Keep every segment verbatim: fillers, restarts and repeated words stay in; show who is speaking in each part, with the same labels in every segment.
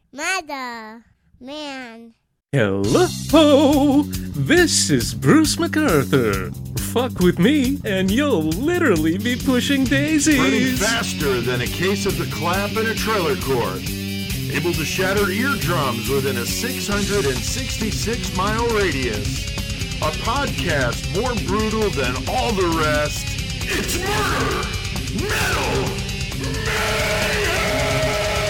Speaker 1: Mother, man.
Speaker 2: Hello! This is Bruce MacArthur. Fuck with me, and you'll literally be pushing daisies.
Speaker 3: Running faster than a case of the clap in a trailer court. Able to shatter eardrums within a six hundred sixty-six mile radius. A podcast more brutal than all the rest. It's murder! Metal! Mayhem!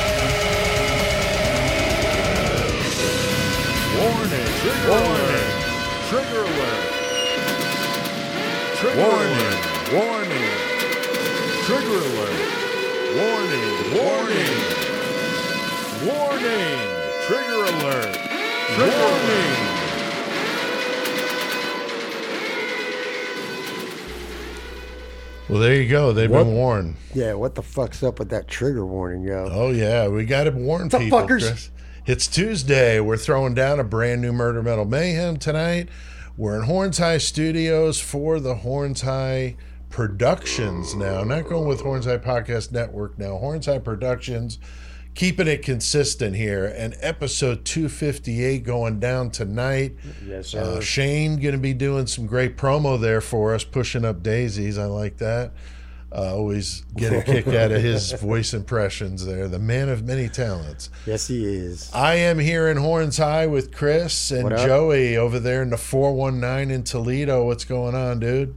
Speaker 3: Warning! Trigger alert! Trigger alert! Trigger warning! Alert. Warning! Trigger alert! Warning! Warning! Warning! Trigger alert! Trigger warning!
Speaker 4: Well, there you go. They've
Speaker 5: What?
Speaker 4: been warned.
Speaker 5: Yeah, what the fuck's up with that trigger warning, yo?
Speaker 4: Oh, yeah. We got to warn
Speaker 5: What's up,
Speaker 4: people,
Speaker 5: fuckers?
Speaker 4: Chris. It's Tuesday. We're throwing down a brand new Murder Metal Mayhem tonight. We're in Horns High Studios for the Horns High Productions now. Not going with Horns High Podcast Network now. Horns High Productions. Keeping it consistent here. And episode two fifty-eight going down tonight.
Speaker 5: Yes, sir.
Speaker 4: Uh, Shane going to be doing some great promo there for us, pushing up daisies. I like that. Uh, always get a kick out of his voice impressions there. The man of many talents.
Speaker 5: Yes, he is.
Speaker 4: I am here in Horns High with Chris and
Speaker 5: What up?
Speaker 4: Joey over there in the four one nine in Toledo. What's going on, dude?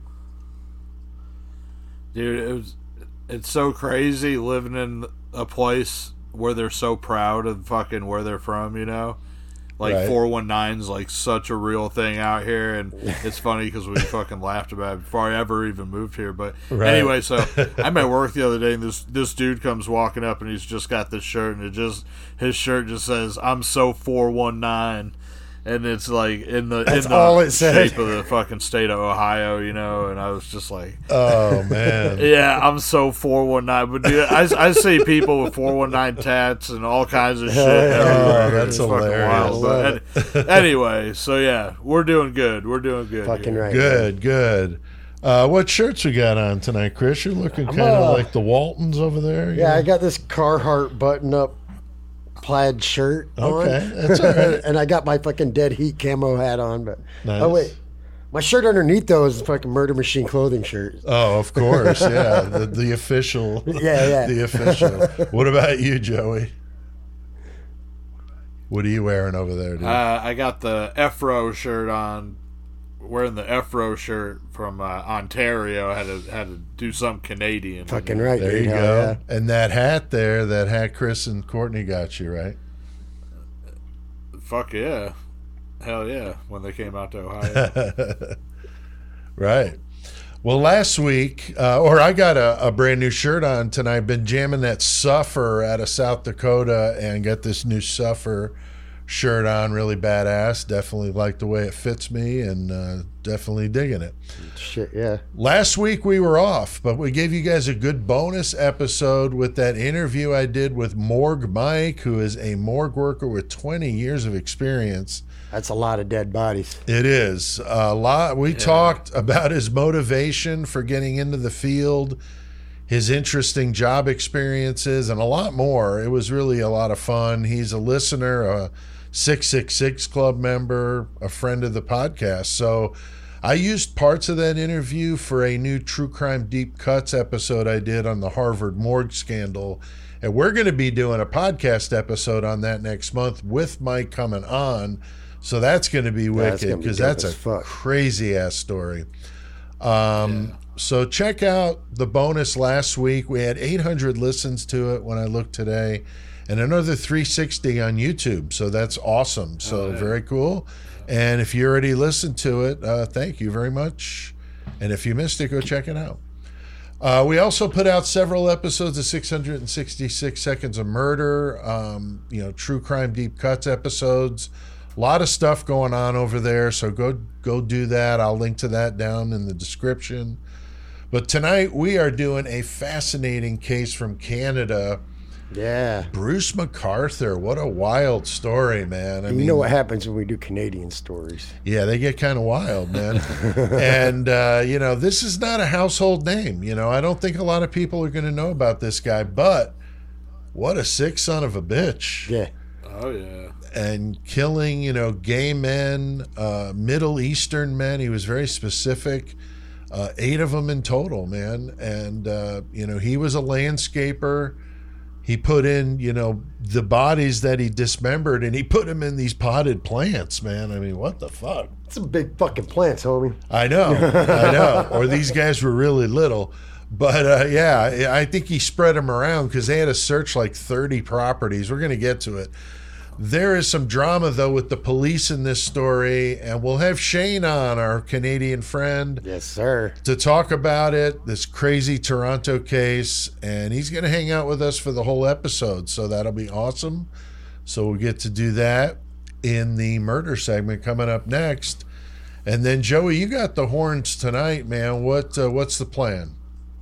Speaker 6: Dude, it was, it's so crazy living in a place where they're so proud of fucking where they're from, you know? Like,
Speaker 4: Right.
Speaker 6: four one nine's like such a real thing out here, and it's funny because we fucking laughed about it before I ever even moved here. But
Speaker 4: Right.
Speaker 6: anyway, so I'm at work the other day, and this, this dude comes walking up, and he's just got this shirt, and it just, his shirt just says, "I'm so four one nine." And it's like in the
Speaker 5: That's
Speaker 6: in the
Speaker 5: all it said.
Speaker 6: shape of the fucking state of Ohio, you know. And I was just like,
Speaker 4: Oh, man.
Speaker 6: yeah, I'm so four one nine. But dude, I, I see people with four one nine tats and all kinds of shit everywhere.
Speaker 4: Oh, that's
Speaker 6: It's fucking
Speaker 4: hilarious.
Speaker 6: wild. But an- anyway, so yeah, we're doing good. We're doing good.
Speaker 5: Fucking
Speaker 6: here.
Speaker 5: right.
Speaker 4: Good, good. Uh, what shirts we got on tonight, Chris? You're looking kind of
Speaker 5: uh,
Speaker 4: like the Waltons over there.
Speaker 5: Yeah, I got this Carhartt button-up plaid shirt
Speaker 4: Okay,
Speaker 5: on.
Speaker 4: that's all right.
Speaker 5: And I got my fucking Dead Heat camo hat on. But
Speaker 4: Nice.
Speaker 5: oh wait, my shirt underneath though is a fucking Murder Machine clothing shirt.
Speaker 4: Oh, of course, yeah. The, the official.
Speaker 5: Yeah, yeah.
Speaker 4: The official. What about you, Joey? What are you wearing over there, dude?
Speaker 6: Uh, I got the Efro shirt on. Wearing the Efro shirt from uh, Ontario. I had to had to do something Canadian.
Speaker 5: Fucking right.
Speaker 4: there
Speaker 5: dude,
Speaker 4: you
Speaker 5: hell
Speaker 4: go. And that hat there, that hat Chris and Courtney got you, right?
Speaker 6: Fuck yeah. Hell yeah. When they came out to Ohio.
Speaker 4: Right. Well, last week, uh, or I got a, a brand new shirt on tonight. Been jamming that Suffer out of South Dakota and got this new Suffer shirt on. Really badass. Definitely like the way it fits me and uh, definitely digging it.
Speaker 5: Yeah. Shit, yeah.
Speaker 4: Last week we were off, but we gave you guys a good bonus episode with that interview I did with Morgue Mike, who is a morgue worker with twenty years of experience.
Speaker 5: That's a lot of dead bodies.
Speaker 4: It is a lot. We talked about his motivation for getting into the field, his interesting job experiences, and a lot more. It was really a lot of fun. He's a listener, a six six six Club member, a friend of the podcast. So I used parts of that interview for a new True Crime Deep Cuts episode I did on the Harvard morgue scandal. And we're going to be doing a podcast episode on that next month with Mike coming on. So that's going to be
Speaker 5: that's
Speaker 4: wicked
Speaker 5: gonna be
Speaker 4: because
Speaker 5: dope
Speaker 4: that's
Speaker 5: as
Speaker 4: a
Speaker 5: fuck.
Speaker 4: crazy ass story. Um, So check out the bonus last week. We had eight hundred listens to it when I looked today, and another three sixty on YouTube. So that's awesome. So
Speaker 6: Oh, yeah.
Speaker 4: very cool. And if you already listened to it, uh, thank you very much. And if you missed it, go check it out. Uh, we also put out several episodes of six hundred sixty-six Seconds of Murder, um, you know, True Crime Deep Cuts episodes. A lot of stuff going on over there, so go go do that. I'll link to that down in the description. But tonight we are doing a fascinating case from Canada.
Speaker 5: Yeah.
Speaker 4: Bruce MacArthur. What a wild story, man. I
Speaker 5: you
Speaker 4: mean,
Speaker 5: know what happens when we do Canadian stories.
Speaker 4: yeah, they get kind of wild, man. And, uh, you know, this is not a household name. You know, I don't think a lot of people are going to know about this guy, but what a sick son of a bitch.
Speaker 5: Yeah.
Speaker 6: Oh, yeah.
Speaker 4: And killing, you know, gay men, uh, Middle Eastern men. He was very specific. Uh, eight of them in total, man. And, uh, you know, he was a landscaper. He put in, you know, the bodies that he dismembered, and he put them in these potted plants, man. I mean, what the fuck?
Speaker 5: Some big fucking plants, homie.
Speaker 4: I know, I know. Or these guys were really little. But, uh, yeah, I think he spread them around because they had to search like thirty properties. We're going to get to it. There is some drama, though, with the police in this story, and we'll have Shane on, our Canadian friend,
Speaker 5: Yes, sir.
Speaker 4: to talk about it, this crazy Toronto case, and he's going to hang out with us for the whole episode, so that'll be awesome. So we'll get to do that in the murder segment coming up next. And then, Joey, you got the horns tonight, man. What uh, What's the plan?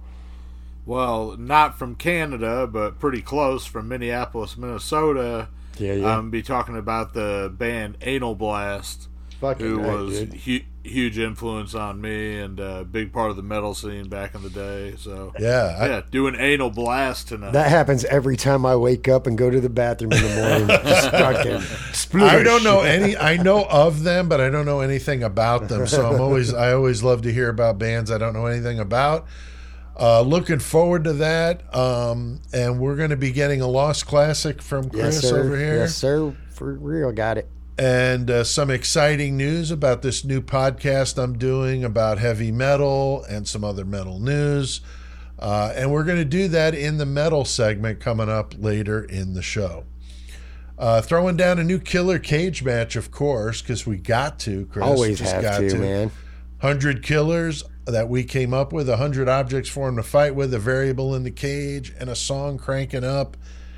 Speaker 6: Well, not from Canada, but pretty close, from Minneapolis, Minnesota.
Speaker 5: Yeah, yeah.
Speaker 6: Um, be talking about the band Anal Blast,
Speaker 5: Fucking
Speaker 6: who
Speaker 5: right,
Speaker 6: was
Speaker 5: dude.
Speaker 6: hu- huge influence on me and a big part of the metal scene back in the day. So
Speaker 4: Yeah, I,
Speaker 6: yeah, doing Anal Blast tonight.
Speaker 5: That happens every time I wake up and go to the bathroom in the morning. Just fucking split
Speaker 4: I
Speaker 5: our
Speaker 4: don't know
Speaker 5: shit.
Speaker 4: any. I know of them, but I don't know anything about them. So I'm always, I always love to hear about bands I don't know anything about. Uh, looking forward to that. Um, and we're going to be getting a Lost Classic from Chris
Speaker 5: Yes, sir.
Speaker 4: over here.
Speaker 5: Yes, sir. For real, got it.
Speaker 4: And uh, some exciting news about this new podcast I'm doing about heavy metal and some other metal news. Uh, and we're going to do that in the metal segment coming up later in the show. Uh, throwing down a new killer cage match, of course, because we got to, Chris.
Speaker 5: Always
Speaker 4: Just
Speaker 5: have
Speaker 4: got
Speaker 5: to, man.
Speaker 4: one hundred killers that we came up with, one hundred objects for them to fight with, a variable in the cage, and a song cranking up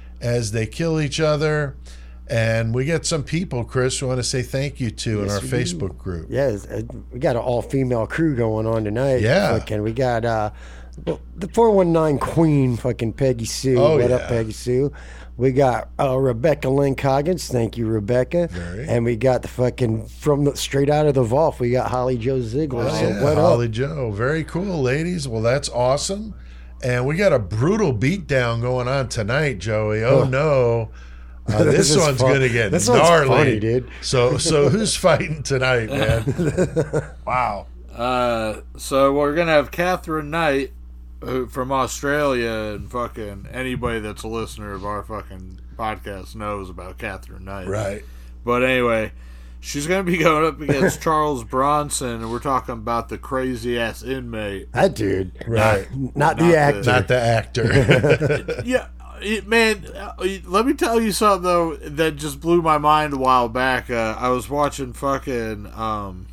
Speaker 4: as they kill each other. And we got some people, Chris, we want to say thank you to in
Speaker 5: Yes,
Speaker 4: our
Speaker 5: we do.
Speaker 4: Facebook group.
Speaker 5: Yeah, it's- uh, we got an all-female crew going on tonight.
Speaker 4: Yeah.
Speaker 5: Fucking, we got uh, well, the four one nine Queen, fucking Peggy Sue.
Speaker 4: Oh,
Speaker 5: what
Speaker 4: yeah.
Speaker 5: up, Peggy Sue? We got uh, Rebecca Lynn Coggins. Thank you, Rebecca.
Speaker 4: Very.
Speaker 5: And we got the fucking, from the straight out of the vault, we got Holly Joe Ziegler.
Speaker 4: Oh,
Speaker 5: so
Speaker 4: yeah,
Speaker 5: what
Speaker 4: Holly
Speaker 5: up?
Speaker 4: Joe. Very cool, ladies. Well, that's awesome. And we got a brutal beatdown going on tonight, Joey. Oh,
Speaker 5: Huh.
Speaker 4: no. Uh,
Speaker 5: This
Speaker 4: this
Speaker 5: is
Speaker 4: one's
Speaker 5: fun.
Speaker 4: going to get
Speaker 5: This one's
Speaker 4: gnarly.
Speaker 5: funny, dude.
Speaker 4: So, so who's fighting tonight, man? Wow.
Speaker 6: Uh, so we're gonna have Catherine Knight, who from Australia, and fucking anybody that's a listener of our fucking podcast knows about Catherine Knight.
Speaker 4: Right.
Speaker 6: But anyway, she's gonna be going up against Charles Bronson, and we're talking about the crazy ass inmate.
Speaker 5: That dude.
Speaker 4: Right.
Speaker 5: Not,
Speaker 6: Not
Speaker 5: the
Speaker 6: the-
Speaker 5: actor.
Speaker 4: Not the actor.
Speaker 6: Yeah, it, man. uh, Let me tell you something though that just blew my mind a while back. Uh, I was watching fucking um,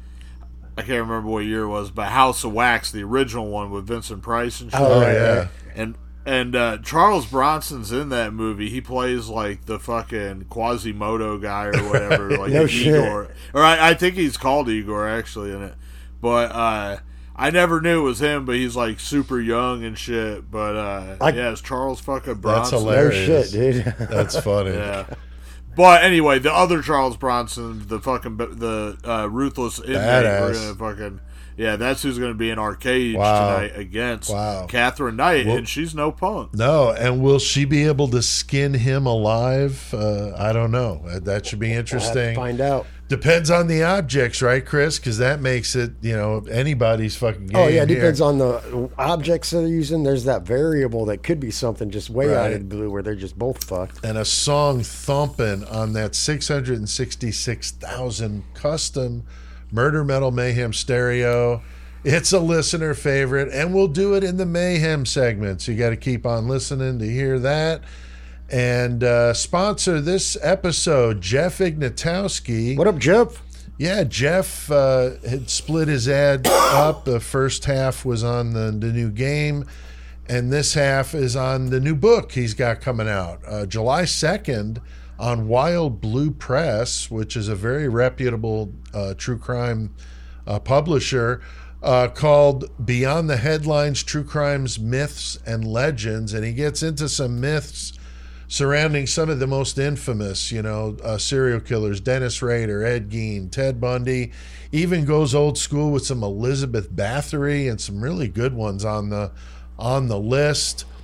Speaker 6: I can't remember what year it was, but House of Wax, the original one with Vincent Price and shit.
Speaker 5: Oh,
Speaker 4: Oh,
Speaker 5: right,
Speaker 4: yeah.
Speaker 5: right.
Speaker 6: And and uh, Charles Bronson's in that movie. He plays like the fucking Quasimodo guy or whatever, like
Speaker 5: No
Speaker 6: Igor.
Speaker 5: shit.
Speaker 6: Or I, I think he's called Igor actually in it. But uh, I never knew it was him. But he's like super young and shit. But uh,
Speaker 5: I-
Speaker 6: yeah, it's Charles fucking
Speaker 4: That's
Speaker 6: Bronson.
Speaker 5: No
Speaker 4: hilarious.
Speaker 5: shit, dude.
Speaker 4: That's funny.
Speaker 6: Yeah. But anyway, the other Charles Bronson, the fucking the uh, ruthless inmate,
Speaker 4: Badass.
Speaker 6: we're gonna fucking yeah, that's who's gonna be in our cage
Speaker 4: Wow.
Speaker 6: tonight against
Speaker 4: Wow.
Speaker 6: Catherine Knight,
Speaker 4: Well-
Speaker 6: and she's no punk.
Speaker 4: No, and will she be able to skin him alive? Uh, I don't know. Uh, That should be
Speaker 5: We'll have to
Speaker 4: interesting.
Speaker 5: find out.
Speaker 4: Depends on the objects, right, Chris? Because that makes it, you know, anybody's fucking game.
Speaker 5: Oh yeah, it
Speaker 4: here.
Speaker 5: depends on the objects they're using. There's that variable that could be something just way out
Speaker 4: Right.
Speaker 5: of the blue where they're just both fucked.
Speaker 4: And a song thumping on that six hundred sixty-six thousand custom Murder Metal Mayhem stereo. It's a listener favorite, and we'll do it in the Mayhem segment. So you got to keep on listening to hear that. And uh, sponsor this episode, Jeff Ignatowski.
Speaker 5: What up, Jeff?
Speaker 4: Yeah, Jeff uh, had split his ad up. The first half was on the, the new game, and this half is on the new book he's got coming out uh, July second on Wild Blue Press, which is a very reputable uh, true crime uh, publisher, uh, called Beyond the Headlines, True Crimes, Myths, and Legends. And he gets into some myths surrounding some of the most infamous, you know, uh, serial killers, Dennis Rader, Ed Gein, Ted Bundy, even goes old school with some Elizabeth Bathory and some really good ones on the on the list.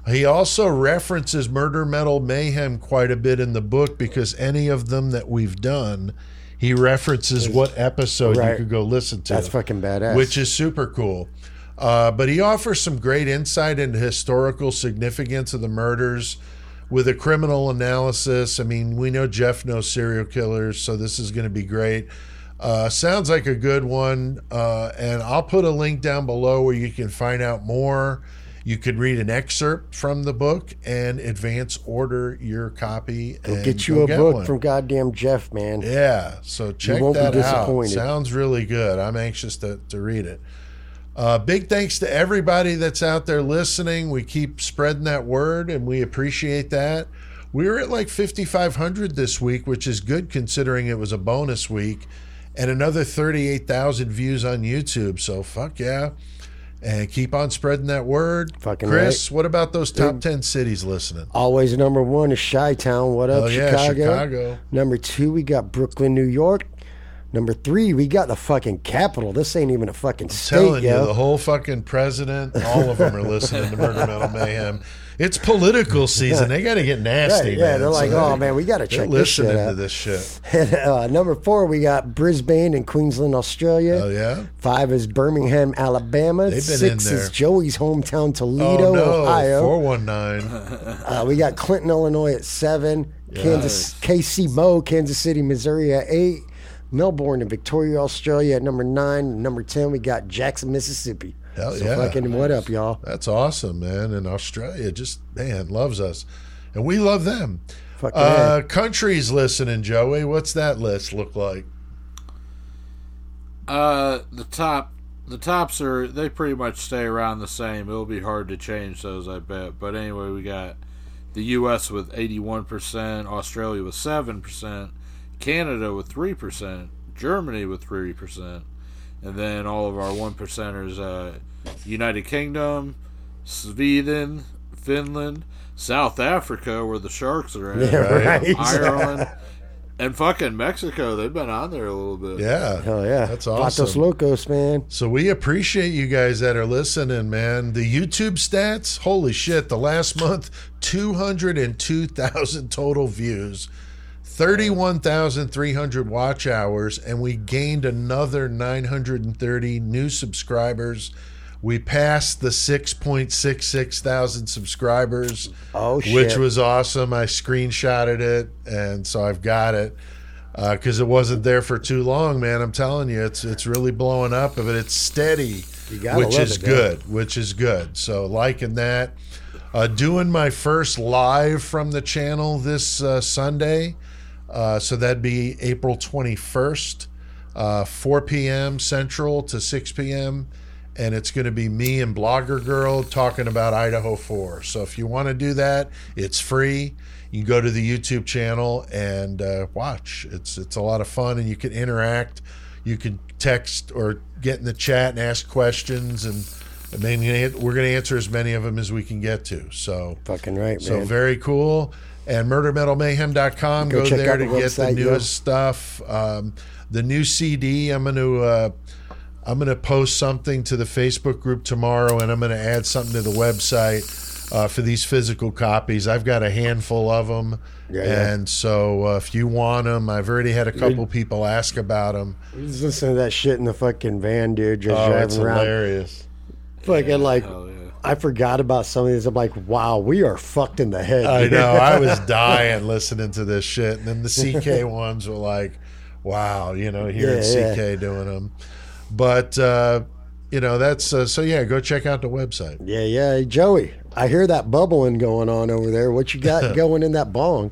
Speaker 4: He also references Murder Metal Mayhem quite a bit in the book because any of them that we've done, he references what episode
Speaker 5: Right.
Speaker 4: you could go listen to.
Speaker 5: That's fucking badass.
Speaker 4: Which is super cool. Uh, but he offers some great insight into historical significance of the murders with a criminal analysis. I mean, we know Jeff knows serial killers, so this is going to be great. Uh, sounds like a good one. Uh, and I'll put a link down below where you can find out more. You could read an excerpt from the book and advance order your copy.
Speaker 5: Go
Speaker 4: and
Speaker 5: get you
Speaker 4: go
Speaker 5: a
Speaker 4: get
Speaker 5: book
Speaker 4: one.
Speaker 5: from goddamn Jeff, man.
Speaker 4: Yeah, so check
Speaker 5: won't be
Speaker 4: that out.
Speaker 5: disappointed.
Speaker 4: Sounds really good. I'm anxious to, to read it. Uh, big thanks to everybody that's out there listening. We keep spreading that word, and we appreciate that. We were at like fifty-five hundred this week, which is good considering it was a bonus week, and another thirty-eight thousand views on YouTube. So fuck yeah. And keep on spreading that word.
Speaker 5: Fucking
Speaker 4: Chris,
Speaker 5: right.
Speaker 4: what about those top ten cities listening?
Speaker 5: Always number one is Chi-Town. What up,
Speaker 4: Oh, yeah,
Speaker 5: Chicago?
Speaker 4: Chicago.
Speaker 5: Number two, we got Brooklyn, New York. Number three, we got the fucking capital. This ain't even a fucking state,
Speaker 4: Telling
Speaker 5: yo.
Speaker 4: you, the whole fucking president, all of them are listening to Murder Metal Mayhem. It's political season. They got to get nasty,
Speaker 5: Right, yeah,
Speaker 4: man.
Speaker 5: they're like,
Speaker 4: So
Speaker 5: oh, man, we gotta
Speaker 4: they're
Speaker 5: check this shit
Speaker 4: listening to
Speaker 5: out.
Speaker 4: this shit.
Speaker 5: uh, number four, we got Brisbane and Queensland, Australia.
Speaker 4: Oh, yeah?
Speaker 5: Five is Birmingham, Alabama.
Speaker 4: They've been
Speaker 5: Six
Speaker 4: in there.
Speaker 5: is Joey's hometown, Toledo,
Speaker 4: Oh, no.
Speaker 5: Ohio.
Speaker 4: four one nine.
Speaker 5: Uh, we got Clinton, Illinois at seven. Kansas, K C Mo, Kansas City, Missouri at eight. Melbourne and Victoria, Australia at number nine. Number ten, we got Jackson, Mississippi.
Speaker 4: Hell
Speaker 5: so
Speaker 4: yeah.
Speaker 5: fucking what up, y'all?
Speaker 4: That's awesome, man. And Australia just, man, loves us. And we love them.
Speaker 5: Fucking
Speaker 4: Uh,
Speaker 5: A.
Speaker 4: countries listening, Joey. What's that list look like?
Speaker 6: Uh, the top, the tops are they pretty much stay around the same. It'll be hard to change those, I bet. But anyway, we got the U S with eighty-one percent, Australia with seven percent, Canada with three percent, Germany with three percent, and then all of our one percenters: uh, United Kingdom, Sweden, Finland, South Africa, where the Sharks are at,
Speaker 5: Yeah, right.
Speaker 6: Ireland. And fucking Mexico, they've been on there a little bit.
Speaker 4: Yeah.
Speaker 5: Hell yeah.
Speaker 4: That's
Speaker 5: Vatos
Speaker 4: awesome.
Speaker 5: Locos, man.
Speaker 4: So we appreciate you guys that are listening, man. The YouTube stats, holy shit, the last month, two hundred two thousand total views, thirty-one thousand three hundred watch hours, and we gained another nine hundred thirty new subscribers. We passed the six point six six thousand subscribers,
Speaker 5: Oh, shit.
Speaker 4: which was awesome. I screenshotted it, and so I've got it because it wasn't there for too long, man. I'm telling you, it's it's really blowing up, but it's steady,
Speaker 5: You gotta
Speaker 4: which
Speaker 5: love
Speaker 4: is
Speaker 5: it, man.
Speaker 4: good, which is good. So liking that. Uh, doing my first live from the channel this uh, Sunday, uh, so that'd be April twenty-first, uh, four p.m. Central to six p.m., and it's going to be me and Blogger Girl talking about Idaho four. So if you want to do that, it's free. You can go to the YouTube channel and uh, watch. It's it's a lot of fun, and you can interact. You can text or get in the chat and ask questions, and I mean, we're going to answer as many of them as we can get to. So
Speaker 5: Fucking right,
Speaker 4: so
Speaker 5: man.
Speaker 4: very cool. And murder metal mayhem dot com.
Speaker 5: Go
Speaker 4: Go,
Speaker 5: check
Speaker 4: there
Speaker 5: out
Speaker 4: to
Speaker 5: the
Speaker 4: get the
Speaker 5: website, yo.
Speaker 4: newest stuff. Um, the new C D. I'm going to uh, I'm going to post something to the Facebook group tomorrow, and I'm going to add something to the website uh, for these physical copies. I've got a handful of them,
Speaker 5: Yeah, yeah.
Speaker 4: and so uh, if you want them, I've already had a couple people ask about them.
Speaker 5: Just listen to that shit in the fucking van, dude. Just
Speaker 4: Oh,
Speaker 5: driving
Speaker 4: it's
Speaker 5: around.
Speaker 4: hilarious.
Speaker 5: Fucking like,
Speaker 6: Hell yeah.
Speaker 5: I forgot about some of these. I'm like, wow, we are fucked in the head.
Speaker 4: I
Speaker 5: dude.
Speaker 4: know. I was dying listening to this shit. And then the C K ones were like, wow, you know, hearing
Speaker 5: Yeah,
Speaker 4: C K
Speaker 5: yeah.
Speaker 4: doing them. But, uh, you know, that's uh, so, yeah, go check out the website.
Speaker 5: Yeah, yeah. Hey, Joey, I hear that bubbling going on over there. What you got going in that bong?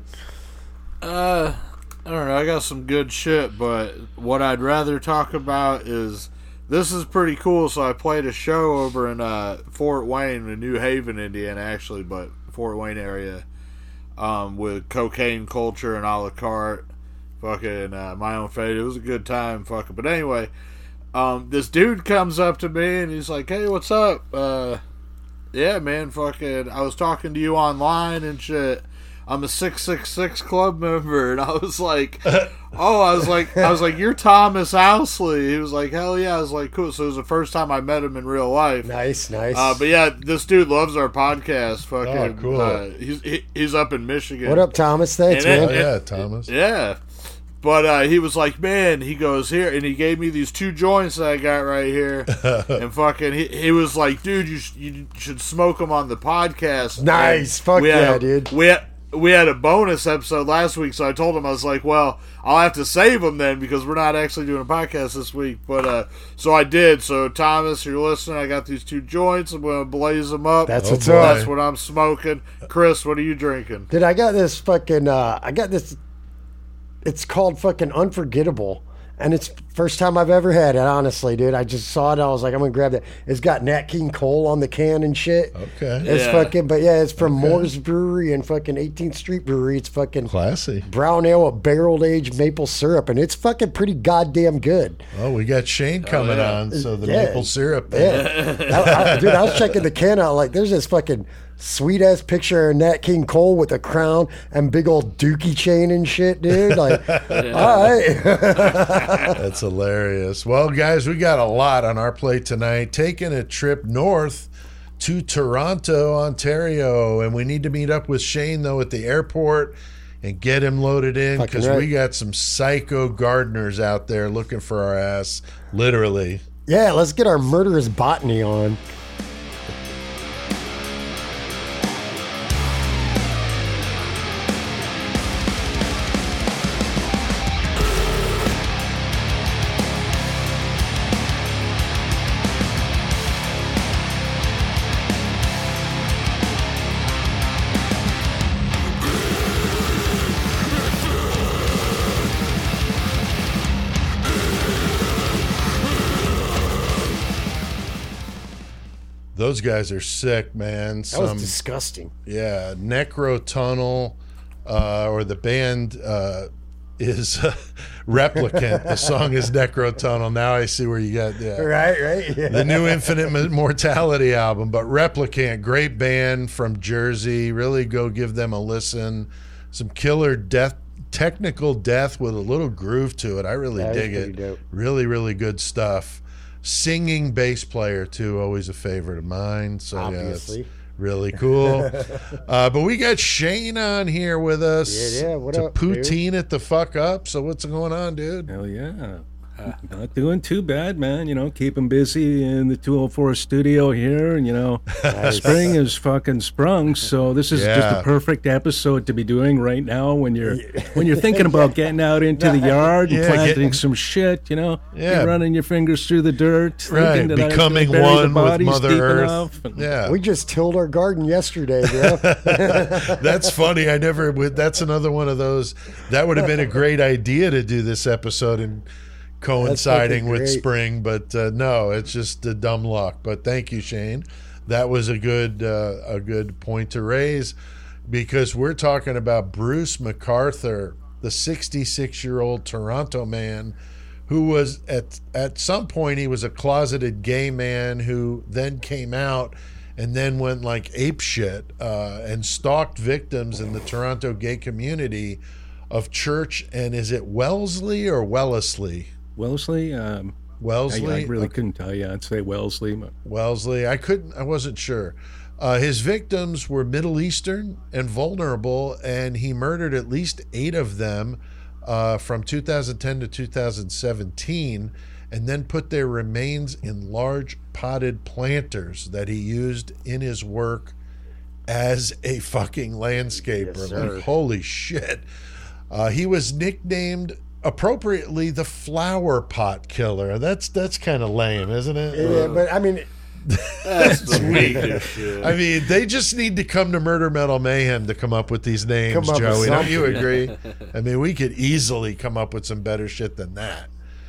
Speaker 6: Uh, I don't know. I got some good shit, but what I'd rather talk about is this is pretty cool. So I played a show over in uh, Fort Wayne, in New Haven, Indiana, actually, but Fort Wayne area, um, with Cocaine Culture and a la carte, fucking uh, My Own Fate. It was a good time, fucking. But anyway, um, this dude comes up to me and he's like, "Hey, what's up? Uh, yeah, man, fucking. I was talking to you online and shit. I'm a six six six club member, and I was like, oh, I was like, I was like, you're Thomas Housley. He was like, hell yeah. I was like, cool. So it was the first time I met him in real life.
Speaker 5: Nice, nice.
Speaker 6: Uh, but yeah, this dude loves our podcast. Fucking,
Speaker 4: Oh, cool.
Speaker 6: Uh, he's he, he's up in Michigan.
Speaker 5: What up, Thomas? Thanks,
Speaker 6: And
Speaker 5: man.
Speaker 6: it-
Speaker 4: Oh, yeah, Thomas.
Speaker 6: Yeah. But uh, he was like, man, he goes here, and he gave me these two joints that I got right here, and fucking, he, he was like, dude, you sh- you should smoke them on the podcast.
Speaker 5: Nice.
Speaker 6: And
Speaker 5: Fuck
Speaker 6: we had
Speaker 5: yeah,
Speaker 6: a-
Speaker 5: dude.
Speaker 6: We had, we had a bonus episode last week, so I told him, I was like, well, I'll have to save them then because we're not actually doing a podcast this week. But uh, so I did. So Thomas, you're listening. I got these two joints. I'm gonna blaze them up.
Speaker 5: That's
Speaker 4: Oh,
Speaker 5: what's
Speaker 4: boy.
Speaker 5: up.
Speaker 6: That's what I'm smoking. Chris, what are you drinking?
Speaker 5: Dude, I got this fucking, uh, I got this, it's called fucking Unforgettable. And it's first time I've ever had it, honestly, dude. I just saw it. I was like, I'm going to grab that. It's got Nat King Cole on the can and shit.
Speaker 4: Okay.
Speaker 5: It's
Speaker 6: Yeah.
Speaker 5: fucking, but yeah, it's from Moore's Brewery and fucking eighteenth Street Brewery. It's fucking
Speaker 4: Classy.
Speaker 5: brown ale with barrel aged maple syrup. And it's fucking pretty goddamn good.
Speaker 4: Oh, we got Shane coming
Speaker 6: yeah.
Speaker 4: on, so the
Speaker 5: Yeah.
Speaker 4: maple syrup.
Speaker 5: Yeah. I, I, dude, I was checking the can out. Like, there's this fucking sweet ass picture of Nat King Cole with a crown and big old dookie chain and shit, dude. Like, all right.
Speaker 4: That's hilarious. Well, guys, we got a lot on our plate tonight. Taking a trip north to Toronto, Ontario, and we need to meet up with Shane, though, at the airport and get him loaded in
Speaker 5: Fucking
Speaker 4: because
Speaker 5: right.
Speaker 4: we got some psycho gardeners out there looking for our ass, literally.
Speaker 5: Yeah, let's get our murderous botany on.
Speaker 4: Those guys are sick, man.
Speaker 5: That
Speaker 4: Some
Speaker 5: was disgusting.
Speaker 4: Yeah, Necro Tunnel, uh, or the band uh, is uh, Replicant. The song is Necro Tunnel. Now I see where you got yeah.
Speaker 5: Right, right. Yeah.
Speaker 4: The new Infinite Mortality album, but Replicant, great band from Jersey. Really go give them a listen. Some killer death, technical death with a little groove to it. I really
Speaker 5: That is
Speaker 4: dig
Speaker 5: pretty
Speaker 4: it.
Speaker 5: dope.
Speaker 4: Really, really good stuff. Singing bass player too, always a favorite of mine. So
Speaker 5: Obviously.
Speaker 4: yeah, it's really cool. uh, but we got Shane on here with us.
Speaker 5: Yeah, yeah, what
Speaker 4: to
Speaker 5: up, dude?
Speaker 4: poutine it the fuck up. So what's going on, dude?
Speaker 2: Hell yeah. Not doing too bad, man. You know, keeping busy in the two oh four studio here. And, you know, spring is fucking sprung. So this is just
Speaker 4: Yeah.
Speaker 2: a perfect episode to be doing right now when you're when you're thinking about getting out into the yard and
Speaker 4: Yeah,
Speaker 2: planting
Speaker 4: getting-
Speaker 2: some shit, you know.
Speaker 4: Yeah.
Speaker 2: You're running your fingers through the dirt.
Speaker 4: Right,
Speaker 2: thinking that I
Speaker 4: becoming
Speaker 2: bury the
Speaker 4: one with
Speaker 2: bodies
Speaker 4: Mother
Speaker 2: deep
Speaker 4: Earth.
Speaker 2: enough. And-
Speaker 4: Yeah,
Speaker 5: We just tilled our garden yesterday, bro.
Speaker 4: that's funny. I never would. That's another one of those. That would have been a great idea to do this episode and coinciding
Speaker 5: fucking
Speaker 4: with
Speaker 5: great.
Speaker 4: spring, but uh, no, it's just a dumb luck. But thank you, Shane. That was a good uh, a good point to raise because we're talking about Bruce MacArthur, the sixty-six year old Toronto man who was at at some point he was a closeted gay man who then came out and then went like ape shit uh, and stalked victims in the Toronto gay community of church. And is it Wellesley or Wellesley?
Speaker 2: Wellesley, um, I,
Speaker 4: Wellesley.
Speaker 2: I really
Speaker 4: Okay.
Speaker 2: couldn't tell you. I'd say Wellesley. But
Speaker 4: Wellesley. I couldn't. I wasn't sure. Uh, his victims were Middle Eastern and vulnerable, and he murdered at least eight of them uh, from two thousand ten to two thousand seventeen, and then put their remains in large potted planters that he used in his work as a fucking landscaper.
Speaker 5: Yes, sir.
Speaker 4: Like, holy shit. Uh, he was nicknamed appropriately the flower pot killer. That's that's kind of lame, isn't it?
Speaker 5: Yeah, but I mean,
Speaker 6: That's the weakest shit.
Speaker 4: I mean, they just need to come to Murder Metal Mayhem to come up with these names,
Speaker 5: Come up with
Speaker 4: Joey. Don't you
Speaker 5: something.
Speaker 4: agree? I mean, we could easily come up with some better shit than that.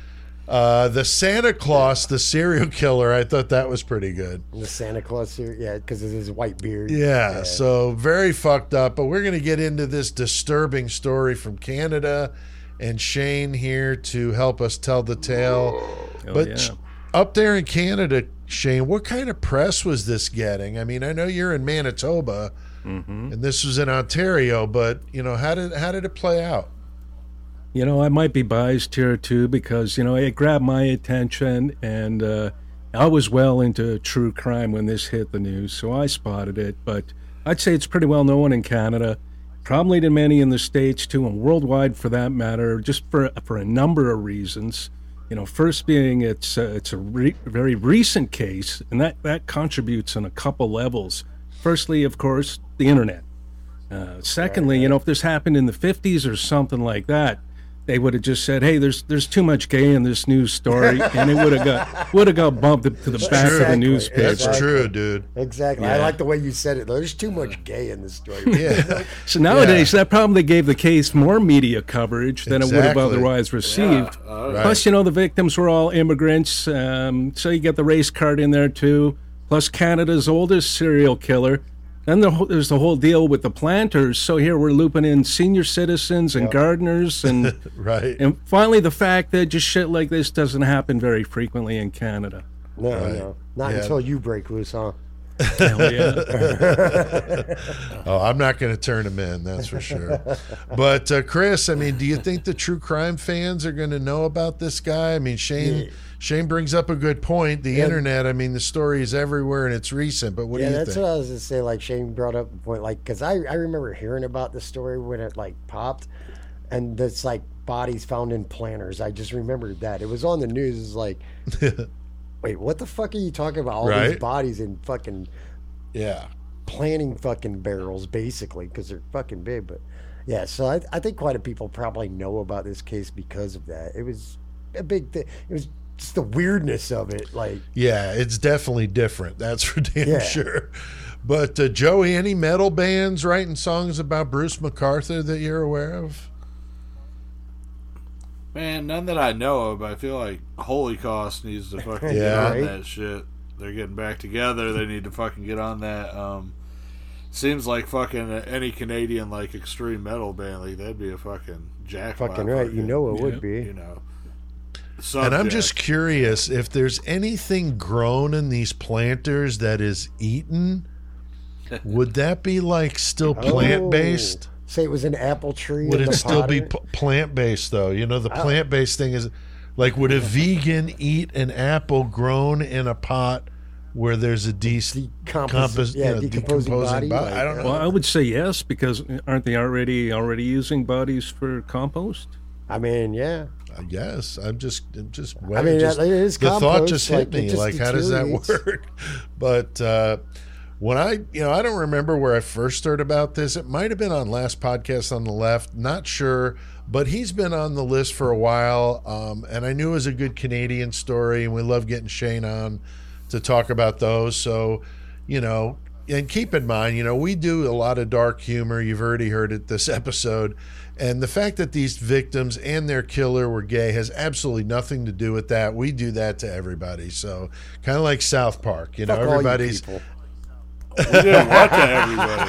Speaker 4: Uh, the Santa Claus, the serial killer, I thought that was pretty good.
Speaker 5: the Santa Claus here, yeah, because of his white beard.
Speaker 4: Yeah, so very fucked up. But we're going to get into this disturbing story from Canada, and Shane here to help us tell the tale.
Speaker 2: hell
Speaker 4: But
Speaker 2: yeah.
Speaker 4: sh- up there in Canada, Shane, what kind of press was this getting? I mean, I know you're in Manitoba,
Speaker 2: Mm-hmm.
Speaker 4: and this was in Ontario. But you know, how did how did it play out?
Speaker 2: You know, I might be biased here too because, you know, it grabbed my attention, and uh, I was well into true crime when this hit the news, so I spotted it. But I'd say it's pretty well known in Canada, probably to many in the States too, and worldwide for that matter, just for for a number of reasons. You know, first being it's uh, it's a re- very recent case, and that, that contributes on a couple levels. Firstly, of course, the internet. Uh, secondly, you know, if this happened in the fifties or something like that, they would have just said, "Hey, there's there's too much gay in this news story," and it would have got would have got bumped to the back
Speaker 4: true.
Speaker 2: of the newspaper.
Speaker 4: That's
Speaker 5: Exactly.
Speaker 4: true, dude.
Speaker 5: Exactly. I like the way you said it. There's too much gay in this story.
Speaker 4: Yeah,
Speaker 2: So nowadays, that probably gave the case more media coverage than it would have
Speaker 4: Exactly.
Speaker 2: otherwise received.
Speaker 4: Right.
Speaker 2: Plus, you know, the victims were all immigrants, um, so you get the race card in there too. Plus, Canada's oldest serial killer. Then the whole, there's the whole deal with the planters. So here we're looping in senior citizens and gardeners, and
Speaker 4: right.
Speaker 2: and finally the fact that just shit like this doesn't happen very frequently in Canada.
Speaker 5: No,
Speaker 4: Right.
Speaker 5: no. Not
Speaker 4: Yeah.
Speaker 5: until you break loose, huh?
Speaker 2: Hell yeah.
Speaker 4: Oh, I'm not going to turn him in, that's for sure. But uh, Chris, I mean, do you think the true crime fans are going to know about this guy? I mean, Shane.
Speaker 5: Yeah.
Speaker 4: Shane brings up a good point. The
Speaker 5: Yeah.
Speaker 4: internet, I mean, the story is everywhere and it's recent. But what
Speaker 5: yeah,
Speaker 4: do you
Speaker 5: that's
Speaker 4: think?
Speaker 5: what I was going to say. Like, Shane brought up a point. Like, because I, I remember hearing about the story when it, like, popped. And it's, like, bodies found in planters. I just remembered that. It was on the news. It's like, wait, what the fuck are you talking about? All
Speaker 4: Right.
Speaker 5: these bodies in fucking
Speaker 4: Yeah.
Speaker 5: planting fucking barrels, basically, because they're fucking big. But, yeah, so I, I think quite a people probably know about this case because of that. It was a big thing. It was just the weirdness of it. Like,
Speaker 4: Yeah, it's definitely different. That's for damn
Speaker 5: Yeah.
Speaker 4: sure. But uh, Joey, any metal bands writing songs about Bruce McArthur that you're aware of?
Speaker 6: Man, none that I know of. But I feel like Holy Cost needs to fucking get
Speaker 4: Yeah.
Speaker 6: on
Speaker 5: Right.
Speaker 6: that shit. They're getting back together. They need to fucking get on that. Um, seems like fucking any Canadian like extreme metal band, like that'd be a fucking jackpot.
Speaker 5: fucking right. You know it
Speaker 2: Yeah.
Speaker 5: would be.
Speaker 6: You know.
Speaker 4: And I'm
Speaker 6: Subject.
Speaker 4: just curious if there's anything grown in these planters that is eaten. Would that be like still plant based?
Speaker 5: Oh, say it was an apple tree.
Speaker 4: Would
Speaker 5: in
Speaker 4: it
Speaker 5: the
Speaker 4: still be
Speaker 5: pot.
Speaker 4: p- plant based though? You know, the plant based thing is like, would a vegan eat an apple grown in a pot where there's a decent
Speaker 5: Decompos- yeah, decomposing body, like,
Speaker 4: I don't know.
Speaker 2: Well, I would say yes, because aren't they already already using bodies for compost?
Speaker 5: I mean, yeah.
Speaker 4: I guess I'm just, I'm just.
Speaker 5: I mean,
Speaker 4: just,
Speaker 5: it is
Speaker 4: the thought
Speaker 5: compost,
Speaker 4: just hit
Speaker 5: like, it
Speaker 4: me.
Speaker 5: just
Speaker 4: Like, how does that
Speaker 5: deteriorates.
Speaker 4: work? But uh, when I, you know, I don't remember where I first heard about this. It might have been on last podcast on the left. Not sure, but he's been on the list for a while, um, and I knew it was a good Canadian story, and we love getting Shane on to talk about those. So, you know. And keep in mind, you know, we do a lot of dark humor. You've already heard it this episode. And the fact that these victims and their killer were gay has absolutely nothing to do with that. We do that to everybody. So kind of like South Park, you know,
Speaker 5: Fuck all you
Speaker 4: everybody's.
Speaker 5: people.
Speaker 6: We did what to everybody?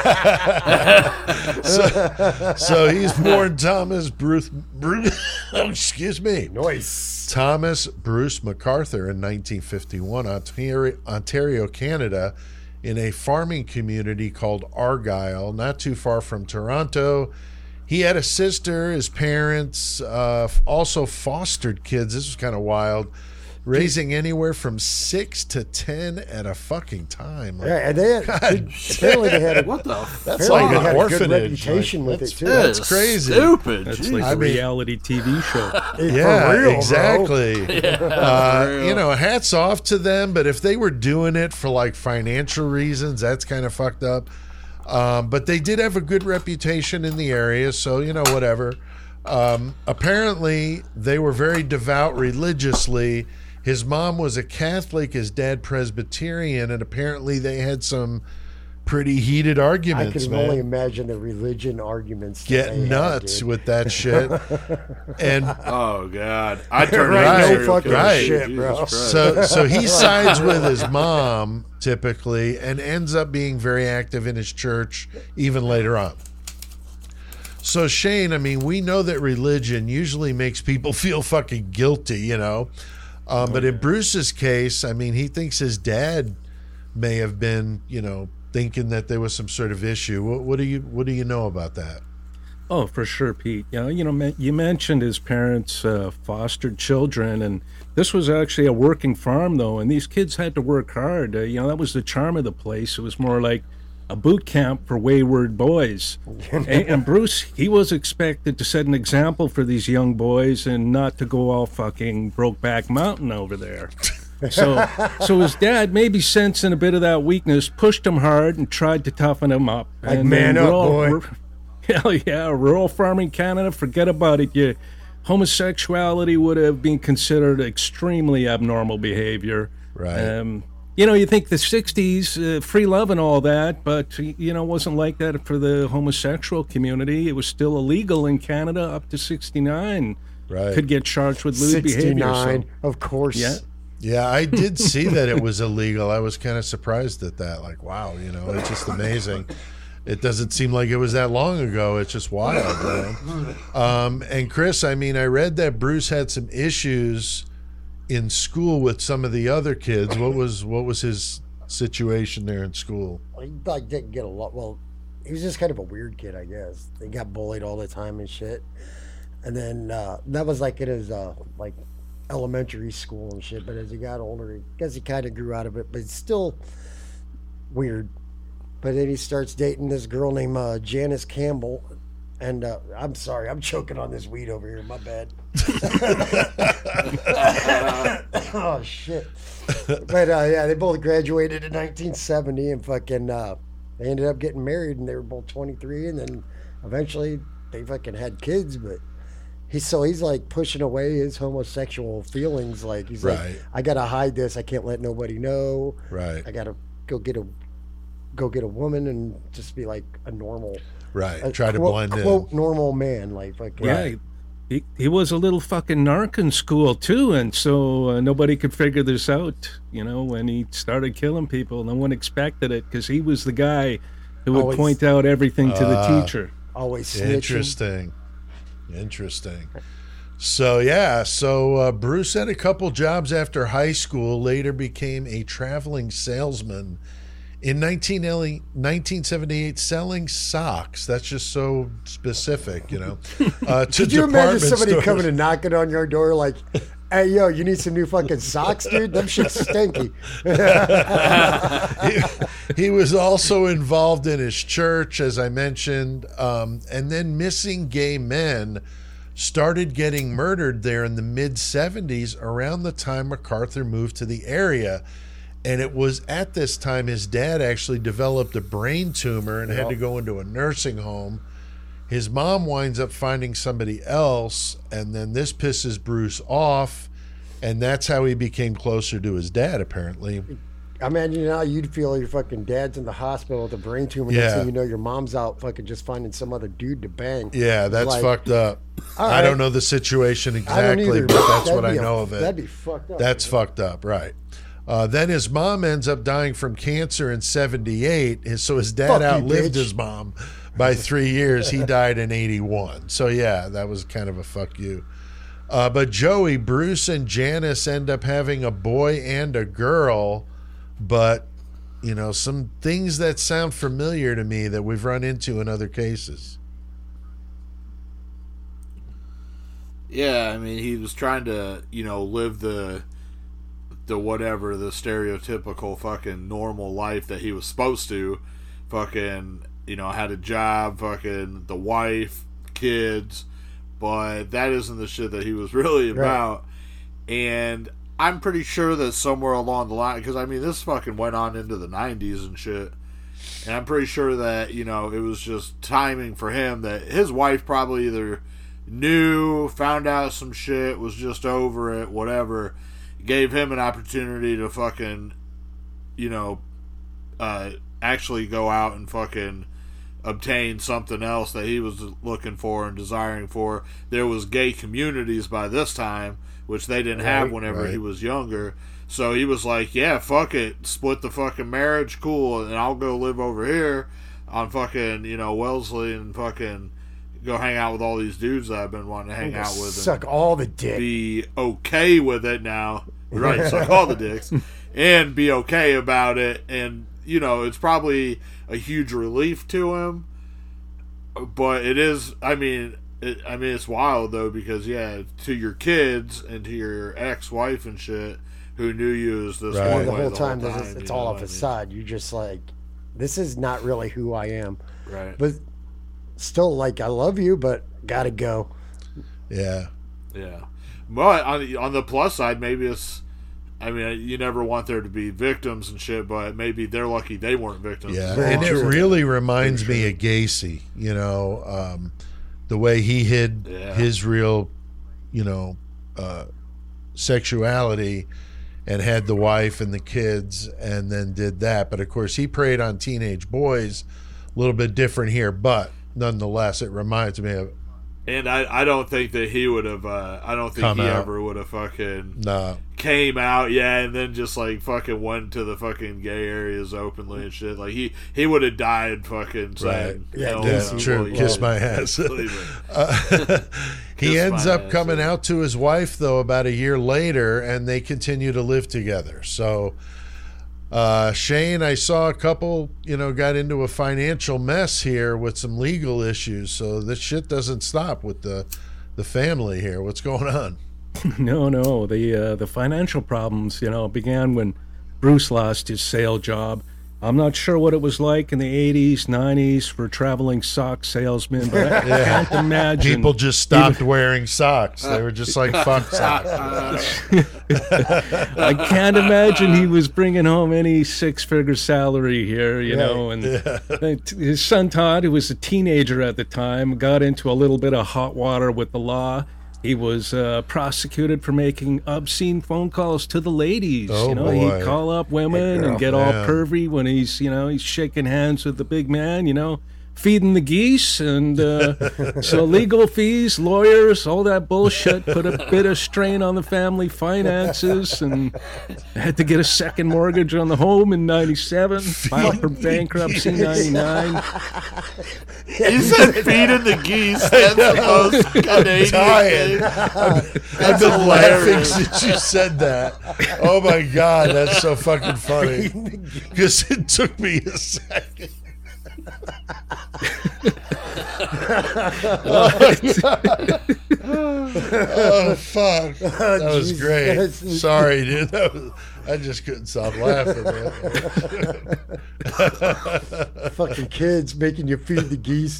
Speaker 4: So he's born Thomas Bruce, Bruce oh, excuse me.
Speaker 5: Noise.
Speaker 4: Thomas Bruce McArthur in nineteen fifty-one, Ontario, Ontario, Canada, in a farming community called Argyle, not too far from Toronto. He had a sister. His parents uh, also fostered kids. This was kind of wild, raising anywhere from six to ten at a fucking time. Like,
Speaker 5: Yeah, and they had, apparently they had a,
Speaker 6: What the fuck?
Speaker 4: that's
Speaker 5: apparently
Speaker 4: like
Speaker 5: they
Speaker 4: an
Speaker 5: had a good
Speaker 4: orphanage.
Speaker 5: reputation
Speaker 4: Like,
Speaker 5: with it
Speaker 4: that's-
Speaker 5: too.
Speaker 4: That's
Speaker 6: That's
Speaker 4: crazy.
Speaker 6: Stupid.
Speaker 2: That's
Speaker 6: Jeez.
Speaker 2: like
Speaker 4: I
Speaker 2: a
Speaker 4: mean-
Speaker 2: reality T V show.
Speaker 4: Yeah,
Speaker 5: For real, bro.
Speaker 4: exactly. uh,
Speaker 6: for real.
Speaker 4: you know, hats off to them. But if they were doing it for like financial reasons, that's kind of fucked up. Um, but they did have a good reputation in the area, so you know, whatever. Um, apparently, they were very devout religiously. His mom was a Catholic, his dad Presbyterian, and apparently they had some pretty heated
Speaker 5: I
Speaker 4: arguments.
Speaker 5: can
Speaker 4: man.
Speaker 5: only imagine the religion arguments. that
Speaker 4: Get
Speaker 5: they had,
Speaker 4: nuts
Speaker 5: dude.
Speaker 4: with that shit. And
Speaker 6: Oh god, I turned
Speaker 4: Right,
Speaker 6: into a
Speaker 4: no
Speaker 6: serial
Speaker 5: fucking
Speaker 6: killer.
Speaker 4: right.
Speaker 5: shit,
Speaker 6: Jesus
Speaker 5: bro.
Speaker 6: Christ.
Speaker 4: So, so he sides with his mom typically, and ends up being very active in his church even later on. So Shane, I mean, we know that religion usually makes people feel fucking guilty, you know. Um, but in Bruce's case, I mean, he thinks his dad may have been, you know, thinking that there was some sort of issue. What, what do you what do you know about that?
Speaker 2: Oh, for sure, Pete. You know, you know, you mentioned his parents uh, fostered children, and this was actually a working farm, though, and these kids had to work hard. Uh, you know, that was the charm of the place. It was more like a boot camp for wayward boys. and, and Bruce, he was expected to set an example for these young boys and not to go all fucking Brokeback Mountain over there. So, so his dad, maybe sensing a bit of that weakness, pushed him hard and tried to toughen him up.
Speaker 5: Like,
Speaker 2: and
Speaker 5: man up,
Speaker 2: all,
Speaker 5: boy.
Speaker 2: Hell yeah, rural farming Canada, forget about it. You, homosexuality would have been considered extremely abnormal behavior.
Speaker 4: Right.
Speaker 2: Um, you know, you think the sixties, uh, free love and all that, but, you know, it wasn't like that for the homosexual community. It was still illegal in Canada up to sixty-nine.
Speaker 4: Right.
Speaker 2: Could get charged with lewd behavior.
Speaker 5: sixty-nine,
Speaker 2: So,
Speaker 5: of course.
Speaker 2: yeah.
Speaker 4: Yeah, I did see that it was illegal. I was kind of surprised at that. Like, wow, you know, it's just amazing. It doesn't seem like it was that long ago. It's just wild, man. Um, and Chris, I mean, I read that Bruce had some issues in school with some of the other kids. What was what was his situation there in school?
Speaker 5: He like didn't get a lot. Well, he was just kind of a weird kid, I guess. He got bullied all the time and shit. And then uh, that was like in his uh, like elementary school and shit. But as he got older, I guess he kind of grew out of it. But it's still weird. But then he starts dating this girl named uh, Janice Campbell. And uh, I'm sorry, I'm choking on this weed over here. My bad. Oh, shit. But uh, yeah, they both graduated in nineteen seventy and fucking, uh, they ended up getting married and they were both twenty-three. And then eventually they fucking had kids. But he's so he's like pushing away his homosexual feelings. Like, he's
Speaker 4: Right.
Speaker 5: like, I got to hide this. I can't let nobody know.
Speaker 4: Right.
Speaker 5: I got to go get a go get a woman and just be like a normal,
Speaker 4: Right.
Speaker 5: a
Speaker 4: Try to
Speaker 5: quote,
Speaker 4: blend
Speaker 5: quote
Speaker 4: in.
Speaker 5: normal man, like fucking.
Speaker 2: Yeah, he, he was a little fucking narc in school, too, and so uh, nobody could figure this out, you know, when he started killing people. No one expected it, because he was the guy who would
Speaker 5: Always-
Speaker 2: point out everything to the
Speaker 4: Ah.
Speaker 2: teacher.
Speaker 5: Always snitching.
Speaker 4: Interesting. Interesting. So, yeah, so uh, Bruce had a couple jobs after high school, later became a traveling salesman. In nineteen seventy-eight, selling socks. That's just so specific, you know. Uh, to
Speaker 5: Could you imagine
Speaker 4: department
Speaker 5: somebody
Speaker 4: stores.
Speaker 5: coming and knocking on your door like, hey, yo, you need some new fucking socks, dude? Them shit's stinky.
Speaker 4: he, he was also involved in his church, as I mentioned, um, and then missing gay men started getting murdered there in the mid seventies around the time MacArthur moved to the area. And it was at this time his dad actually developed a brain tumor and had to go into a nursing home. His mom winds up finding somebody else, and then this pisses Bruce off, and that's how he became closer to his dad, apparently.
Speaker 5: I imagine now you'd feel your fucking dad's in the hospital with a brain tumor.
Speaker 4: Yeah.
Speaker 5: Next thing you know, your mom's out fucking just finding some other dude to bang.
Speaker 4: Yeah, that's
Speaker 5: Like,
Speaker 4: fucked up.
Speaker 5: all
Speaker 4: I don't
Speaker 5: right.
Speaker 4: know the situation
Speaker 5: I don't
Speaker 4: exactly,
Speaker 5: either,
Speaker 4: but that's
Speaker 5: that'd
Speaker 4: what I
Speaker 5: be a-
Speaker 4: know of it.
Speaker 5: That'd be fucked up.
Speaker 4: That's fucked up, right. Uh, then his mom ends up dying from cancer in seventy-eight. His- So his dad
Speaker 5: Fuck you,
Speaker 4: outlived
Speaker 5: bitch.
Speaker 4: his mom by three years. He died in eighty-one. So, yeah, that was kind of a fuck you. Uh, but Joey, Bruce, and Janice end up having a boy and a girl. But, you know, some things that sound familiar to me that we've run into in other cases.
Speaker 6: Yeah, I mean, he was trying to, you know, live the the whatever, the stereotypical fucking normal life that he was supposed to. Fucking, you know, had a job, fucking the wife, kids, but that isn't the shit that he was really about. Right. And I'm pretty sure that somewhere along the line, because I mean, this fucking went on into the nineties and shit. And I'm pretty sure that, you know, it was just timing for him that his wife probably either knew, found out some shit, was just over it, whatever, gave him an opportunity to fucking, you know, uh, actually go out and fucking obtain something else that he was looking for and desiring for. There was gay communities by this time, which they didn't have whenever
Speaker 4: right.
Speaker 6: he was younger. So he was like, yeah, fuck it, split the fucking marriage, cool, and I'll go live over here on fucking, you know, Wellesley and fucking go hang out with all these dudes that I've been wanting to hang out with.
Speaker 5: Suck
Speaker 6: and
Speaker 5: all the dick.
Speaker 6: be okay with it now. Right, suck all the dicks. And be okay about it. And you know, it's probably a huge relief to him. But it is, I mean, it, I mean, it's wild though, because yeah, to your kids and to your ex-wife and shit, who knew you as this
Speaker 4: Right.
Speaker 6: one
Speaker 5: the
Speaker 6: way
Speaker 5: whole
Speaker 6: the
Speaker 5: time,
Speaker 6: whole
Speaker 5: this
Speaker 6: time,
Speaker 5: is, it's
Speaker 6: you
Speaker 5: all
Speaker 6: know,
Speaker 5: off
Speaker 6: I
Speaker 5: his
Speaker 6: mean,
Speaker 5: side. You're just like, this is not really who I am.
Speaker 6: right?
Speaker 5: But still, like, I love you, but gotta go.
Speaker 4: Yeah.
Speaker 6: Yeah, but on the, on the plus side, maybe it's. I mean, you never want there to be victims and shit, but maybe they're lucky they weren't victims.
Speaker 4: Yeah,
Speaker 5: Very
Speaker 4: and it
Speaker 5: true.
Speaker 4: really reminds me of Gacy. You know, um, the way he hid
Speaker 6: Yeah.
Speaker 4: his real, you know, uh, sexuality, and had the wife and the kids, and then did that. But of course, he preyed on teenage boys. A little bit different here, but nonetheless, it reminds me of.
Speaker 6: And I, I don't think that he would have. Uh, I don't think
Speaker 4: Come
Speaker 6: he
Speaker 4: out.
Speaker 6: ever would have fucking
Speaker 4: Nah,
Speaker 6: came out, yeah, and then just like fucking went to the fucking gay areas openly and shit. Like he he would have died fucking saying,
Speaker 5: Yeah,
Speaker 6: "Hell
Speaker 5: Gacy
Speaker 6: no,
Speaker 4: yeah, true.
Speaker 6: well,
Speaker 4: Kiss
Speaker 6: yeah,
Speaker 4: my ass.
Speaker 6: leave it."
Speaker 4: Uh, he
Speaker 6: Kiss
Speaker 4: ends
Speaker 6: my
Speaker 4: up
Speaker 6: ass,
Speaker 4: coming
Speaker 6: yeah.
Speaker 4: out to his wife though about a year later, and they continue to live together. So uh, Shane, I saw a couple, you know, got into a financial mess here with some legal issues. So this shit doesn't stop with the the family here. What's going on?
Speaker 2: No, no. The uh, the financial problems, you know, began when Bruce lost his sale job. I'm not sure what it was like in the eighties, nineties for traveling sock salesmen, but I can't imagine.
Speaker 4: People just stopped wearing socks. They were just like, fuck socks.
Speaker 2: I can't imagine he was bringing home any six-figure salary here, you know. And his son Todd, who was a teenager at the time, got into a little bit of hot water with the law. He was uh, prosecuted for making obscene phone calls to the ladies.
Speaker 4: Oh,
Speaker 2: you know,
Speaker 4: boy.
Speaker 2: he'd call up women
Speaker 5: Hey,
Speaker 2: and get all
Speaker 4: girl.
Speaker 2: pervy when he's, you know, he's shaking hands with the big man, you know, feeding the geese. And uh, so legal fees, lawyers, all that bullshit put a bit of strain on the family finances, and had to get a second mortgage on the home in ninety-seven, filed for bankruptcy in ninety-nine.
Speaker 6: He said feeding the geese. That's the most Canadian
Speaker 4: Dying.
Speaker 6: thing.
Speaker 4: I've been laughing since you said that. Oh my god, that's so fucking funny. Because it took me a second. Oh fuck! That was
Speaker 5: Jesus.
Speaker 4: great. Sorry, dude. That was, I just couldn't stop laughing. Man.
Speaker 5: Fucking kids making you feed the geese.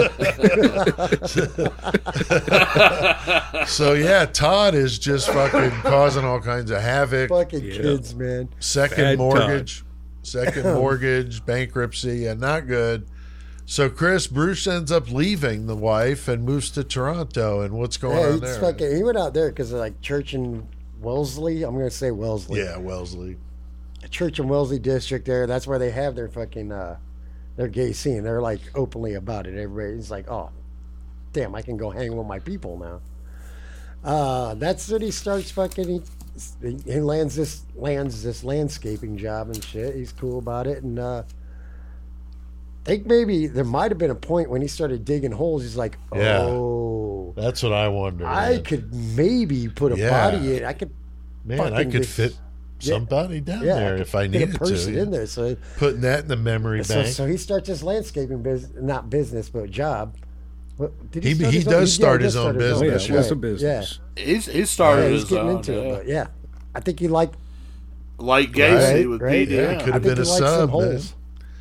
Speaker 4: So yeah, Todd is just fucking causing all kinds of havoc.
Speaker 5: Fucking kids, man.
Speaker 4: Second
Speaker 2: Bad
Speaker 4: mortgage, second mortgage, bankruptcy, and not good. So Chris, Bruce ends up leaving the wife and moves to Toronto. And what's going
Speaker 5: Yeah,
Speaker 4: on
Speaker 5: he's
Speaker 4: there?
Speaker 5: fucking, he went out there because of like church in Wellesley. I'm gonna say Wellesley.
Speaker 4: Yeah, Wellesley.
Speaker 5: Church and Wellesley district there. That's where they have their fucking uh, their gay scene. They're like openly about it. Everybody's like, oh, damn, I can go hang with my people now. Uh, that's when he starts fucking. He, he lands this lands this landscaping job and shit. He's cool about it, and uh, I think maybe there might have been a point when he started digging holes. He's like,
Speaker 4: Yeah.
Speaker 5: oh,
Speaker 4: That's what I wonder.
Speaker 5: I
Speaker 4: man.
Speaker 5: could maybe put a
Speaker 4: Yeah.
Speaker 5: body in. I could.
Speaker 4: Man, I
Speaker 5: fucking
Speaker 4: could
Speaker 5: just-
Speaker 4: fit somebody down
Speaker 5: Yeah,
Speaker 4: there
Speaker 5: I
Speaker 4: if
Speaker 5: could
Speaker 4: I
Speaker 5: fit
Speaker 4: needed
Speaker 5: a person
Speaker 4: to.
Speaker 5: in there. So
Speaker 4: Putting that in the memory
Speaker 5: So,
Speaker 4: bank.
Speaker 5: so he starts his landscaping business, not business, but job. What, did
Speaker 4: He-
Speaker 5: start
Speaker 4: he
Speaker 5: his own-
Speaker 4: does
Speaker 5: yeah,
Speaker 4: start
Speaker 5: he
Speaker 4: his own
Speaker 2: Oh, yeah,
Speaker 4: business,
Speaker 2: it was a
Speaker 5: right.
Speaker 2: business.
Speaker 6: He's he
Speaker 5: Yeah,
Speaker 6: started
Speaker 5: yeah he's
Speaker 6: his
Speaker 5: getting
Speaker 6: own,
Speaker 5: into
Speaker 6: yeah.
Speaker 5: it. But yeah, I think he liked.
Speaker 6: like Gacy
Speaker 4: Right,
Speaker 6: with
Speaker 5: right,
Speaker 6: P D
Speaker 4: yeah,
Speaker 6: M.
Speaker 4: it could
Speaker 5: I
Speaker 4: have
Speaker 5: think
Speaker 4: been
Speaker 5: he
Speaker 4: a
Speaker 5: likes
Speaker 4: sub,
Speaker 5: some
Speaker 4: man.
Speaker 5: holes.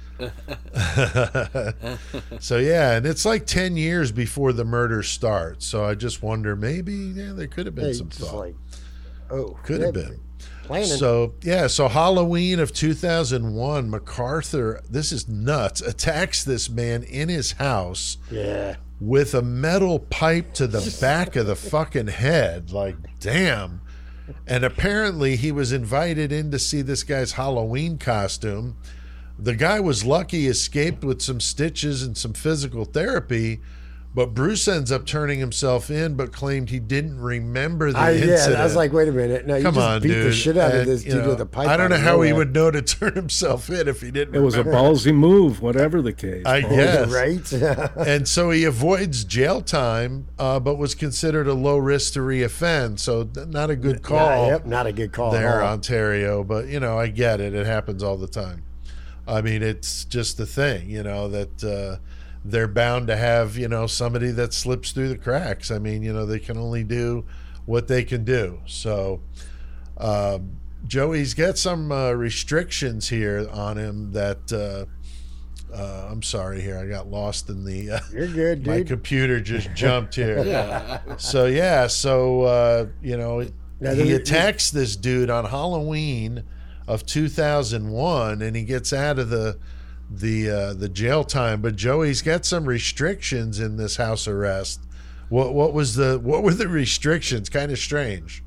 Speaker 4: So yeah, and it's like ten years before the murder starts. So I just wonder, maybe yeah, there could have been
Speaker 5: Yeah,
Speaker 4: some
Speaker 5: just
Speaker 4: thought.
Speaker 5: like, oh,
Speaker 4: Could have
Speaker 5: yeah,
Speaker 4: been.
Speaker 5: planning.
Speaker 4: So yeah, so Halloween of two thousand one, MacArthur, this is nuts, attacks this man in his house
Speaker 5: yeah,
Speaker 4: with a metal pipe to the back of the fucking head. Like, damn. And apparently he was invited in to see this guy's Halloween costume. The guy was lucky, escaped with some stitches and some physical therapy, but Bruce ends up turning himself in, but claimed he didn't remember the
Speaker 5: I,
Speaker 4: incident.
Speaker 5: yeah. I was like, wait a minute, no, you
Speaker 4: Come
Speaker 5: just
Speaker 4: on,
Speaker 5: beat
Speaker 4: dude.
Speaker 5: the shit out of
Speaker 4: And,
Speaker 5: this
Speaker 4: you
Speaker 5: dude
Speaker 4: know,
Speaker 5: with a pipe.
Speaker 4: I don't
Speaker 5: out
Speaker 4: know
Speaker 5: of
Speaker 4: how he
Speaker 5: nowhere.
Speaker 4: would know to turn himself in if he didn't
Speaker 2: It was a
Speaker 4: remember.
Speaker 2: ballsy move, whatever the case.
Speaker 4: I
Speaker 2: Ballsy.
Speaker 4: guess.
Speaker 5: right?
Speaker 4: And so he avoids jail time, uh, but was considered a low risk to reoffend. So th- not a good call
Speaker 5: Nah, yep, not a good call. at
Speaker 4: there,
Speaker 5: all.
Speaker 4: Ontario. But, you know, I get it. It happens all the time. I mean, it's just the thing, you know, that uh, they're bound to have, you know, somebody that slips through the cracks. I mean, you know, they can only do what they can do. So, um, Joey's got some uh, restrictions here on him that uh, uh, I'm sorry here. I got lost in the. Uh,
Speaker 5: You're good, dude.
Speaker 4: My computer just jumped here. yeah. So yeah, so uh, you know,
Speaker 5: Now,
Speaker 4: he
Speaker 5: there-
Speaker 4: attacks this dude on Halloween of two thousand one, and he gets out of the the uh, the jail time. But Joey's got some restrictions in this house arrest. What what was the what were the restrictions? Kind of strange.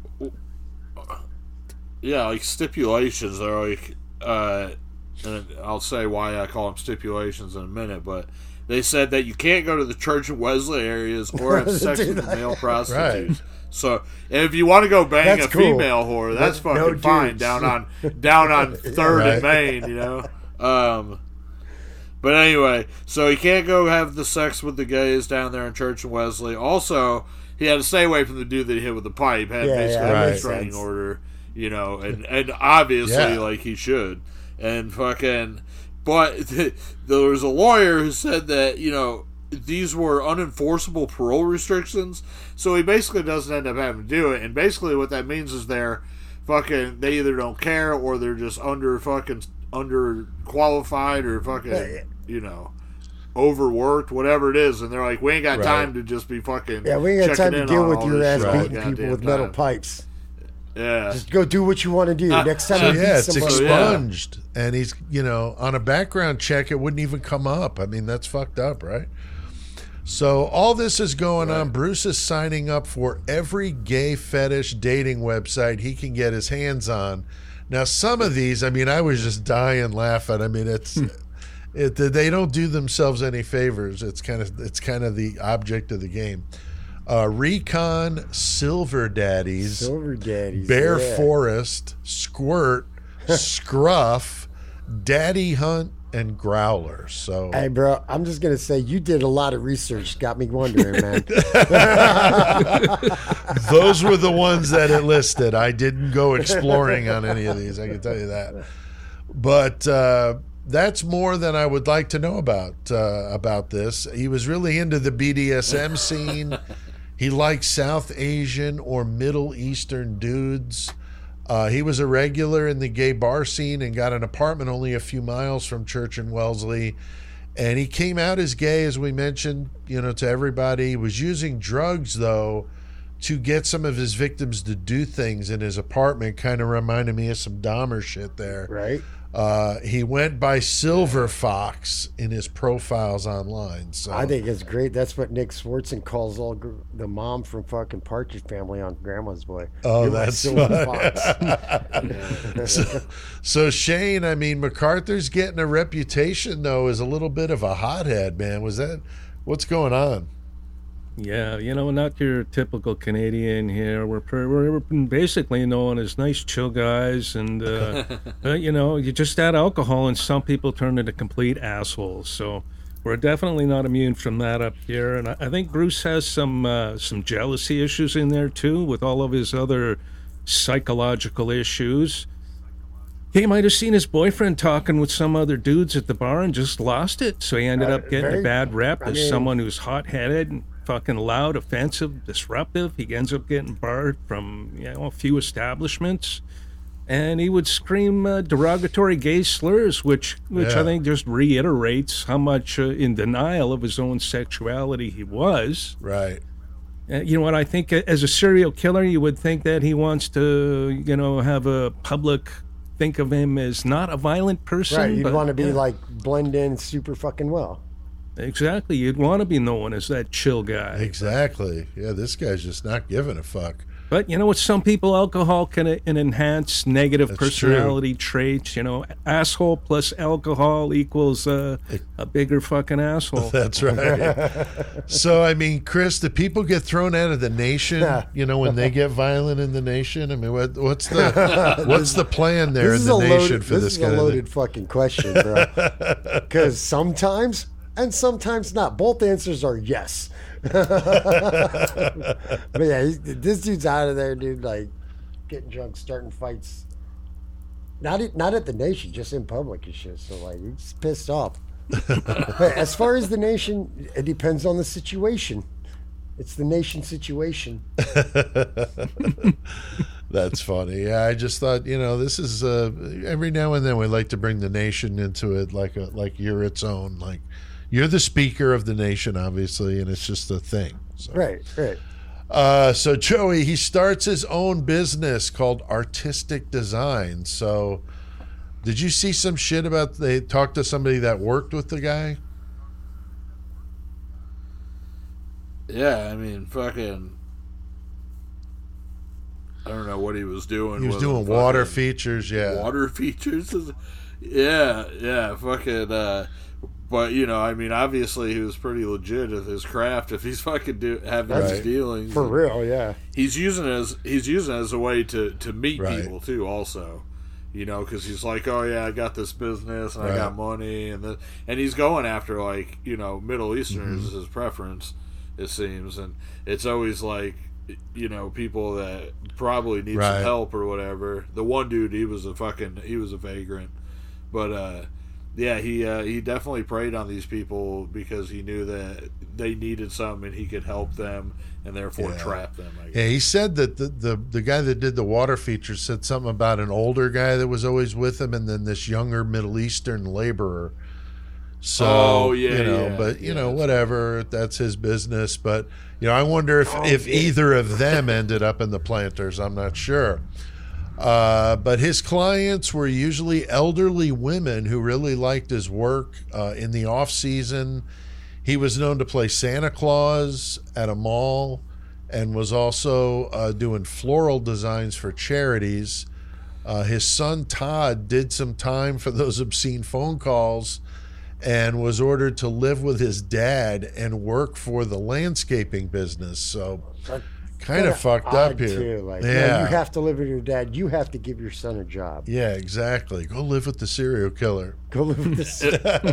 Speaker 6: Yeah, like stipulations. They're like, uh, and I'll say why I call them stipulations in a minute, but they said that you can't go to the Church and Wesley areas or have sex
Speaker 5: Do
Speaker 6: with
Speaker 5: that.
Speaker 6: male prostitutes.
Speaker 4: Right.
Speaker 6: So, and if you want to go bang
Speaker 5: That's
Speaker 6: a
Speaker 5: cool.
Speaker 6: female whore, that's
Speaker 5: But
Speaker 6: fucking
Speaker 5: no
Speaker 6: fine.
Speaker 5: dudes.
Speaker 6: Down on down on Third
Speaker 4: Right.
Speaker 6: and Main, you know. Um, but anyway, so he can't go have the sex with the gays down there in Church and Wesley. Also, he had to stay away from the dude that he hit with the pipe. Had
Speaker 5: Yeah,
Speaker 6: basically
Speaker 5: yeah,
Speaker 6: a
Speaker 4: that
Speaker 5: makes
Speaker 6: restraining
Speaker 5: sense.
Speaker 6: order, you know, and and obviously
Speaker 4: Yeah.
Speaker 6: like he should, and fucking. But there was a lawyer who said that, you know, these were unenforceable parole restrictions, so he basically doesn't end up having to do it. And basically, what that means is they're fucking they either don't care or they're just under fucking under qualified or fucking you know overworked, whatever it is. And they're like, we ain't got
Speaker 4: Right.
Speaker 6: time to just be fucking
Speaker 5: Yeah, we ain't got time
Speaker 6: checking
Speaker 5: to
Speaker 6: in
Speaker 5: deal
Speaker 6: on
Speaker 5: with
Speaker 6: all
Speaker 5: your
Speaker 6: this
Speaker 5: ass
Speaker 6: shit all the
Speaker 5: beating people
Speaker 6: goddamn
Speaker 5: with metal
Speaker 6: time.
Speaker 5: pipes.
Speaker 6: Yeah,
Speaker 5: Just go do what you want to do.
Speaker 6: Uh,
Speaker 5: Next time
Speaker 6: so
Speaker 5: you beat
Speaker 4: Yeah, it's
Speaker 5: somebody.
Speaker 6: So, yeah.
Speaker 4: expunged, and he's you know on a background check, it wouldn't even come up. I mean, that's fucked up, right? So all this is going on. Bruce is signing up for every gay fetish dating website he can get his hands on. Now, some of these, I mean, I was just dying laughing. I mean, it's it, they don't do themselves any favors. It's kind of it's kind of the object of the game. Uh, Recon, Silver Daddies,
Speaker 5: Silver Daddies.
Speaker 4: Bear
Speaker 5: yeah.
Speaker 4: Forest, Squirt, Scruff, Daddy Hunt, and Growler. So
Speaker 5: Hey, bro, I'm just going to say you did a lot of research. Got me wondering, man.
Speaker 4: those were the ones that it listed. I didn't go exploring on any of these, I can tell you that. But uh, that's more than I would like to know about uh, about this. He was really into the B D S M scene. He liked South Asian or Middle Eastern dudes. Uh, he was a regular in the gay bar scene and got an apartment only a few miles from Church and Wellesley. And he came out as gay, as we mentioned, you know, to everybody. He was using drugs, though, to get some of his victims to do things in his apartment. Kind of reminded me of some Dahmer shit there.
Speaker 5: Right?
Speaker 4: Uh, he went by Silver Fox in his profiles online. So
Speaker 5: I think it's great. That's what Nick Swartzen calls all gr- the mom from fucking Partridge Family on Grandma's Boy.
Speaker 4: Oh,
Speaker 5: You're my
Speaker 4: that's
Speaker 5: Silver
Speaker 4: funny.
Speaker 5: Fox.
Speaker 4: so, so Shane, I mean, MacArthur's getting a reputation though as a little bit of a hothead, man. Was that what's going on?
Speaker 2: Yeah, you know, not your typical Canadian here. We're per- we're basically known as nice, chill guys, and uh, uh, you know, you just add alcohol, and some people turn into complete assholes. So we're definitely not immune from that up here. And I, I think Bruce has some uh, some jealousy issues in there too, with all of his other psychological issues. He might have seen his boyfriend talking with some other dudes at the bar and just lost it. So he ended
Speaker 5: Uh,
Speaker 2: up getting
Speaker 5: very-
Speaker 2: a bad rep
Speaker 5: I
Speaker 2: as
Speaker 5: mean-
Speaker 2: someone who's hot-headed and fucking loud, offensive, disruptive. He ends up getting barred from, you know, a few establishments. And he would scream uh, derogatory gay slurs, which which
Speaker 4: Yeah.
Speaker 2: I think just reiterates how much uh, in denial of his own sexuality he was.
Speaker 4: Right.
Speaker 2: Uh, you know what? I think uh, as a serial killer, you would think that he wants to, you know, have a public think of him as not a violent person.
Speaker 5: Right, you'd
Speaker 2: but,
Speaker 5: want to be
Speaker 2: yeah,
Speaker 5: like blend in super fucking well.
Speaker 2: exactly. You'd want to be known as that chill guy.
Speaker 4: Exactly. Yeah, this guy's just not giving a fuck.
Speaker 2: But you know what? Some people, alcohol can, uh, can enhance negative
Speaker 4: That's
Speaker 2: personality traits. You know, asshole plus alcohol equals uh, a bigger fucking asshole.
Speaker 4: That's right. So, I mean, Chris, do people get thrown out of the nation? You know, when they get violent in the nation. I mean, what, what's the what's the plan there
Speaker 5: This
Speaker 4: in
Speaker 5: is
Speaker 4: the
Speaker 5: a
Speaker 4: nation
Speaker 5: loaded,
Speaker 4: for
Speaker 5: this
Speaker 4: this
Speaker 5: is
Speaker 4: kind
Speaker 5: a
Speaker 4: of
Speaker 5: loaded
Speaker 4: thing?
Speaker 5: fucking question, bro. Because sometimes and sometimes not. Both answers are yes. But yeah, he's, this dude's out of there, dude. Like getting drunk, starting fights. Not at, not at the nation, just in public and shit. So like, he's pissed off. As far as the nation, it depends on the situation. It's the nation situation.
Speaker 4: That's funny. Yeah, I just thought, you know, this is uh, every now and then we like to bring the nation into it, like a, like you're its own, like you're the speaker of the nation, obviously, and it's just a thing. So.
Speaker 5: Right, right.
Speaker 4: Uh, so Joey, he starts his own business called Artistic Design. So, did you see some shit about they talked to somebody that worked with the guy?
Speaker 6: Yeah, I mean, fucking. I don't know what he was doing.
Speaker 4: He was
Speaker 6: with
Speaker 4: doing
Speaker 6: fucking
Speaker 4: water features, yeah.
Speaker 6: Water features? Yeah, yeah, fucking. Uh, but, you know, I mean, obviously he was pretty legit at his craft if he's fucking do, having
Speaker 4: Right.
Speaker 6: these dealings.
Speaker 5: For real, yeah.
Speaker 6: He's using it as, he's using it as a way to, to meet
Speaker 4: Right.
Speaker 6: people, too, also. You know, because he's like, oh, yeah, I got this business and
Speaker 4: Right.
Speaker 6: I got money. And the, and he's going after, like, you know, Middle Easterners
Speaker 4: Mm-hmm.
Speaker 6: is his preference, it seems. And it's always like, you know, people that probably need
Speaker 4: Right.
Speaker 6: some help or whatever. The one dude, he was a fucking, he was a vagrant. But, uh, yeah, he uh, he definitely preyed on these people because he knew that they needed something and he could help them and therefore
Speaker 4: Yeah.
Speaker 6: trap them, I guess.
Speaker 4: Yeah, he said that the, the the guy that did the water features said something about an older guy that was always with him, and then this younger Middle Eastern laborer. So,
Speaker 6: Oh, yeah,
Speaker 4: you know,
Speaker 6: yeah.
Speaker 4: but you
Speaker 6: Yeah,
Speaker 4: know,
Speaker 6: that's
Speaker 4: whatever, that's his business. But you know, I wonder if if either of them ended up in the planters. I'm not sure. Uh, but his clients were usually elderly women who really liked his work. Uh, in the off season, he was known to play Santa Claus at a mall, and was also uh, doing floral designs for charities. Uh, his son Todd did some time for those obscene phone calls, and was ordered to live with his dad and work for the landscaping business. So, kind of fucked up
Speaker 5: odd,
Speaker 4: here.
Speaker 5: Too. Like, no,
Speaker 4: yeah.
Speaker 5: you have to live with your dad. You have to give your son a job.
Speaker 4: Yeah, exactly. Go live with the serial killer.
Speaker 5: Go live with this.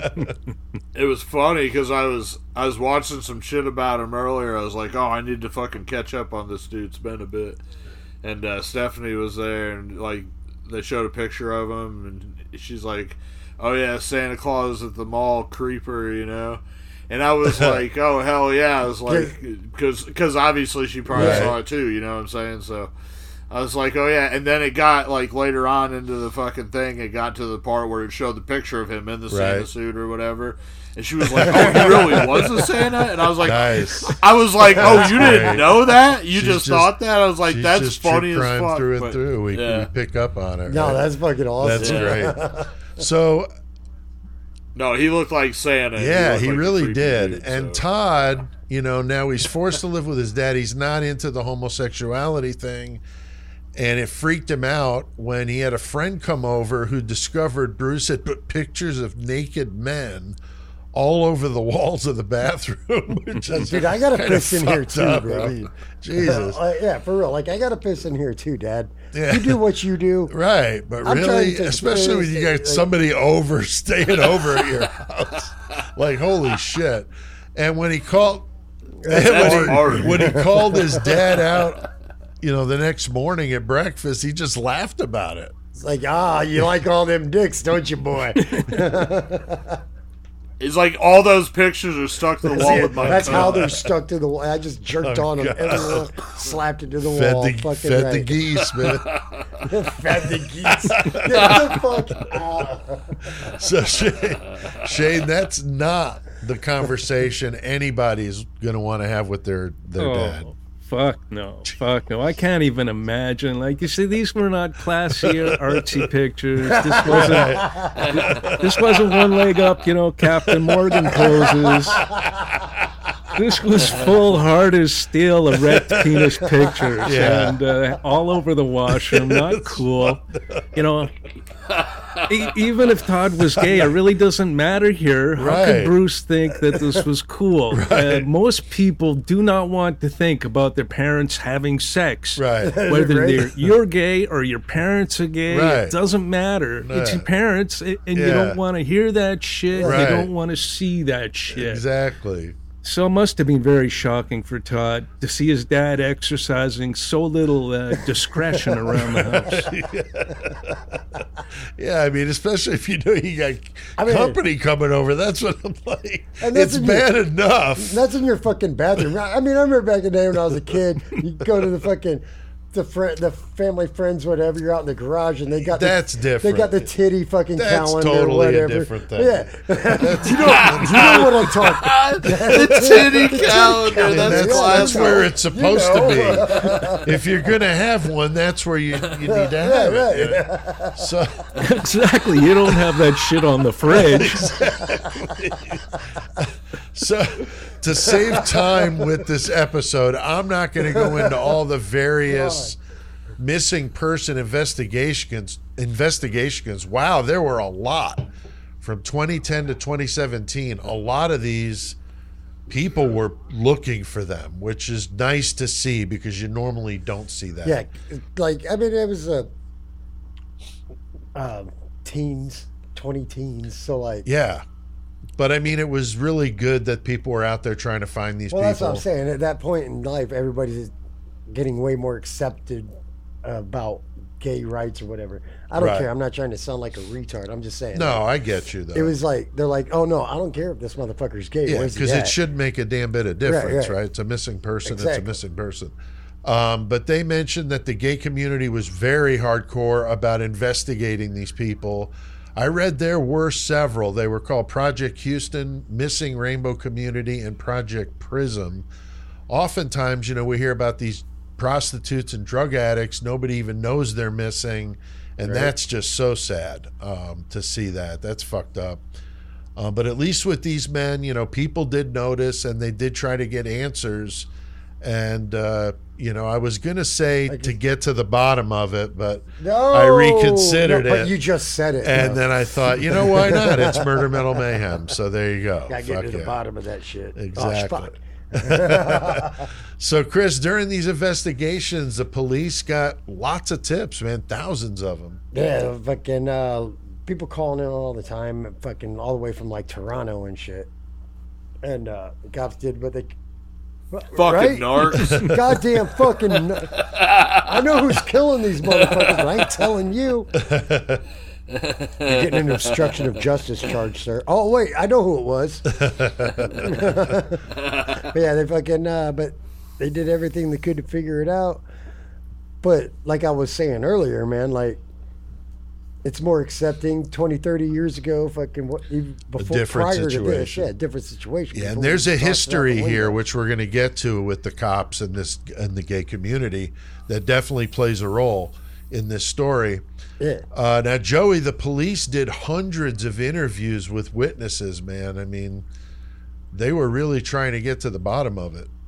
Speaker 6: It was funny because I was I was watching some shit about him earlier. I was like, oh, I need to fucking catch up on this dude. It's been a bit. And uh, Stephanie was there, and like they showed a picture of him, and she's like, oh yeah, Santa Claus at the mall, creeper, you know. And I was like, oh hell yeah! I was like, because because obviously she probably
Speaker 4: Right.
Speaker 6: saw it too, you know what I'm saying? So I was like, oh yeah. And then it got like later on into the fucking thing, it got to the part where it showed the picture of him in the Santa
Speaker 4: Right.
Speaker 6: suit or whatever. And she was like, oh, he really was a Santa? And I was like,
Speaker 4: Nice.
Speaker 6: I was like, oh,
Speaker 4: That's
Speaker 6: you
Speaker 4: great.
Speaker 6: didn't know that? You
Speaker 4: She's
Speaker 6: just,
Speaker 4: just-
Speaker 6: thought that? I was like,
Speaker 4: She's
Speaker 6: that's
Speaker 4: just
Speaker 6: funny
Speaker 4: true
Speaker 6: as
Speaker 4: crime
Speaker 6: fuck.
Speaker 4: through and
Speaker 6: but-
Speaker 4: through. We,
Speaker 6: yeah.
Speaker 4: we pick up on it.
Speaker 5: No,
Speaker 4: right?
Speaker 5: that's fucking awesome.
Speaker 4: That's
Speaker 6: Yeah.
Speaker 4: great. So
Speaker 6: No, he looked like Santa.
Speaker 4: yeah,
Speaker 6: looked
Speaker 4: he
Speaker 6: like a
Speaker 4: really
Speaker 6: creepy
Speaker 4: did.
Speaker 6: dude,
Speaker 4: and
Speaker 6: so.
Speaker 4: Todd, you know, now he's forced to live with his dad. He's not into the homosexuality thing. And it freaked him out when he had a friend come over who discovered Bruce had put pictures of naked men all over the walls of the bathroom. Which is
Speaker 5: Dude, I gotta
Speaker 4: kinda
Speaker 5: piss in here
Speaker 4: fucked
Speaker 5: too,
Speaker 4: up.
Speaker 5: bro.
Speaker 4: I mean, Jesus.
Speaker 5: Uh, yeah, for real. Like, I gotta piss in here too, Dad.
Speaker 4: Yeah.
Speaker 5: You do what you do.
Speaker 4: Right, but
Speaker 5: I'm trying
Speaker 4: really,
Speaker 5: to
Speaker 4: especially when you got
Speaker 5: like-
Speaker 4: somebody over staying over at your house, like holy shit! And when he called,
Speaker 6: That's
Speaker 4: when,
Speaker 6: hard.
Speaker 4: he, when he called his dad out, you know, the next morning at breakfast, he just laughed about it.
Speaker 5: It's like, ah, you like all them dicks, don't you, boy?
Speaker 6: It's like all those pictures are stuck to the wall with my
Speaker 5: That's how
Speaker 6: tongue.
Speaker 5: they're stuck to the wall. I just jerked
Speaker 4: Oh,
Speaker 5: on them.
Speaker 4: God.
Speaker 5: Everyone slapped it to the
Speaker 4: Fed
Speaker 5: wall.
Speaker 4: the
Speaker 5: fucking
Speaker 4: fed
Speaker 5: right.
Speaker 4: the geese, man.
Speaker 5: Fed the geese. Get the fuck out.
Speaker 4: So Shane, Shane, that's not the conversation anybody's going to want to have with their their dad.
Speaker 2: Oh, fuck no. Fuck no. I can't even imagine. Like, you see, these were not classy or artsy pictures. This wasn't, this wasn't one leg up, you know, Captain Morgan poses. This was full hard as steel erect penis pictures.
Speaker 4: Yeah.
Speaker 2: And uh, all over the washroom. Not cool. You know, e- even if Todd was gay, it really doesn't matter here. How
Speaker 4: Right.
Speaker 2: could Bruce think that this was cool? Uh, most people do not want to think about their parents having sex.
Speaker 4: Right.
Speaker 2: Whether
Speaker 5: Right.
Speaker 2: they're, you're gay or your parents are gay,
Speaker 4: Right.
Speaker 2: it doesn't matter. It's your parents, and and you
Speaker 4: Yeah.
Speaker 2: don't want to hear that shit.
Speaker 4: Right.
Speaker 2: You don't want to see that shit.
Speaker 4: Exactly.
Speaker 2: So it must have been very shocking for Todd to see his dad exercising so little uh, discretion around the house.
Speaker 4: Yeah, I mean, especially if you know you got
Speaker 5: I mean-
Speaker 4: company coming over. That's what I'm like.
Speaker 5: And that's
Speaker 4: It's
Speaker 5: in
Speaker 4: bad
Speaker 5: your-
Speaker 4: enough.
Speaker 5: That's in your fucking bathroom. I mean, I remember back in the day when I was a kid, you go to the fucking the friend, the family friends, whatever. You're out in the garage, and they got
Speaker 4: That's
Speaker 5: the,
Speaker 4: different.
Speaker 5: They got the titty fucking
Speaker 4: That's
Speaker 5: calendar,
Speaker 4: totally a
Speaker 5: whatever.
Speaker 4: different thing.
Speaker 5: Yeah, you know, you know what I'm talking.
Speaker 6: The titty calendar.
Speaker 4: And
Speaker 6: That's,
Speaker 4: that's,
Speaker 6: classic.
Speaker 4: that's where it's supposed to be. If you're going to have one, that's where you, you need to have it. you know? So
Speaker 2: Exactly. You don't have that shit on the fridge.
Speaker 4: So, to save time with this episode, I'm not going to go into all the various missing person investigations. Investigations. Wow, there were a lot from twenty ten to twenty seventeen. A lot of these people were looking for them, which is nice to see because you normally don't see that.
Speaker 5: Yeah, like I mean, it was a uh, um, teens, twenty teens. So like,
Speaker 4: Yeah. But I mean, it was really good that people were out there trying to find these
Speaker 5: well,
Speaker 4: people.
Speaker 5: that's what I'm saying. At that point in life, everybody's getting way more accepted about gay rights or whatever. I don't
Speaker 4: Right.
Speaker 5: care. I'm not trying to sound like a retard. I'm just saying.
Speaker 4: No, I get you though.
Speaker 5: It was like they're like, oh no, I don't care if this motherfucker's gay.
Speaker 4: Yeah,
Speaker 5: Where's he
Speaker 4: because it
Speaker 5: at?
Speaker 4: should make a damn bit of difference,
Speaker 5: right.
Speaker 4: right? It's a missing person. It's a
Speaker 5: Exactly.
Speaker 4: missing person. Um, but they mentioned that the gay community was very hardcore about investigating these people. I read there were several. They were called Project Houston, Missing Rainbow Community, and Project Prism. Oftentimes, you know, we hear about these prostitutes and drug addicts. Nobody even knows they're missing. And
Speaker 5: Right.
Speaker 4: that's just so sad um, to see that. That's fucked up. Uh, but at least with these men, you know, people did notice and they did try to get answers. And, uh, you know, I was going to say to get to the bottom of it, but
Speaker 5: No,
Speaker 4: I reconsidered
Speaker 5: no,
Speaker 4: it.
Speaker 5: But you just said it.
Speaker 4: And
Speaker 5: no.
Speaker 4: then I thought, you know, why not? It's Murder Metal Mayhem. So there you go.
Speaker 5: Gotta get
Speaker 4: Fuck
Speaker 5: to the
Speaker 4: yeah.
Speaker 5: bottom of that shit. Oh,
Speaker 4: Exactly.
Speaker 5: fuck.
Speaker 4: So, Chris, during these investigations, the police got lots of tips, man, thousands of them.
Speaker 5: Yeah, fucking uh, people calling in all the time, fucking all the way from like Toronto and shit. And uh, the cops did what they.
Speaker 6: Fucking
Speaker 5: right?
Speaker 6: narcs.
Speaker 5: Goddamn fucking. n- I know who's killing these motherfuckers, but I ain't telling you. You're getting an obstruction of justice charge, sir. Oh, wait, I know who it was. But yeah, they fucking. Uh, but they did everything they could to figure it out. But like I was saying earlier, man, like. It's more accepting. twenty, thirty years ago, fucking what, even before,
Speaker 4: different
Speaker 5: prior to this,
Speaker 4: situation.
Speaker 5: yeah, different situation.
Speaker 4: Yeah, and
Speaker 5: Before
Speaker 4: there's
Speaker 5: we
Speaker 4: a
Speaker 5: tossed it out
Speaker 4: history
Speaker 5: the
Speaker 4: here,
Speaker 5: window.
Speaker 4: which we're going to get to with the cops and this and the gay community, that definitely plays a role in this story.
Speaker 5: Yeah.
Speaker 4: Uh, now, Joey, the police did hundreds of interviews with witnesses, man. I mean, they were really trying to get to the bottom of it.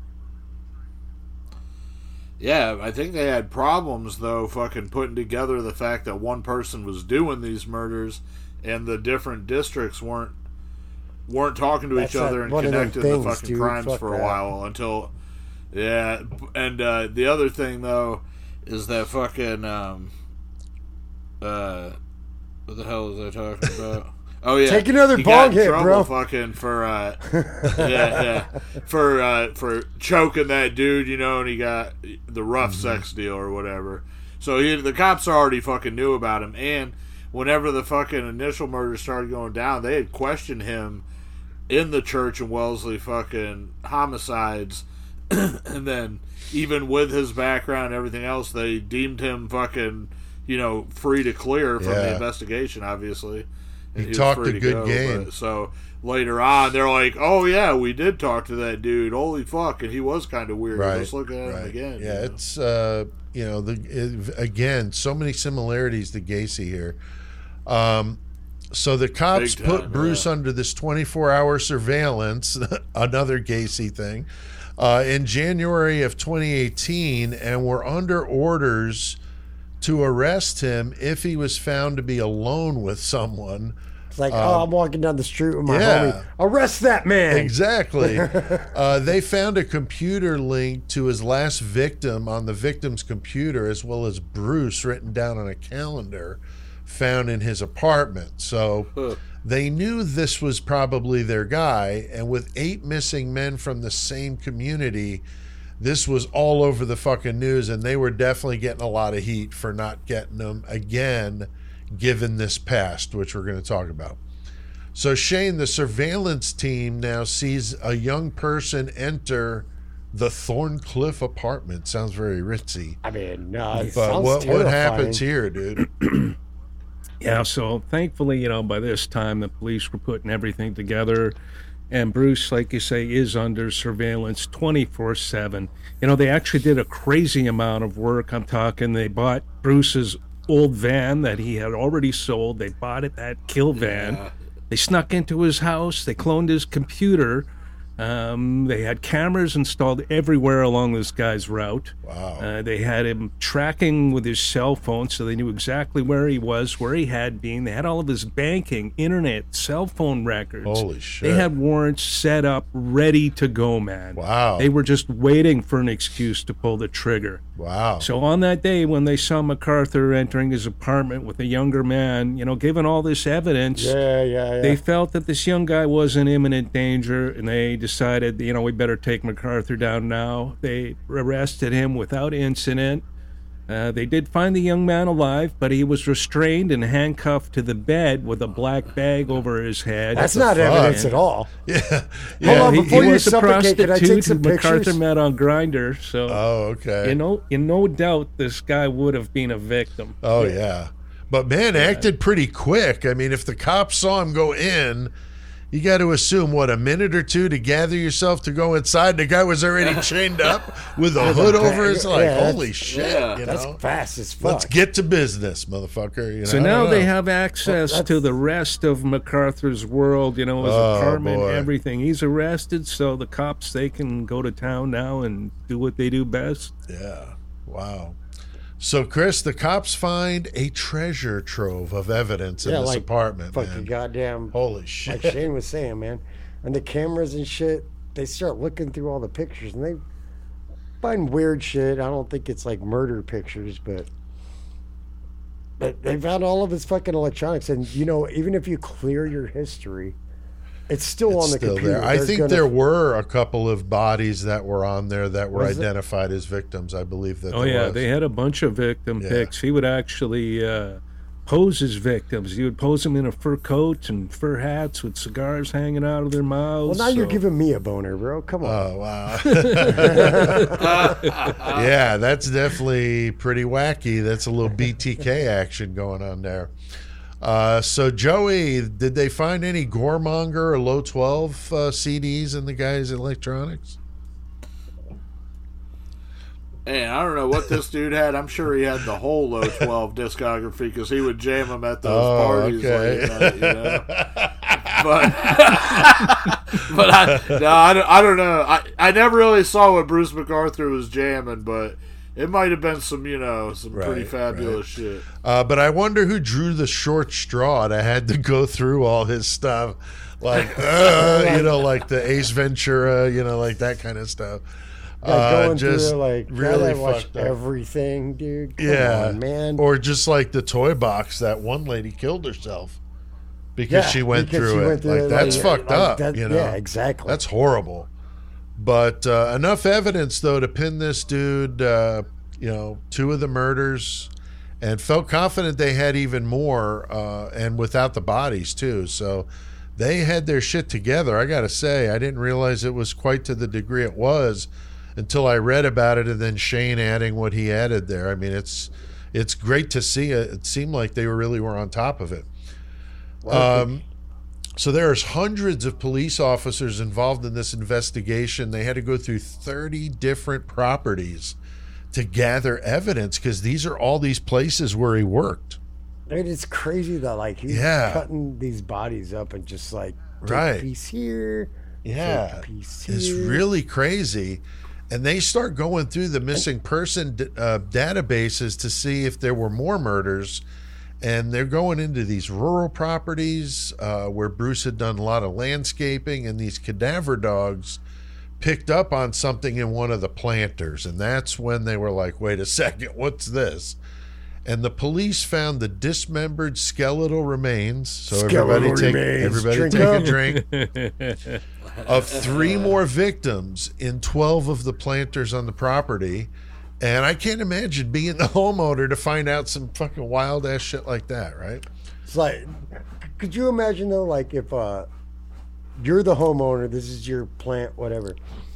Speaker 6: Yeah, I think they had problems, though, fucking putting together the fact that one person was doing these murders and the different districts weren't weren't talking to
Speaker 5: That's
Speaker 6: each other
Speaker 5: not
Speaker 6: and
Speaker 5: one of them
Speaker 6: connecting the
Speaker 5: things,
Speaker 6: fucking
Speaker 5: dude.
Speaker 6: crimes
Speaker 5: Fuck
Speaker 6: for a
Speaker 5: that.
Speaker 6: while until... Yeah, and uh, the other thing, though, is that fucking... Um, uh, what the hell was I talking about? Oh yeah,
Speaker 5: Take another
Speaker 6: he got
Speaker 5: bong
Speaker 6: in
Speaker 5: hit,
Speaker 6: trouble
Speaker 5: bro.
Speaker 6: Fucking for uh, yeah, yeah, for uh, for choking that dude, you know, and he got the rough
Speaker 5: Mm-hmm.
Speaker 6: sex deal or whatever. So he, the cops already fucking knew about him, and whenever the fucking initial murder started going down, they had questioned him in the Church and Wellesley fucking homicides, and then even with his background and everything else, they deemed him fucking, you know, free to clear from the
Speaker 4: Yeah.
Speaker 6: investigation, obviously. And
Speaker 4: He
Speaker 6: was
Speaker 4: talked
Speaker 6: free
Speaker 4: a
Speaker 6: to
Speaker 4: good
Speaker 6: go,
Speaker 4: game.
Speaker 6: but- so later on, they're like, "Oh yeah, we did talk to that dude. Holy fuck!" And he was kind of weird.
Speaker 4: Right.
Speaker 6: Let's look at him
Speaker 4: right.
Speaker 6: again. you
Speaker 4: Yeah,
Speaker 6: know?
Speaker 4: it's, uh, you know, the it, again, so many similarities to Gacy here. Um, so the cops
Speaker 6: Big time,
Speaker 4: put Bruce
Speaker 6: yeah.
Speaker 4: under this twenty-four hour surveillance, another Gacy thing, uh, in January of twenty eighteen, and were under orders to arrest him if he was found to be alone with someone.
Speaker 5: It's like, oh, I'm walking down the street with my
Speaker 4: Um, yeah.
Speaker 5: homie. Arrest that man.
Speaker 4: Exactly. uh, they found a computer link to his last victim on the victim's computer, as well as Bruce written down on a calendar found in his apartment. So
Speaker 6: Huh.
Speaker 4: they knew this was probably their guy. And with eight missing men from the same community, this was all over the fucking news. And they were definitely getting a lot of heat for not getting them again, given this past, which we're going to talk about. So, Shane, the surveillance team now sees a young person enter the Thorncliffe apartment. Sounds very ritzy.
Speaker 5: I mean, no, it
Speaker 4: But
Speaker 5: sounds
Speaker 4: what, what
Speaker 5: terrifying.
Speaker 4: happens here, dude?
Speaker 2: Yeah, so thankfully, you know, by this time the police were putting everything together, and Bruce, like you say, is under surveillance twenty-four seven. You know, they actually did a crazy amount of work. I'm talking, they bought Bruce's old van that he had already sold. They bought it, that kill van.
Speaker 6: Yeah.
Speaker 2: They snuck into his house. They cloned his computer. Um, they had cameras installed everywhere along this guy's route.
Speaker 4: Wow.
Speaker 2: Uh, they had him tracking with his cell phone, so they knew exactly where he was, where he had been. They had all of his banking, internet, cell phone records.
Speaker 4: Holy shit.
Speaker 2: They had warrants set up, ready to go, man.
Speaker 4: Wow.
Speaker 2: They were just waiting for an excuse to pull the trigger.
Speaker 4: Wow.
Speaker 2: So on that day when they saw MacArthur entering his apartment with a younger man, you know, given all this evidence,
Speaker 5: Yeah, yeah, yeah.
Speaker 2: they felt that this young guy was in imminent danger, and they decided, you know, we better take MacArthur down now. They arrested him without incident. Uh, they did find the young man alive, but he was restrained and handcuffed to the bed with a black bag over his head.
Speaker 5: That's not
Speaker 4: fuck?
Speaker 5: evidence at all.
Speaker 4: yeah.
Speaker 5: Hold
Speaker 4: Yeah.
Speaker 5: on,
Speaker 2: he,
Speaker 5: before
Speaker 2: he
Speaker 5: you
Speaker 2: was a
Speaker 5: suffocate, can I take
Speaker 2: prostitute
Speaker 5: some
Speaker 2: who MacArthur
Speaker 5: pictures?
Speaker 2: met on Grindr, so
Speaker 4: Oh, okay.
Speaker 2: you know, in no doubt, this guy would have been a victim.
Speaker 4: Oh, yeah. But, man, acted pretty quick. I mean, if the cops saw him go in, you got to assume, what, a minute or two to gather yourself to go inside? The guy was already chained up with a hood over his
Speaker 5: Yeah,
Speaker 4: like,
Speaker 5: that's-
Speaker 4: holy shit,
Speaker 6: yeah.
Speaker 4: you
Speaker 5: That's
Speaker 4: know?
Speaker 5: fast as fuck.
Speaker 4: Let's get to business, motherfucker. You know?
Speaker 2: So
Speaker 4: I
Speaker 2: now
Speaker 4: don't
Speaker 2: they
Speaker 4: know.
Speaker 2: have access
Speaker 5: Well,
Speaker 2: to
Speaker 5: that's-
Speaker 2: the rest of MacArthur's world, you know, his
Speaker 4: Oh,
Speaker 2: apartment,
Speaker 4: boy.
Speaker 2: everything. He's arrested, so the cops, they can go to town now and do what they do best.
Speaker 4: Yeah. Wow. So, Chris, the cops find a treasure trove of evidence in
Speaker 5: Yeah,
Speaker 4: this
Speaker 5: like
Speaker 4: apartment,
Speaker 5: fucking
Speaker 4: man.
Speaker 5: goddamn.
Speaker 4: Holy
Speaker 5: Like
Speaker 4: shit.
Speaker 5: Shane was saying, man. And the cameras and shit, they start looking through all the pictures and they find weird shit. I don't think it's like murder pictures, but but they found all of his fucking electronics. And, you know, even if you clear your history, it's still
Speaker 4: It's
Speaker 5: on the
Speaker 4: still
Speaker 5: computer.
Speaker 4: there. I
Speaker 5: They're
Speaker 4: think
Speaker 5: gonna-
Speaker 4: there were a couple of bodies that were on there that were
Speaker 5: Was it?
Speaker 4: identified as victims. I believe that
Speaker 2: Oh,
Speaker 4: there
Speaker 2: yeah,
Speaker 4: was.
Speaker 2: they had a bunch of victim
Speaker 4: Yeah.
Speaker 2: pics. He would actually uh, pose as victims. He would pose them in a fur coat and fur hats with cigars hanging out of their mouths.
Speaker 5: Well, now you're
Speaker 2: so-
Speaker 5: giving me a boner, bro. Come on.
Speaker 4: Oh, wow. Yeah, that's definitely pretty wacky. That's a little B T K action going on there. Uh, so, Joey, did they find any Goremonger or Low twelve uh, C Ds in the guy's electronics?
Speaker 6: And I don't know what this dude had. I'm sure he had the whole Low twelve discography because he would jam them at those
Speaker 4: Oh,
Speaker 6: parties
Speaker 4: okay.
Speaker 6: late night, you know. But, but I, no, I, don't, I don't know. I, I never really saw what Bruce MacArthur was jamming, but it might have been some, you know, some pretty
Speaker 4: Right,
Speaker 6: fabulous
Speaker 4: right.
Speaker 6: shit.
Speaker 4: Uh, but I wonder who drew the short straw to had to go through all his stuff. Like, uh, you know, like the Ace Ventura, you know, like that kind of stuff.
Speaker 5: Yeah,
Speaker 4: Uh,
Speaker 5: going
Speaker 4: just
Speaker 5: through like,
Speaker 4: really
Speaker 5: I watch
Speaker 4: fucked up.
Speaker 5: everything, dude. Come
Speaker 4: Yeah,
Speaker 5: on, man.
Speaker 4: Or just like the toy box that one lady killed herself because
Speaker 5: Yeah,
Speaker 4: she went
Speaker 5: because
Speaker 4: through
Speaker 5: she
Speaker 4: it.
Speaker 5: went through
Speaker 4: like
Speaker 5: it,
Speaker 4: that's
Speaker 5: like,
Speaker 4: fucked
Speaker 5: like
Speaker 4: up.
Speaker 5: that-
Speaker 4: you know,
Speaker 5: yeah, exactly.
Speaker 4: That's horrible. But uh, enough evidence though to pin this dude. Uh, you know, two of the murders, and felt confident they had even more, uh, and without the bodies too. So they had their shit together. I gotta say, I didn't realize it was quite to the degree it was until I read about it, and then Shane adding what he added there. I mean, it's it's great to see it. It seemed like they really were on top of it. Um, so there's hundreds of police officers involved in this investigation. They had to go through thirty different properties to gather evidence because these are all these places where he worked.
Speaker 5: Dude, it's crazy that like he's
Speaker 4: Yeah.
Speaker 5: cutting these bodies up and just like take
Speaker 4: Right.
Speaker 5: a piece here,
Speaker 4: Yeah,
Speaker 5: take a piece here.
Speaker 4: it's really crazy. And they start going through the missing person d- uh, databases to see if there were more murders. And they're going into these rural properties uh, where Bruce had done a lot of landscaping, and these cadaver dogs picked up on something in one of the planters. And that's when they were like, wait a second, what's this? And the police found the dismembered skeletal remains. So
Speaker 5: Skeletal
Speaker 4: everybody take,
Speaker 5: remains.
Speaker 4: everybody
Speaker 5: Drink
Speaker 4: take
Speaker 5: up.
Speaker 4: a drink. Of three more victims in twelve of the planters on the property. And I can't imagine being the homeowner to find out some fucking wild ass shit like that, right?
Speaker 5: It's like, could you imagine though, like if uh, you're the homeowner, this is your plant, whatever,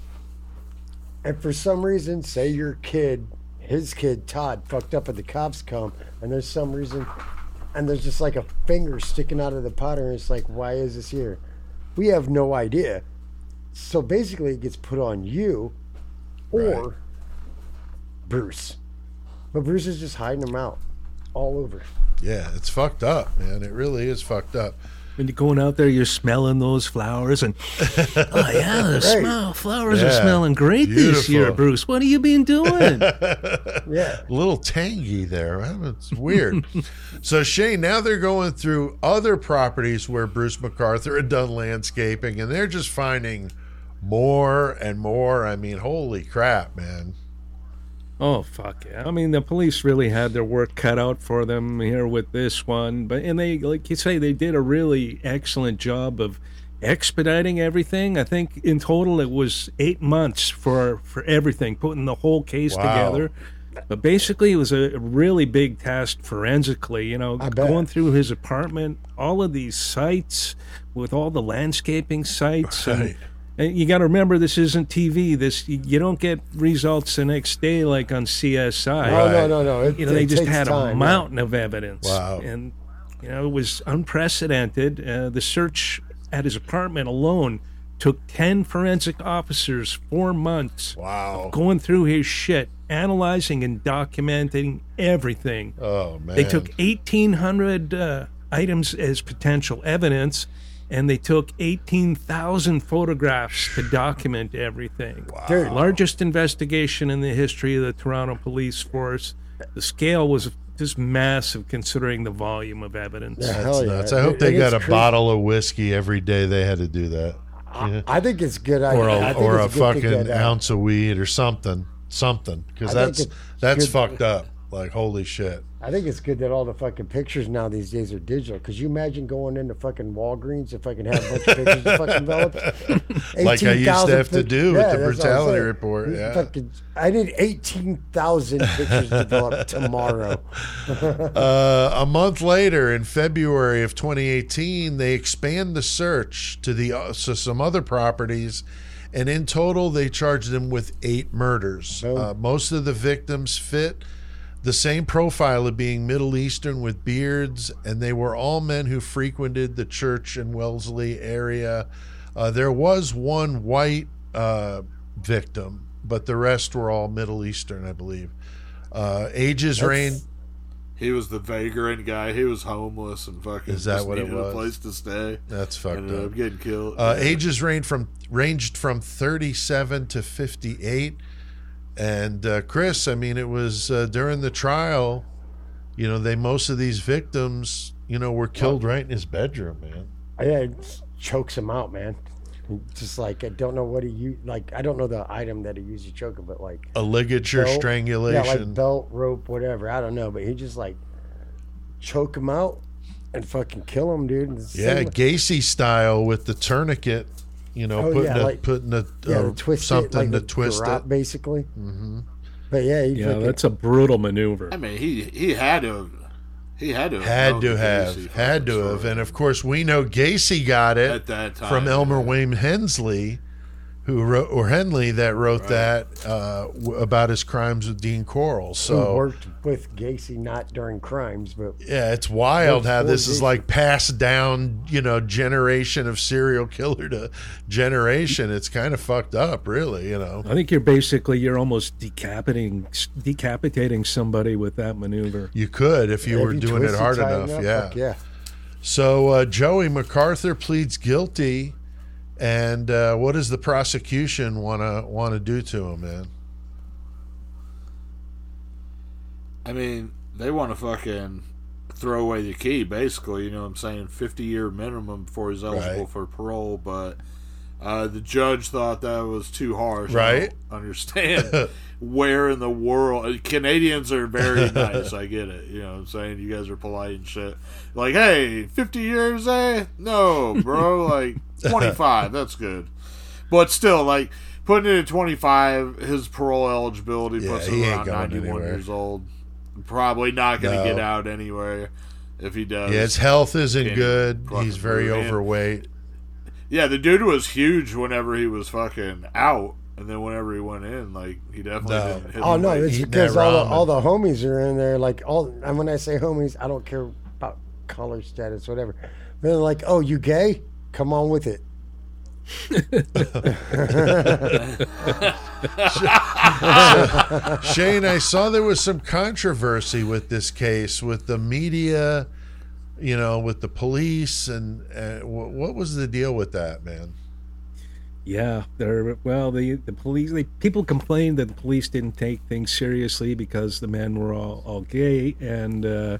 Speaker 5: and for some reason, say your kid, his kid Todd, fucked up and the cops come, and there's some reason, and there's just like a finger sticking out of the powder, and it's like, why is this here? We have no idea. So basically, it gets put on you, or
Speaker 4: Right.
Speaker 5: Bruce. But Bruce is just hiding them out all over.
Speaker 4: Yeah, it's fucked up, man. It really is fucked up.
Speaker 2: When you're going out there, you're smelling those flowers, and oh yeah, the smell flowers are
Speaker 4: Yeah.
Speaker 2: smelling great this year,
Speaker 4: Beautiful.
Speaker 2: Bruce. What have you been doing?
Speaker 5: Yeah.
Speaker 4: A little tangy there. Huh? It's weird. So, Shane, now they're going through other properties where Bruce McArthur had done landscaping, and they're just finding more and more. I mean, holy crap, man.
Speaker 2: Oh fuck yeah! I mean, the police really had their work cut out for them here with this one, but and they, like you say, they did a really excellent job of expediting everything. I think in total it was eight months for for everything, putting the whole case
Speaker 4: Wow.
Speaker 2: together. But basically, it was a really big task forensically. You know,
Speaker 5: I bet.
Speaker 2: going through his apartment, all of these sites with all the landscaping sites and.
Speaker 4: Right.
Speaker 2: And you got to remember, this isn't T V. This you don't get results the next day like on C S I.
Speaker 5: No, no, no, no. It,
Speaker 2: You know, they
Speaker 5: it
Speaker 2: just
Speaker 5: takes
Speaker 2: had
Speaker 5: time,
Speaker 2: a
Speaker 5: yeah.
Speaker 2: mountain of evidence.
Speaker 4: Wow.
Speaker 2: And you know, it was unprecedented. Uh, the search at his apartment alone took ten forensic officers four months
Speaker 4: Wow.
Speaker 2: going through his shit, analyzing and documenting everything.
Speaker 4: Oh, man.
Speaker 2: They took eighteen hundred uh, items as potential evidence, and they took eighteen thousand photographs to document everything.
Speaker 5: Dude.
Speaker 2: Largest investigation in the history of the Toronto Police Force. The scale was just massive considering the volume of evidence.
Speaker 5: Yeah.
Speaker 4: That's
Speaker 5: Hell yeah.
Speaker 4: nuts. I hope
Speaker 5: It-
Speaker 4: they
Speaker 5: it
Speaker 4: got a
Speaker 5: is crazy.
Speaker 4: bottle of whiskey every day they had to do that. Yeah.
Speaker 5: I think it's good. I,
Speaker 4: Or a,
Speaker 5: I think
Speaker 4: or a
Speaker 5: it's good thing
Speaker 4: fucking
Speaker 5: that, uh,
Speaker 4: ounce of weed or something. Something. Because
Speaker 5: I think
Speaker 4: that's,
Speaker 5: it's
Speaker 4: that's
Speaker 5: good-
Speaker 4: fucked up. Like, holy shit.
Speaker 5: I think it's good that all the fucking pictures now these days are digital. Because you imagine going into fucking Walgreens if I can have a bunch of pictures of fucking envelopes?
Speaker 4: Like I used to
Speaker 5: eighteen thousand
Speaker 4: have to
Speaker 5: pic-
Speaker 4: do with
Speaker 5: Yeah,
Speaker 4: the
Speaker 5: that's what I'm
Speaker 4: brutality
Speaker 5: saying.
Speaker 4: report,
Speaker 5: You
Speaker 4: yeah.
Speaker 5: fucking- I need eighteen thousand pictures developed tomorrow.
Speaker 4: Uh, a month later, in February of twenty eighteen, they expand the search to the uh, so some other properties, and in total, they charged them with eight murders.
Speaker 5: Boom.
Speaker 4: Uh, most of the victims fit the same profile of being Middle Eastern with beards, and they were all men who frequented the church in Wellesley area. Uh, there was one white uh, victim, but the rest were all Middle Eastern, I believe. Uh, ages
Speaker 5: That's-
Speaker 4: range.
Speaker 6: He was the vagrant guy. He was homeless and fucking
Speaker 4: Is that
Speaker 6: just
Speaker 4: what it
Speaker 6: needed
Speaker 4: was?
Speaker 6: a place to stay.
Speaker 4: That's fucked
Speaker 6: Ended
Speaker 4: up.
Speaker 6: up getting killed.
Speaker 4: Uh,
Speaker 6: Yeah.
Speaker 4: ages range from ranged from thirty-seven to fifty-eight. And uh, Chris, I mean, it was uh, during the trial. You know, they most of these victims, you know, were killed right in his bedroom, man.
Speaker 5: Yeah, it chokes him out, man. Just like I don't know what he used. Like I don't know the item that he used to choke him, but like
Speaker 4: A ligature
Speaker 5: belt-
Speaker 4: strangulation.
Speaker 5: Yeah, like belt, rope, whatever. I don't know, but he just like choke him out and fucking kill him, dude. It's the
Speaker 4: yeah,
Speaker 5: same-
Speaker 4: Gacy style with the tourniquet. You know,
Speaker 5: Oh,
Speaker 4: putting
Speaker 5: yeah,
Speaker 4: a,
Speaker 5: like-
Speaker 4: putting a
Speaker 5: yeah,
Speaker 4: uh,
Speaker 5: the twist it,
Speaker 4: something
Speaker 5: like
Speaker 4: to
Speaker 5: the
Speaker 4: twist
Speaker 5: garrote,
Speaker 4: it.
Speaker 5: basically. Mm-hmm. But yeah, he
Speaker 2: Yeah,
Speaker 5: fucking,
Speaker 2: that's a brutal maneuver.
Speaker 6: I mean, he he had to he had to have
Speaker 4: Had
Speaker 6: known
Speaker 4: to
Speaker 6: the
Speaker 4: have,
Speaker 6: Gacy
Speaker 4: had to
Speaker 6: fucking
Speaker 4: have,
Speaker 6: story.
Speaker 4: and of course we know Gacy got it
Speaker 6: At that time,
Speaker 4: from Elmer
Speaker 6: yeah.
Speaker 4: Wayne Hensley, who wrote, or Henley that wrote
Speaker 6: Right.
Speaker 4: that uh, w- about his crimes with Dean Coral.
Speaker 5: who
Speaker 4: So
Speaker 5: worked with Gacy not during crimes, but
Speaker 4: yeah, it's wild
Speaker 5: Worked
Speaker 4: how
Speaker 5: for
Speaker 4: this is
Speaker 5: Gacy.
Speaker 4: like passed down, you know, generation of serial killer to generation. It's kind of fucked up, really. You know,
Speaker 2: I think you're basically you're almost decapitating decapitating somebody with that maneuver.
Speaker 4: you could if you
Speaker 5: if
Speaker 4: were
Speaker 5: you
Speaker 4: doing it
Speaker 5: twist
Speaker 4: hard
Speaker 5: tight
Speaker 4: enough. Yeah.
Speaker 5: fuck yeah.
Speaker 4: So uh, Joey McArthur pleads guilty, and uh, what does the prosecution want to want to do to him, man?
Speaker 6: I mean, they want to fucking throw away the key, basically. You know what I'm saying? fifty year minimum before he's eligible
Speaker 4: Right.
Speaker 6: for parole, but uh, the judge thought that was too harsh.
Speaker 4: Right.
Speaker 6: I don't understand where in the world. Canadians are very nice. I get it. You know what I'm saying? You guys are polite and shit. Like, hey, fifty years, eh? No, bro. Like, twenty-five. That's good. But still, like, putting it at twenty-five, his parole eligibility
Speaker 4: Yeah,
Speaker 6: puts
Speaker 4: he
Speaker 6: him
Speaker 4: ain't
Speaker 6: around
Speaker 4: going
Speaker 6: ninety-one
Speaker 4: anywhere.
Speaker 6: years old. Probably not going to
Speaker 4: No.
Speaker 6: get out anyway if he does.
Speaker 4: Yeah, his health isn't
Speaker 6: Can't
Speaker 4: good.
Speaker 6: fucking
Speaker 4: He's very
Speaker 6: prove it.
Speaker 4: overweight.
Speaker 6: Yeah, the dude was huge whenever he was fucking out, and then whenever he went in, like he definitely
Speaker 4: No.
Speaker 6: didn't hit
Speaker 5: Oh
Speaker 6: him
Speaker 5: no,
Speaker 6: like-
Speaker 5: it's
Speaker 4: eating
Speaker 5: because
Speaker 4: that
Speaker 5: all the,
Speaker 4: ramen.
Speaker 5: all the homies are in there. Like all, and when I say homies, I don't care about color status, whatever. They're like, "Oh, you gay? Come on with it."
Speaker 4: Shane, I saw there was some controversy with this case, with the media, you know, with the police, and uh, wh- what was the deal with that, man?
Speaker 2: Yeah, they're well. The the police. They, people complained that the police didn't take things seriously because the men were all all gay, and uh,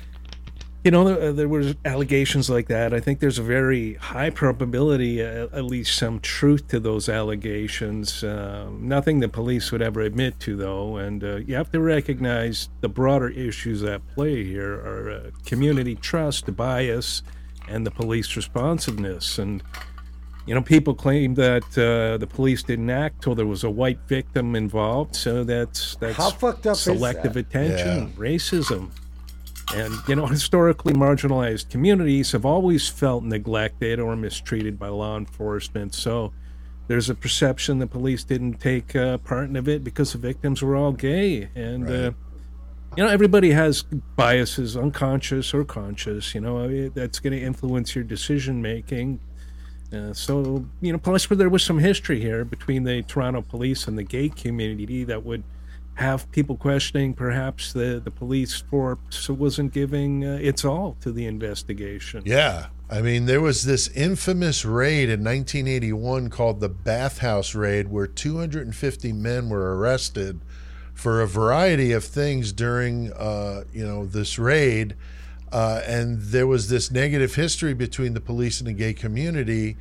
Speaker 2: you know there, there was allegations like that. I think there's a very high probability, uh, at least some truth to those allegations. Um, nothing the police would ever admit to, though. And uh, you have to recognize the broader issues at play here are uh, community trust, bias, and the police responsiveness. And you know, people claim that uh, the police didn't act till there was a white victim involved. So that's that's
Speaker 5: How fucked up is
Speaker 2: selective
Speaker 5: that?
Speaker 2: attention,
Speaker 4: Yeah.
Speaker 2: racism. And, you know, historically marginalized communities have always felt neglected or mistreated by law enforcement. So there's a perception the police didn't take uh, part in it because the victims were all gay. And, uh, you know, everybody has biases, unconscious or conscious. You know, it- that's going to influence your decision making. Uh, so, you know, plus there was some history here between the Toronto police and the gay community that would have people questioning perhaps the, the police force wasn't giving uh, its all to the investigation.
Speaker 4: Yeah. I mean, there was this infamous raid in nineteen eighty-one called the Bathhouse Raid, where two hundred fifty men were arrested for a variety of things during, uh, you know, this raid. Uh, and there was this negative history between the police and the gay community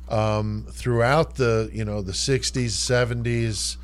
Speaker 4: um, throughout the, you know, the sixties, seventies.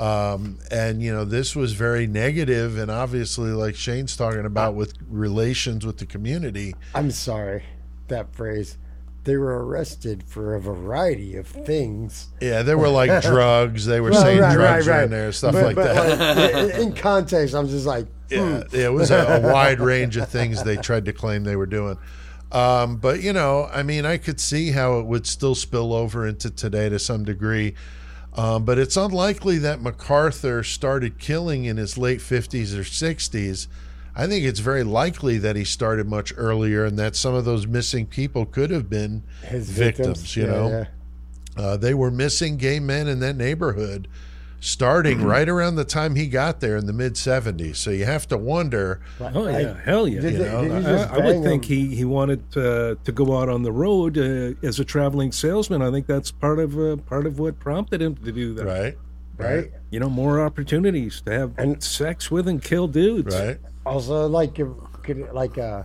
Speaker 4: Um, and, you know, this was very negative, and obviously, like Shane's talking about, with relations with the community.
Speaker 5: I'm sorry, that phrase. They were arrested for a variety of things.
Speaker 4: Yeah, they were like drugs. They were
Speaker 5: Well,
Speaker 4: saying
Speaker 5: right,
Speaker 4: drugs
Speaker 5: right,
Speaker 4: were
Speaker 5: right.
Speaker 4: in there, stuff
Speaker 5: But-
Speaker 4: like
Speaker 5: but,
Speaker 4: that.
Speaker 5: like, in- in context, I'm just like,
Speaker 4: Yeah, it was a, a wide range of things they tried to claim they were doing. Um, but, you know, I mean, I could see how it would still spill over into today to some degree. Um, but it's unlikely that MacArthur started killing in his late fifties or sixties. I think it's very likely that he started much earlier, and that some of those missing people could have been
Speaker 5: his
Speaker 4: victims,
Speaker 5: victims.
Speaker 4: you
Speaker 5: Yeah,
Speaker 4: know.
Speaker 5: yeah.
Speaker 4: Uh, they were missing gay men in that neighborhood starting right around the time he got there in the mid seventies. So you have to wonder.
Speaker 2: Oh, yeah,
Speaker 5: Like,
Speaker 2: hell yeah.
Speaker 5: did
Speaker 2: You
Speaker 5: they-
Speaker 2: know,
Speaker 5: did he
Speaker 2: I,
Speaker 5: just
Speaker 2: I would
Speaker 5: bang
Speaker 2: think
Speaker 5: him?
Speaker 2: he, he wanted uh, to go out on the road uh, as a traveling salesman. I think that's part of uh, part of what prompted him to do that.
Speaker 4: Right.
Speaker 5: Right?
Speaker 2: You know, more opportunities to have
Speaker 5: And-
Speaker 2: sex with and kill dudes.
Speaker 4: Right.
Speaker 5: Also, like, if- could, like, uh,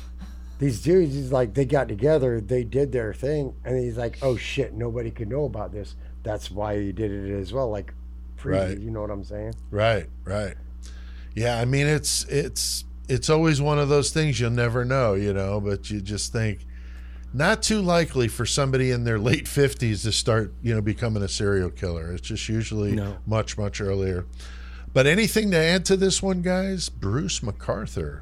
Speaker 5: these dudes, he's like, they got together, they did their thing, and he's like, oh shit, nobody could know about this. That's why he did it as well. Like, preview,
Speaker 4: Right.
Speaker 5: you know what I'm saying?
Speaker 4: Right, right. Yeah, I mean it's it's it's always one of those things you'll never know, you know, but you just think not too likely for somebody in their late fifties to start, you know, becoming a serial killer. It's just usually
Speaker 2: No.
Speaker 4: much much earlier. But anything to add to this one, guys? Bruce MacArthur.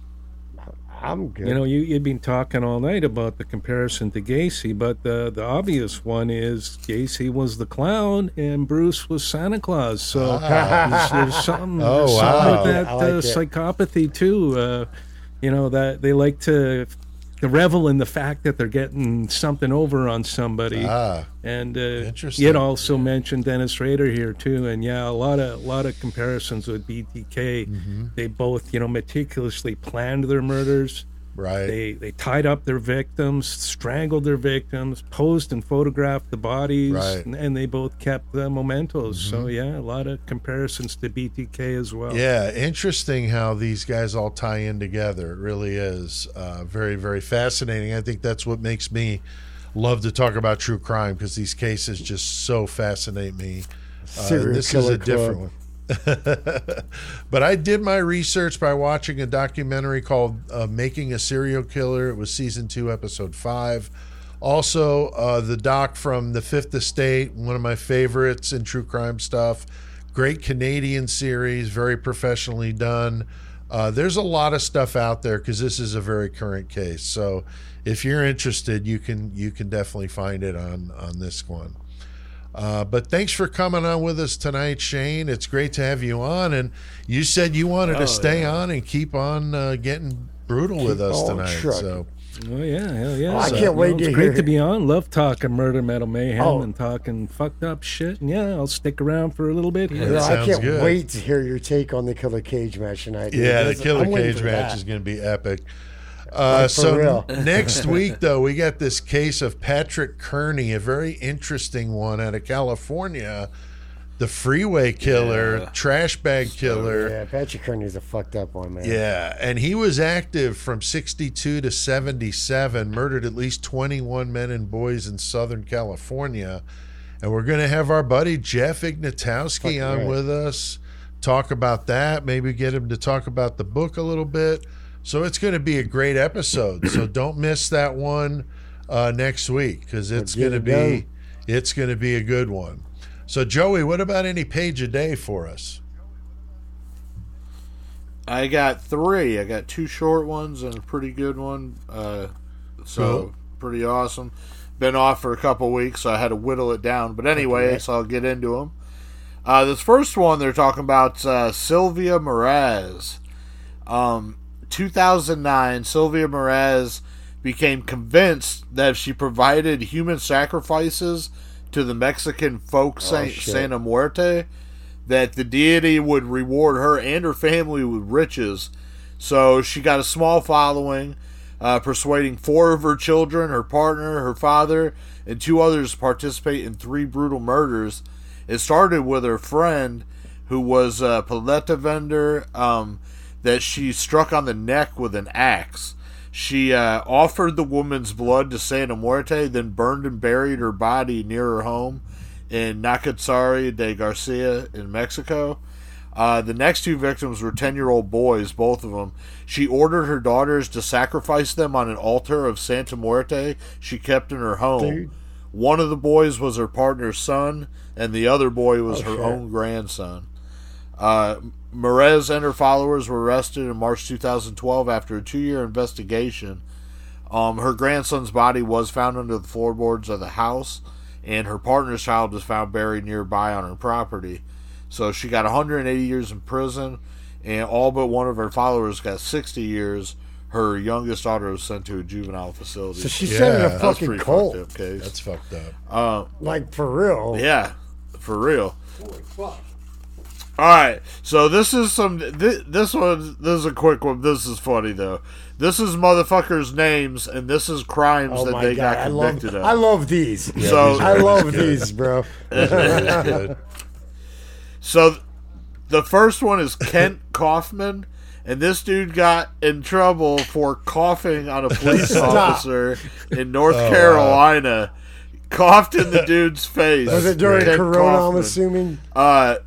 Speaker 5: I'm good.
Speaker 2: You know, you, you've been talking all night about the comparison to Gacy, but the, the obvious one is Gacy was the clown and Bruce was Santa Claus. So there's, there's something,
Speaker 4: Oh,
Speaker 2: there's something
Speaker 4: wow.
Speaker 2: with that
Speaker 5: I like
Speaker 2: uh,
Speaker 5: it.
Speaker 2: psychopathy, too. Uh, you know, that they like to, to revel in the fact that they're getting something over on somebody.
Speaker 4: Ah,
Speaker 2: And uh,
Speaker 4: Interesting.
Speaker 2: you'd also mentioned Dennis Rader here too, and yeah, a lot of a lot of comparisons with B T K.
Speaker 4: Mm-hmm.
Speaker 2: They both, you know, meticulously planned their murders.
Speaker 4: right.
Speaker 2: They they tied up their victims, strangled their victims, posed and photographed the bodies,
Speaker 4: Right.
Speaker 2: and, and they both kept the mementos. So yeah, a lot of comparisons to B T K as well.
Speaker 4: Yeah, interesting how these guys all tie in together. It really is uh, very, very fascinating. I think that's what makes me love to talk about true crime, because these cases just so fascinate me. Uh,
Speaker 5: Serial
Speaker 4: this is a
Speaker 5: Killer
Speaker 4: different
Speaker 5: Club.
Speaker 4: one. But I did my research by watching a documentary called uh, Making a Serial Killer. It was season two, episode five, Also, uh, the doc from The Fifth Estate, one of my favorites in true crime stuff. Great Canadian series, very professionally done. Uh, there's a lot of stuff out there because this is a very current case. So if you're interested, you can you can definitely find it on, on this one. Uh, but thanks for coming on with us tonight, Shane. It's great to have you on. And you said you wanted
Speaker 6: Oh,
Speaker 4: to stay
Speaker 6: yeah.
Speaker 4: on and keep on uh, getting brutal with us
Speaker 5: on
Speaker 4: tonight.
Speaker 5: trucking.
Speaker 4: So
Speaker 2: Oh yeah, hell yeah!
Speaker 5: Oh, I
Speaker 2: So,
Speaker 5: can't
Speaker 2: you
Speaker 5: wait
Speaker 2: know,
Speaker 5: to
Speaker 2: It's great
Speaker 5: hear
Speaker 2: to
Speaker 5: it.
Speaker 2: be on. Love talking murder, metal, mayhem,
Speaker 5: Oh.
Speaker 2: and talking fucked up shit. And yeah, I'll stick around for a little bit here.
Speaker 4: That
Speaker 5: Yeah, I
Speaker 4: sounds
Speaker 5: can't
Speaker 4: good.
Speaker 5: wait to hear your take on the Killer Cage match tonight. dude.
Speaker 4: yeah, the
Speaker 5: That's-
Speaker 4: Killer
Speaker 5: I'm waiting
Speaker 4: Cage
Speaker 5: for
Speaker 4: match
Speaker 5: that.
Speaker 4: is going to be epic. Uh,
Speaker 5: Like, for
Speaker 4: so
Speaker 5: real.
Speaker 4: next week, though, we got this case of Patrick Kearney, a very interesting one out of California. The freeway killer,
Speaker 6: Yeah.
Speaker 4: trash bag killer.
Speaker 5: Yeah, Patrick Kearney's a fucked up one, man.
Speaker 4: Yeah, and he was active from sixty-two to seventy-seven, murdered at least twenty-one men and boys in Southern California. And we're going to have our buddy Jeff Ignatowski
Speaker 5: Fucking
Speaker 4: on
Speaker 5: right.
Speaker 4: with us, talk about that, maybe get him to talk about the book a little bit. So it's going to be a great episode. So don't miss that one uh, next week because it's
Speaker 5: Get
Speaker 4: going to
Speaker 5: it
Speaker 4: be
Speaker 5: done.
Speaker 4: it's going to be a good one. So Joey, what about any page a day for us?
Speaker 6: I got three. I got two short ones and a pretty good one. Uh, so
Speaker 4: Cool.
Speaker 6: pretty awesome. Been off for a couple weeks, so I had to whittle it down. But anyway,
Speaker 5: Okay.
Speaker 6: so I'll get into them. Uh, this first one, they're talking about uh, Sylvia Moraz. Um, two thousand nine, Sylvia Moraz became convinced that if she provided human sacrifices to the Mexican folk saint
Speaker 5: shit.
Speaker 6: Santa Muerte, that the deity would reward her and her family with riches. So she got a small following, uh, persuading four of her children, her partner, her father, and two others to participate in three brutal murders. It started with her friend, who was a paleta vendor, um, that she struck on the neck with an axe. She uh, offered the woman's blood to Santa Muerte, then burned and buried her body near her home in Nacazari de Garcia in Mexico. Uh, the next two victims were ten-year-old boys, both of them. She ordered her daughters to sacrifice them on an altar of Santa Muerte she kept in her home.
Speaker 5: Dude.
Speaker 6: One of the boys was her partner's son, and the other boy was
Speaker 5: Oh,
Speaker 6: her
Speaker 5: shit.
Speaker 6: own grandson. Uh, Merez and her followers were arrested in March two thousand twelve after a two-year investigation. Um, her grandson's body was found under the floorboards of the house, and her partner's child was found buried nearby on her property. So she got one hundred eighty years in prison, and all but one of her followers got sixty years. Her youngest daughter was sent to a juvenile facility.
Speaker 5: So she's
Speaker 4: Yeah,
Speaker 5: sending a
Speaker 4: that's
Speaker 6: That's
Speaker 5: fucking
Speaker 6: pretty
Speaker 5: cult.
Speaker 6: fucked up case.
Speaker 4: That's fucked up.
Speaker 6: Uh,
Speaker 5: Like, for real.
Speaker 6: yeah, for real. All right, so this is some. This, this one, this is a quick one. This is funny though. This is motherfuckers' names, and this is crimes
Speaker 5: Oh
Speaker 6: that
Speaker 5: my
Speaker 6: they
Speaker 5: god,
Speaker 6: got
Speaker 5: I love,
Speaker 6: convicted of.
Speaker 5: I love these.
Speaker 6: So-
Speaker 4: these are
Speaker 5: I love
Speaker 4: good.
Speaker 5: these, bro.
Speaker 4: That's good.
Speaker 6: So, the first one is Kent Kaufman, and this dude got in trouble for coughing on a police
Speaker 5: Stop.
Speaker 6: officer in North
Speaker 4: Oh,
Speaker 6: Carolina. Coughed in the dude's face.
Speaker 5: Was it during
Speaker 6: Kent
Speaker 5: Corona, I'm
Speaker 6: Kaufman.
Speaker 5: assuming?
Speaker 6: Uh,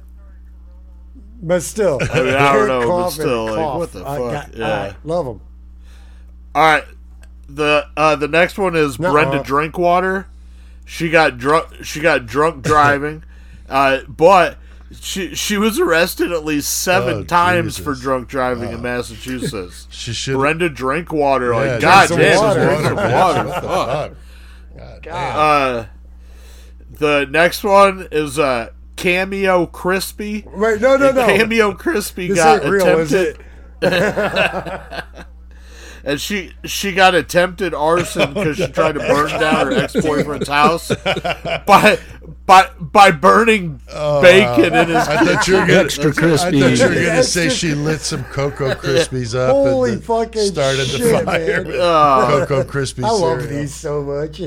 Speaker 5: But still.
Speaker 6: I mean, I don't know, but
Speaker 5: Cough and
Speaker 6: still, like,
Speaker 5: cough.
Speaker 6: what the
Speaker 5: I
Speaker 6: fuck?
Speaker 5: got-
Speaker 6: Yeah.
Speaker 5: alright, love them.
Speaker 6: all right, the uh, the next one is
Speaker 5: Nuh-uh.
Speaker 6: Brenda Drinkwater. She got drunk. She got drunk driving, uh, but she she was arrested at least seven
Speaker 4: Oh,
Speaker 6: times
Speaker 4: Jesus.
Speaker 6: for drunk driving in Massachusetts.
Speaker 4: She should.
Speaker 6: Brenda Drinkwater,
Speaker 4: Yeah,
Speaker 6: like God
Speaker 5: some
Speaker 6: damn,
Speaker 5: water.
Speaker 6: drink some water.
Speaker 4: What the
Speaker 6: Fuck.
Speaker 4: fuck? God damn.
Speaker 6: Uh, the next one is uh, Cameo Crispy.
Speaker 5: Wait, no, no, no.
Speaker 6: Cameo Crispy
Speaker 5: This
Speaker 6: got
Speaker 5: ain't real, is
Speaker 6: attempted,
Speaker 5: it?
Speaker 6: and she she got attempted arson because she tried to burn down her ex boyfriend's house by by by burning bacon in his.
Speaker 4: I thought you were gonna,
Speaker 2: Extra
Speaker 4: I
Speaker 2: crispy.
Speaker 4: thought you were gonna
Speaker 5: That's
Speaker 4: say
Speaker 5: just-
Speaker 4: she lit some Cocoa Krispies up
Speaker 5: Holy
Speaker 4: and
Speaker 5: fucking
Speaker 4: started the
Speaker 5: shit,
Speaker 4: fire.
Speaker 5: man.
Speaker 4: with
Speaker 6: Uh,
Speaker 4: Cocoa Krispy
Speaker 5: I love
Speaker 4: cereal.
Speaker 5: these so much.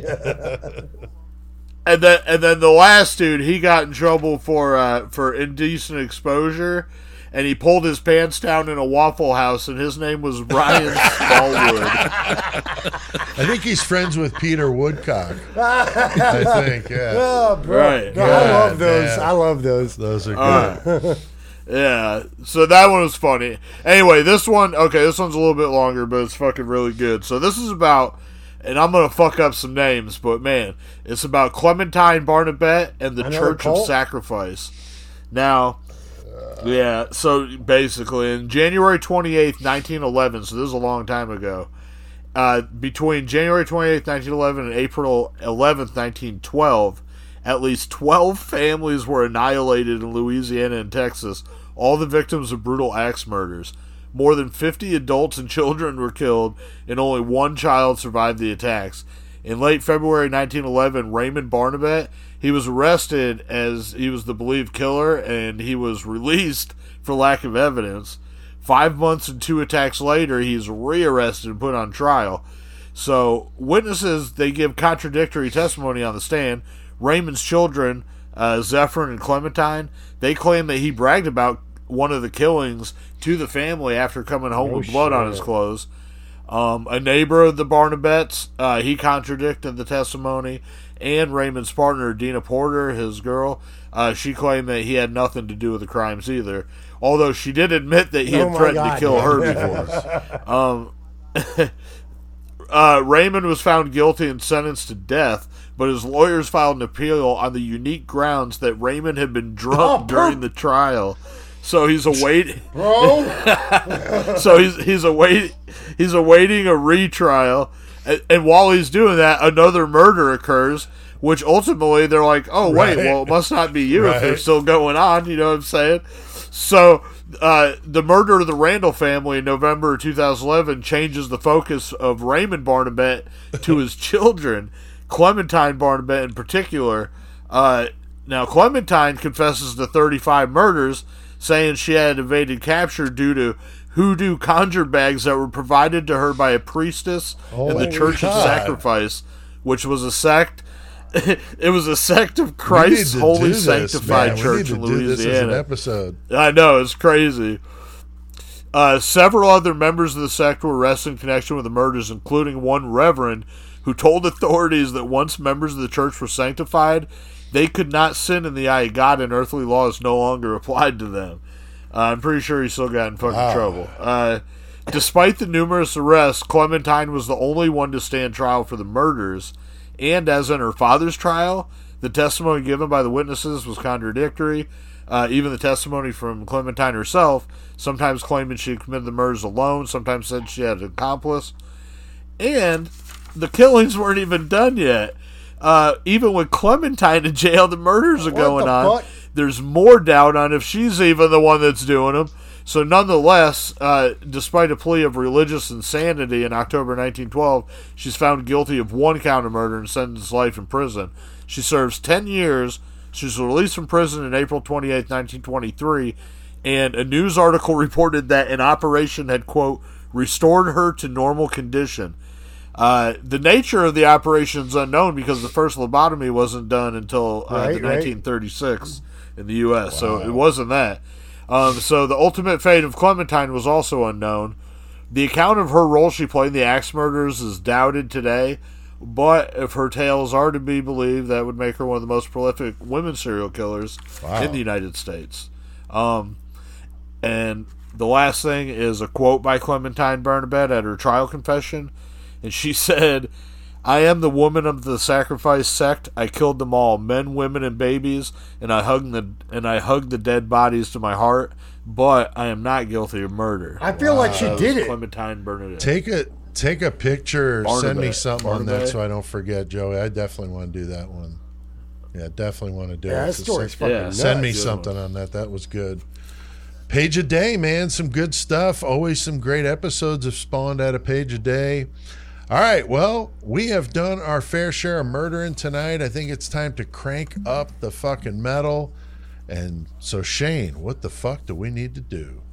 Speaker 6: and then and then the last dude, he got in trouble for uh, for indecent exposure, and he pulled his pants down in a Waffle House, and his name was Ryan Smallwood.
Speaker 4: I think he's friends with Peter Woodcock. I think, yeah.
Speaker 5: Oh, bro.
Speaker 6: Right.
Speaker 5: No, I
Speaker 4: God
Speaker 5: love those.
Speaker 4: damn.
Speaker 5: I love those.
Speaker 4: Those are
Speaker 6: All
Speaker 4: good.
Speaker 6: right. Yeah, so that one was funny. Anyway, this one, okay, this one's a little bit longer, but it's fucking really good. So this is about and I'm going to fuck up some names, but man, it's about Clementine Barnabette and the
Speaker 5: Another
Speaker 6: Church of
Speaker 5: cult?
Speaker 6: Sacrifice. Now, yeah, so basically, in January twenty-eighth, nineteen eleven, so this is a long time ago, uh, between January twenty-eighth, nineteen eleven and April eleventh, nineteen twelve, at least twelve families were annihilated in Louisiana and Texas, all the victims of brutal axe murders. More than fifty adults and children were killed, and only one child survived the attacks. In late February nineteen eleven, Raymond Barnabette, he was arrested as he was the believed killer, and he was released for lack of evidence. Five months and two attacks later, he's rearrested and put on trial. So, witnesses, they give contradictory testimony on the stand. Raymond's children, uh, Zephyrin and Clementine, they claim that he bragged about one of the killings to the family after coming home
Speaker 5: Oh,
Speaker 6: with blood on
Speaker 5: shit.
Speaker 6: his clothes. Um, a neighbor of the Barnabettes, uh, he contradicted the testimony, and Raymond's partner, Dina Porter, his girl, uh, she claimed that he had nothing to do with the crimes either, although she did admit that he
Speaker 5: Oh
Speaker 6: had
Speaker 5: my
Speaker 6: threatened
Speaker 5: God.
Speaker 6: to kill her before. um, uh, Raymond was found guilty and sentenced to death, but his lawyers filed an appeal on the unique grounds that Raymond had been drunk
Speaker 5: Oh,
Speaker 6: during the trial. So he's awaiting.
Speaker 5: Bro,
Speaker 6: So he's he's await he's awaiting a retrial, and, and while he's doing that, another murder occurs, which ultimately they're like, oh wait,
Speaker 4: Right.
Speaker 6: well it must not be you if they're
Speaker 4: Right.
Speaker 6: still going on. You know what I'm saying? So uh, the murder of the Randall family in November two thousand eleven changes the focus of Raymond Barnabette to his children, Clementine Barnabette in particular. Uh, now Clementine confesses to thirty-five murders, saying she had evaded capture due to hoodoo conjure bags that were provided to her by a priestess
Speaker 4: Oh
Speaker 6: in the
Speaker 4: my
Speaker 6: Church of
Speaker 4: God.
Speaker 6: Sacrifice, which was a sect. It was a sect of
Speaker 4: We need
Speaker 6: Christ's
Speaker 4: to
Speaker 6: Holy
Speaker 4: do this,
Speaker 6: Sanctified
Speaker 4: man.
Speaker 6: Church
Speaker 4: we
Speaker 6: in
Speaker 4: need to do this as an
Speaker 6: Louisiana.
Speaker 4: episode.
Speaker 6: I know, it's crazy. Uh, several other members of the sect were arrested in connection with the murders, including one reverend who told authorities that once members of the church were sanctified, they could not sin in the eye of God, and earthly laws no longer applied to them. Uh, I'm pretty sure he still got in fucking
Speaker 4: Wow.
Speaker 6: trouble. Uh, despite the numerous arrests, Clementine was the only one to stand trial for the murders, and as in her father's trial, the testimony given by the witnesses was contradictory. Uh, even the testimony from Clementine herself, sometimes claiming she committed the murders alone, sometimes said she had an accomplice. And the killings weren't even done yet. Uh, even with Clementine in jail, the murders are
Speaker 5: What
Speaker 6: going
Speaker 5: the
Speaker 6: on.
Speaker 5: fuck?
Speaker 6: There's more doubt on if she's even the one that's doing them. So nonetheless, uh, despite a plea of religious insanity in October nineteen twelve, she's found guilty of one count of murder and sentenced to life in prison. She serves ten years. She's released from prison on April twenty-eighth, nineteen twenty-three, and a news article reported that an operation had, quote, restored her to normal condition. Uh, the nature of the operation is unknown because the first lobotomy wasn't done until uh,
Speaker 5: Right,
Speaker 6: the
Speaker 5: right.
Speaker 6: nineteen thirty-six in the U S, so it wasn't that. Um, so the ultimate fate of Clementine was also unknown. The account of her role she played in the axe murders is doubted today, but if her tales are to be believed, that would make her one of the most prolific women serial killers
Speaker 4: Wow.
Speaker 6: in the United States. Um, and the last thing is a quote by Clementine Barnabette at her trial confession, and she said, "I am the woman of the sacrifice sect. I killed them all, men, women, and babies, and I hugged the and I hugged the dead bodies to my heart. But I am not guilty of murder."
Speaker 5: I feel like she
Speaker 6: That was
Speaker 5: did it.
Speaker 6: Clementine Bernadette.
Speaker 4: Take a take a picture. Send me
Speaker 6: Barnabette.
Speaker 4: something on that
Speaker 6: Barnabette.
Speaker 4: so I don't forget, Joey. I definitely want to do that one. Yeah, definitely want to do
Speaker 5: Yeah,
Speaker 4: it.
Speaker 5: that story's
Speaker 4: Send-
Speaker 5: fucking
Speaker 6: Yeah.
Speaker 5: nuts.
Speaker 4: Send me
Speaker 6: Good
Speaker 4: something on that. That was good. Page a day, man. Some good stuff. Always some great episodes have spawned out of Page a Day. All right, well, we have done our fair share of murdering tonight. I think it's time to crank up the fucking metal. And so, Shane, what the fuck do we need to do?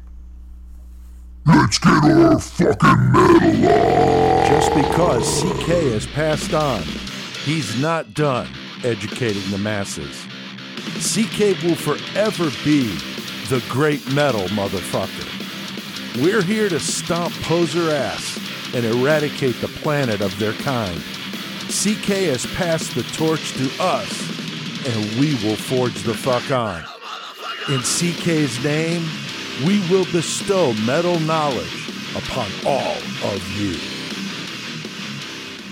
Speaker 7: Let's get our fucking metal on. Just because C K has passed on, he's not done educating the masses. C K will forever be the great metal motherfucker. We're here to stomp poser ass and eradicate the planet of their kind. C K has passed the torch to us, and we will forge the fuck on. In C K's name, we will bestow metal knowledge upon all of you.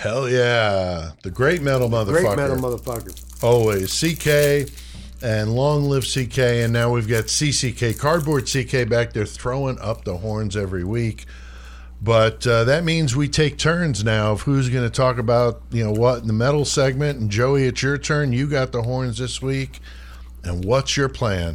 Speaker 4: Hell yeah. The great metal motherfucker.
Speaker 5: Great metal motherfucker.
Speaker 4: Always. C K and long live C K. And now we've got C C K, Cardboard C K back there throwing up the horns every week. But uh, that means we take turns now of who's going to talk about, you know, what in the metal segment. And Joey, it's your turn. You got the horns this week. And what's your plan?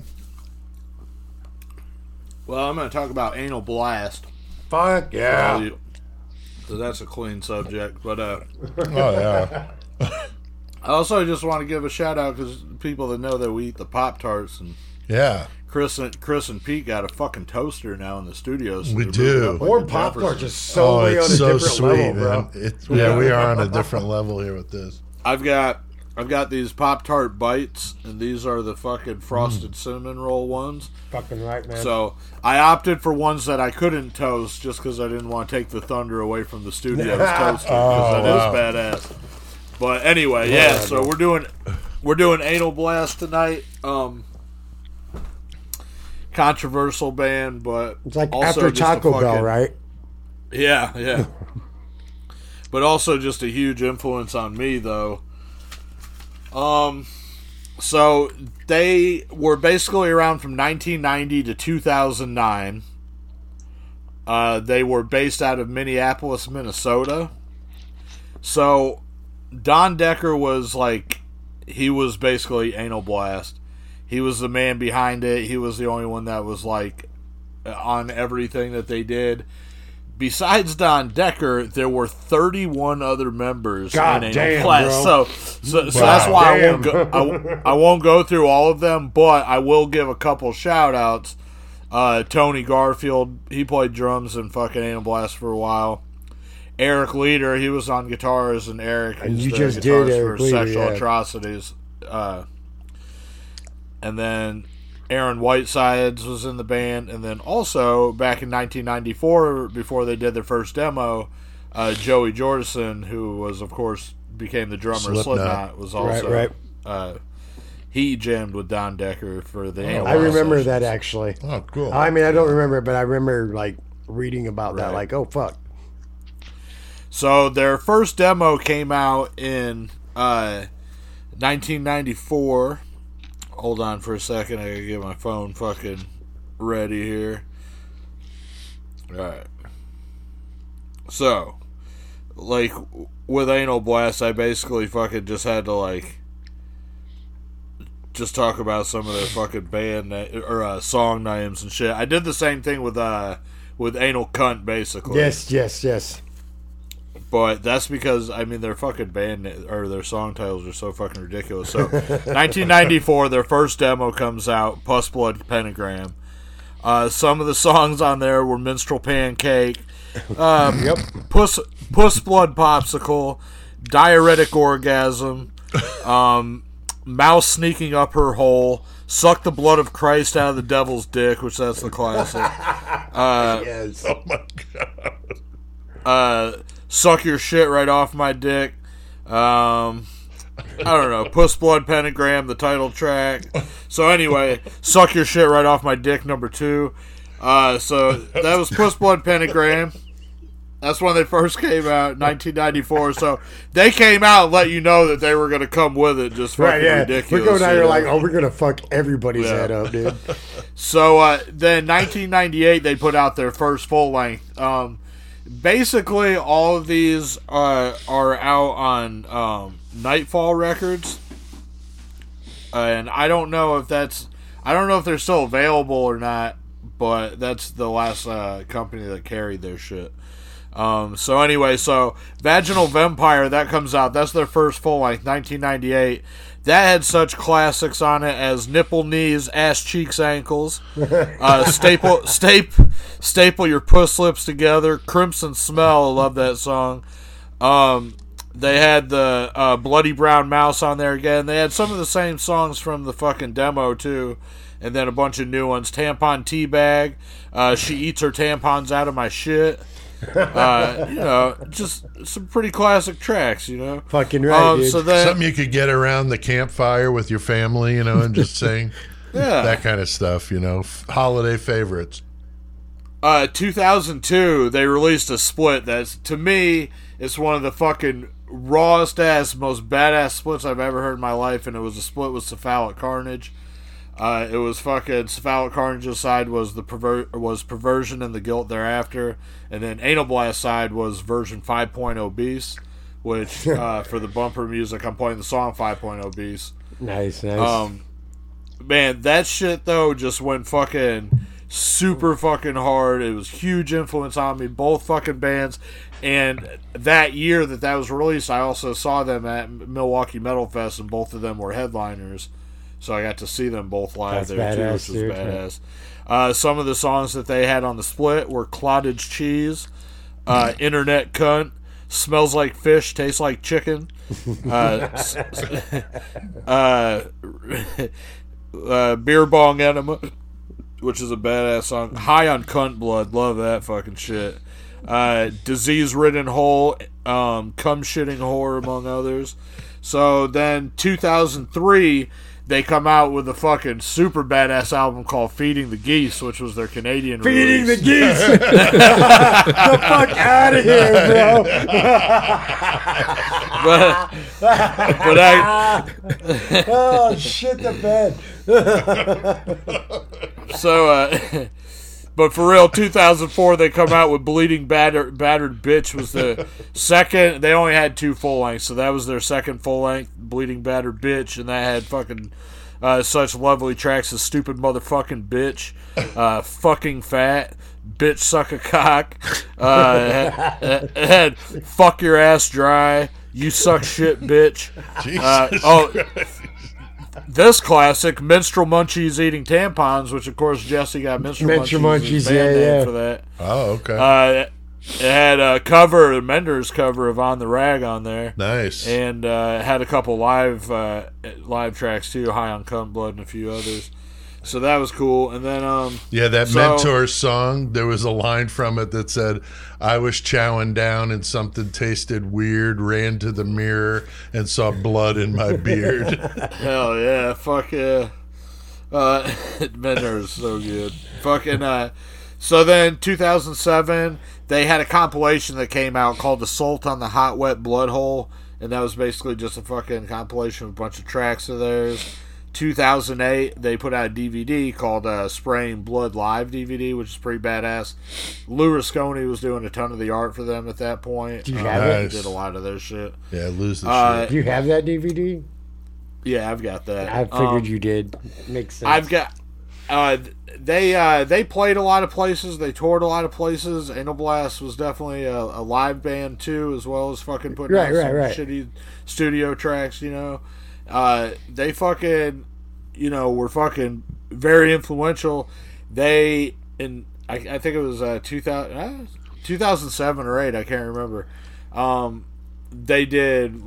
Speaker 6: Well, I'm going to talk about Anal Blast.
Speaker 5: Fuck yeah.
Speaker 6: You, so that's a clean subject. But uh,
Speaker 4: Oh, yeah.
Speaker 6: I also just want to give a shout out because people that know that we eat the Pop-Tarts. And
Speaker 4: Yeah.
Speaker 6: Chris and, Chris and Pete got a fucking toaster now in the studio. So
Speaker 4: We
Speaker 6: they're
Speaker 4: do.
Speaker 6: moving up like
Speaker 5: Or
Speaker 6: the
Speaker 5: Pop Tart
Speaker 6: Jeffersons.
Speaker 5: just so
Speaker 4: Oh,
Speaker 5: way on a
Speaker 4: it's so
Speaker 5: different
Speaker 4: sweet,
Speaker 5: level, bro.
Speaker 4: man. It's, yeah, we are on a different level here with this.
Speaker 6: I've got I've got these Pop-Tart Bites, and these are the fucking frosted cinnamon roll ones.
Speaker 5: Fucking right, man.
Speaker 6: So I opted for ones that I couldn't toast just because I didn't want to take the thunder away from the studio's toaster because that
Speaker 4: wow.
Speaker 6: is badass. But anyway, yeah. So we're doing we're doing Anal Blast tonight. Um, controversial band, but
Speaker 5: it's like
Speaker 6: also
Speaker 5: after
Speaker 6: just a
Speaker 5: Taco Bell,
Speaker 6: fucking-
Speaker 5: right?
Speaker 6: Yeah, yeah. But also just a huge influence on me, though. Um, so they were basically around from nineteen ninety to two thousand nine. Uh, they were based out of Minneapolis, Minnesota. So Don Decker was like, he was basically Anal Blast. He was the man behind it. He was the only one that was like on everything that they did. Besides Don Decker, there were thirty-one other members
Speaker 5: God
Speaker 6: in Anal
Speaker 5: damn,
Speaker 6: Blast.
Speaker 5: bro.
Speaker 6: So, so, so
Speaker 4: Wow.
Speaker 6: that's why I won't
Speaker 5: Damn.
Speaker 6: go. I, I won't go through all of them, but I will give a couple shout outs. Uh, Tony Garfield, he played drums in fucking Anal Blast for a while. Eric Leader, he was on guitars, and Eric
Speaker 5: And
Speaker 6: is
Speaker 5: you
Speaker 6: the
Speaker 5: just did
Speaker 6: guitarist
Speaker 5: Eric
Speaker 6: for
Speaker 5: Leader,
Speaker 6: Sexual
Speaker 5: yeah.
Speaker 6: Atrocities. Uh, and then Aaron Whitesides was in the band, and then also back in nineteen ninety-four, before they did their first demo, uh, Joey Jordison, who was of course became the drummer of
Speaker 4: Slipknot.
Speaker 6: Slipknot, was also
Speaker 5: Right, right.
Speaker 6: Uh, he jammed with Don Decker for the. Anal
Speaker 5: I
Speaker 6: Blast
Speaker 5: remember
Speaker 6: sessions.
Speaker 5: that actually.
Speaker 4: Oh, cool.
Speaker 5: I mean, I don't remember it, but I remember like reading about that.
Speaker 6: Right.
Speaker 5: Like, oh fuck.
Speaker 6: So their first demo came out in uh, nineteen ninety-four. Hold on for a second. I gotta get my phone fucking ready here. Alright. So, like, with Anal Blast, I basically fucking just had to, like, just talk about some of their fucking band na- or uh, song names and shit. I did the same thing with, uh, with Anal Cunt, basically.
Speaker 5: Yes, yes, yes.
Speaker 6: But that's because, I mean, their fucking band, or their song titles are so fucking ridiculous. So, nineteen ninety-four, their first demo comes out, Puss Blood Pentagram. Uh, some of the songs on there were Minstrel Pancake, um,
Speaker 5: Yep.
Speaker 6: Puss, Puss Blood Popsicle, Diuretic Orgasm, um, Mouse Sneaking Up Her Hole, Suck the Blood of Christ Out of the Devil's Dick, which that's the classic. Uh,
Speaker 5: Yes.
Speaker 4: Oh, my God.
Speaker 6: uh, Suck Your Shit Right Off My Dick. Um, I don't know. Puss Blood Pentagram, the title track. So anyway, Suck Your Shit Right Off My Dick, number two. Uh, so that was Puss Blood Pentagram. That's when they first came out, nineteen ninety-four. So they came out and let you know that they were going to come with it. Just fucking
Speaker 5: Right, yeah.
Speaker 6: ridiculous.
Speaker 5: We're going out
Speaker 6: you
Speaker 5: here
Speaker 6: know?
Speaker 5: like, oh, we're gonna fuck everybody's
Speaker 6: Yeah.
Speaker 5: head up, dude.
Speaker 6: So uh, then, nineteen ninety-eight, they put out their first full length. Um, basically, all of these uh, are out on um, Nightfall Records, uh, and I don't know if that's I don't know if they're still available or not. But that's the last uh, company that carried their shit. Um, so anyway, so Vaginal Vampire, that comes out. That's their first full length, nineteen ninety-eight. That had such classics on it as Nipple Knees, Ass Cheeks, Ankles, uh, Staple, staple, Staple Your Puss Lips Together, Crimson Smell, I love that song. Um, they had the uh, Bloody Brown Mouse on there again. They had some of the same songs from the fucking demo too. And then a bunch of new ones. Tampon Teabag, uh, She Eats Her Tampons Out of My Shit. Uh, you know, just some pretty classic tracks, you know.
Speaker 5: Fucking right,
Speaker 6: Um,
Speaker 5: dude.
Speaker 6: so then,
Speaker 4: Something you could get around the campfire with your family, you know, and just sing.
Speaker 6: yeah.
Speaker 4: That kind of stuff, you know. F- holiday favorites.
Speaker 6: Uh, two thousand two, they released a split that's, to me, it's one of the fucking rawest ass, most badass splits I've ever heard in my life, and it was a split with Cephalic Carnage. Uh, it was fucking Cephalic Carnage's side was the perver- was Perversion and the Guilt Thereafter, and then Anal Blast side was version five point oh Beast, which uh, for the bumper music I'm playing the song five point oh Beast.
Speaker 5: Nice, nice.
Speaker 6: Um, man, that shit though just went fucking super fucking hard. It was huge influence on me, both fucking bands. And that year that that was released, I also saw them at Milwaukee Metal Fest, and both of them were headliners. So I got to see them both live
Speaker 5: That's
Speaker 6: there
Speaker 5: badass,
Speaker 6: too,
Speaker 5: dude.
Speaker 6: which was badass. Uh, some of the songs that they had on the split were Clottage Cheese, uh, Internet Cunt, Smells Like Fish, Tastes Like Chicken, uh, s- uh, uh, Beer Bong Enema, which is a badass song, High on Cunt Blood, love that fucking shit, uh, Disease Ridden Hole, um, Cum Shitting Whore, among others. So then two thousand three, they come out with a fucking super badass album called Feeding the Geese, which was their Canadian
Speaker 5: Feeding
Speaker 6: release.
Speaker 5: the geese. Get the fuck out of here, bro.
Speaker 6: but, but I,
Speaker 5: Oh, shit the bed.
Speaker 6: so, uh, but for real, two thousand four, they come out with Bleeding Batter, Battered Bitch was the second. They only had two full lengths, so that was their second full length, Bleeding Battered Bitch, and that had fucking uh, such lovely tracks as Stupid Motherfucking Bitch, uh, Fucking Fat, Bitch Suck a Cock, uh, had, had Fuck Your Ass Dry, You Suck Shit Bitch.
Speaker 4: Jesus
Speaker 6: Uh, oh,
Speaker 4: Christ.
Speaker 6: this classic, Minstrel Munchies Eating Tampons, which of course Jesse got Minstrel,
Speaker 5: Minstrel
Speaker 6: Munchies,
Speaker 5: Munchies,
Speaker 6: his band
Speaker 5: yeah,
Speaker 6: name
Speaker 5: yeah.
Speaker 6: for that.
Speaker 4: Oh, okay.
Speaker 6: Uh, it had a cover, a Menders cover of On the Rag on there,
Speaker 4: Nice.
Speaker 6: and uh, it had a couple live uh, live tracks too, High on Cunt Blood and a few others. So that was cool. And then um,
Speaker 4: Yeah, that
Speaker 6: so-
Speaker 4: Mentor song, there was a line from it that said, I was chowing down and something tasted weird, ran to the mirror and saw blood in my beard.
Speaker 6: hell yeah, fuck yeah. Uh, Menders so good. Fucking uh, so then two thousand seven, they had a compilation that came out called Assault on the Hot Wet Blood Hole, and that was basically just a fucking compilation of a bunch of tracks of theirs. two thousand eight, they put out a D V D called uh, Spraying Blood Live D V D, which is pretty badass. Lou Rasconi was doing a ton of the art for them at that point.
Speaker 5: Do you
Speaker 6: Um,
Speaker 5: have
Speaker 4: it?
Speaker 6: He
Speaker 4: Nice.
Speaker 6: did a lot of their shit.
Speaker 4: Yeah, lose the
Speaker 6: Uh,
Speaker 4: shit.
Speaker 5: Do you have that D V D?
Speaker 6: Yeah, I've got that.
Speaker 5: I figured
Speaker 6: Um,
Speaker 5: you did. Makes sense.
Speaker 6: I've got. Uh, they uh, they played a lot of places. They toured a lot of places. Anal Blast was definitely a, a live band too, as well as fucking putting
Speaker 5: Right,
Speaker 6: out
Speaker 5: right,
Speaker 6: some
Speaker 5: right.
Speaker 6: shitty studio tracks. You know, uh, they fucking, you know, were fucking very influential. They and I, I think it was uh, two thousand, uh, two thousand seven or eight. I can't remember. Um, they did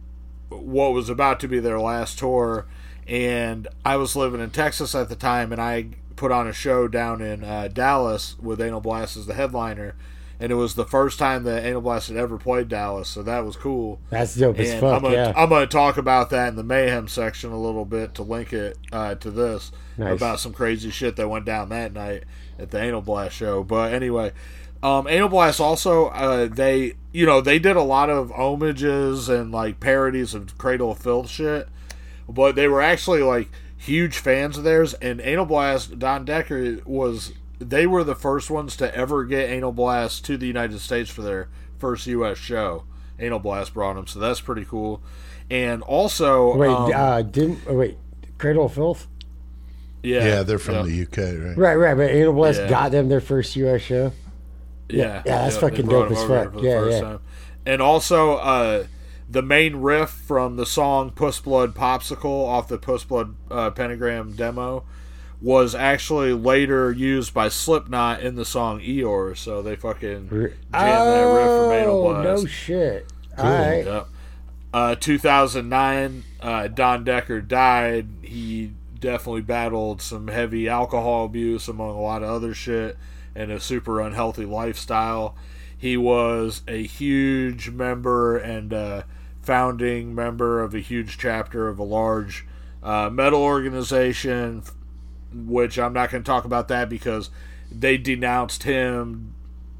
Speaker 6: what was about to be their last tour, and I was living in Texas at the time, and I put on a show down in uh, Dallas with Anal Blast as the headliner, and it was the first time that Anal Blast had ever played Dallas, so that was cool.
Speaker 5: That's dope as
Speaker 6: And
Speaker 5: fuck,
Speaker 6: I'm gonna,
Speaker 5: yeah.
Speaker 6: I'm gonna talk about that in the Mayhem section a little bit to link it uh, to this
Speaker 5: Nice.
Speaker 6: about some crazy shit that went down that night at the Anal Blast show. But anyway, um, Anal Blast also uh, they you know they did a lot of homages and like parodies of Cradle of Filth shit, but they were actually like huge fans of theirs. And Anal Blast, Don Decker was they were the first ones to ever get Anal Blast to the United States for their first U S show. Anal Blast brought them, so that's pretty cool. And also,
Speaker 5: Wait,
Speaker 6: um,
Speaker 5: uh, didn't oh, wait, Cradle of Filth?
Speaker 6: yeah,
Speaker 4: Yeah, they're from
Speaker 6: yeah,
Speaker 4: the U K, right?
Speaker 5: Right, right. But Anal Blast
Speaker 6: Yeah.
Speaker 5: got them their first U S show.
Speaker 6: yeah,
Speaker 5: yeah, that's
Speaker 6: they
Speaker 5: fucking
Speaker 6: brought
Speaker 5: dope
Speaker 6: them
Speaker 5: as
Speaker 6: over
Speaker 5: fuck.
Speaker 6: for the
Speaker 5: Yeah,
Speaker 6: first
Speaker 5: yeah.
Speaker 6: time. And also, uh, the main riff from the song "Puss Blood Popsicle" off the Puss Blood uh, Pentagram demo was actually later used by Slipknot in the song Eeyore. So they fucking jammed that riff from Anal
Speaker 5: Oh,
Speaker 6: Blast.
Speaker 5: no shit. All right.
Speaker 6: Yep. Uh, two thousand nine, uh, Don Decker died. He definitely battled some heavy alcohol abuse, among a lot of other shit, and a super unhealthy lifestyle. He was a huge member and uh, founding member of a huge chapter of a large uh, metal organization, which I'm not going to talk about that because they denounced him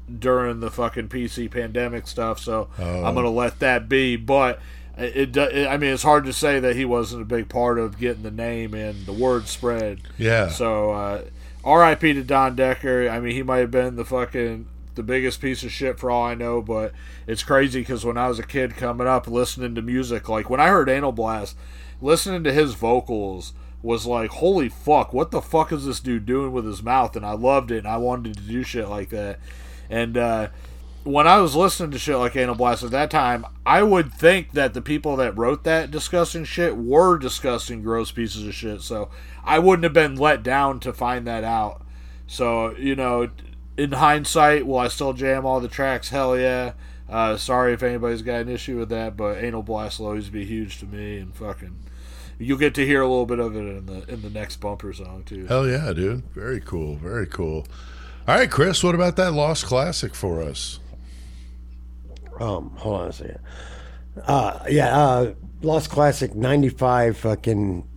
Speaker 6: during the fucking P C pandemic stuff, so oh. I'm gonna let that be. But it, it, I mean, it's hard to say that he wasn't a big part of getting the name and the word spread.
Speaker 4: Yeah.
Speaker 6: So, uh, R I P to Don Decker. I mean, he might have been the fucking the biggest piece of shit for all I know, but it's crazy because when I was a kid coming up listening to music, like when I heard Anal Blast, listening to his vocals was like, holy fuck, what the fuck is this dude doing with his mouth? And I loved it, and I wanted to do shit like that. And uh, when I was listening to shit like Anal Blast at that time, I would think that the people that wrote that disgusting shit were disgusting, gross pieces of shit. So I wouldn't have been let down to find that out. So, you know, in hindsight, will I still jam all the tracks? Hell yeah. Uh, sorry if anybody's got an issue with that, but Anal Blast will always be huge to me, and fucking... You'll get to hear a little bit of it in the in the next bumper song too.
Speaker 4: Hell yeah, dude! Very cool, very cool. All right, Chris, what about that Lost Classic for us?
Speaker 5: Um, hold on a second. Uh, yeah, uh, Lost Classic ninety-five. Fucking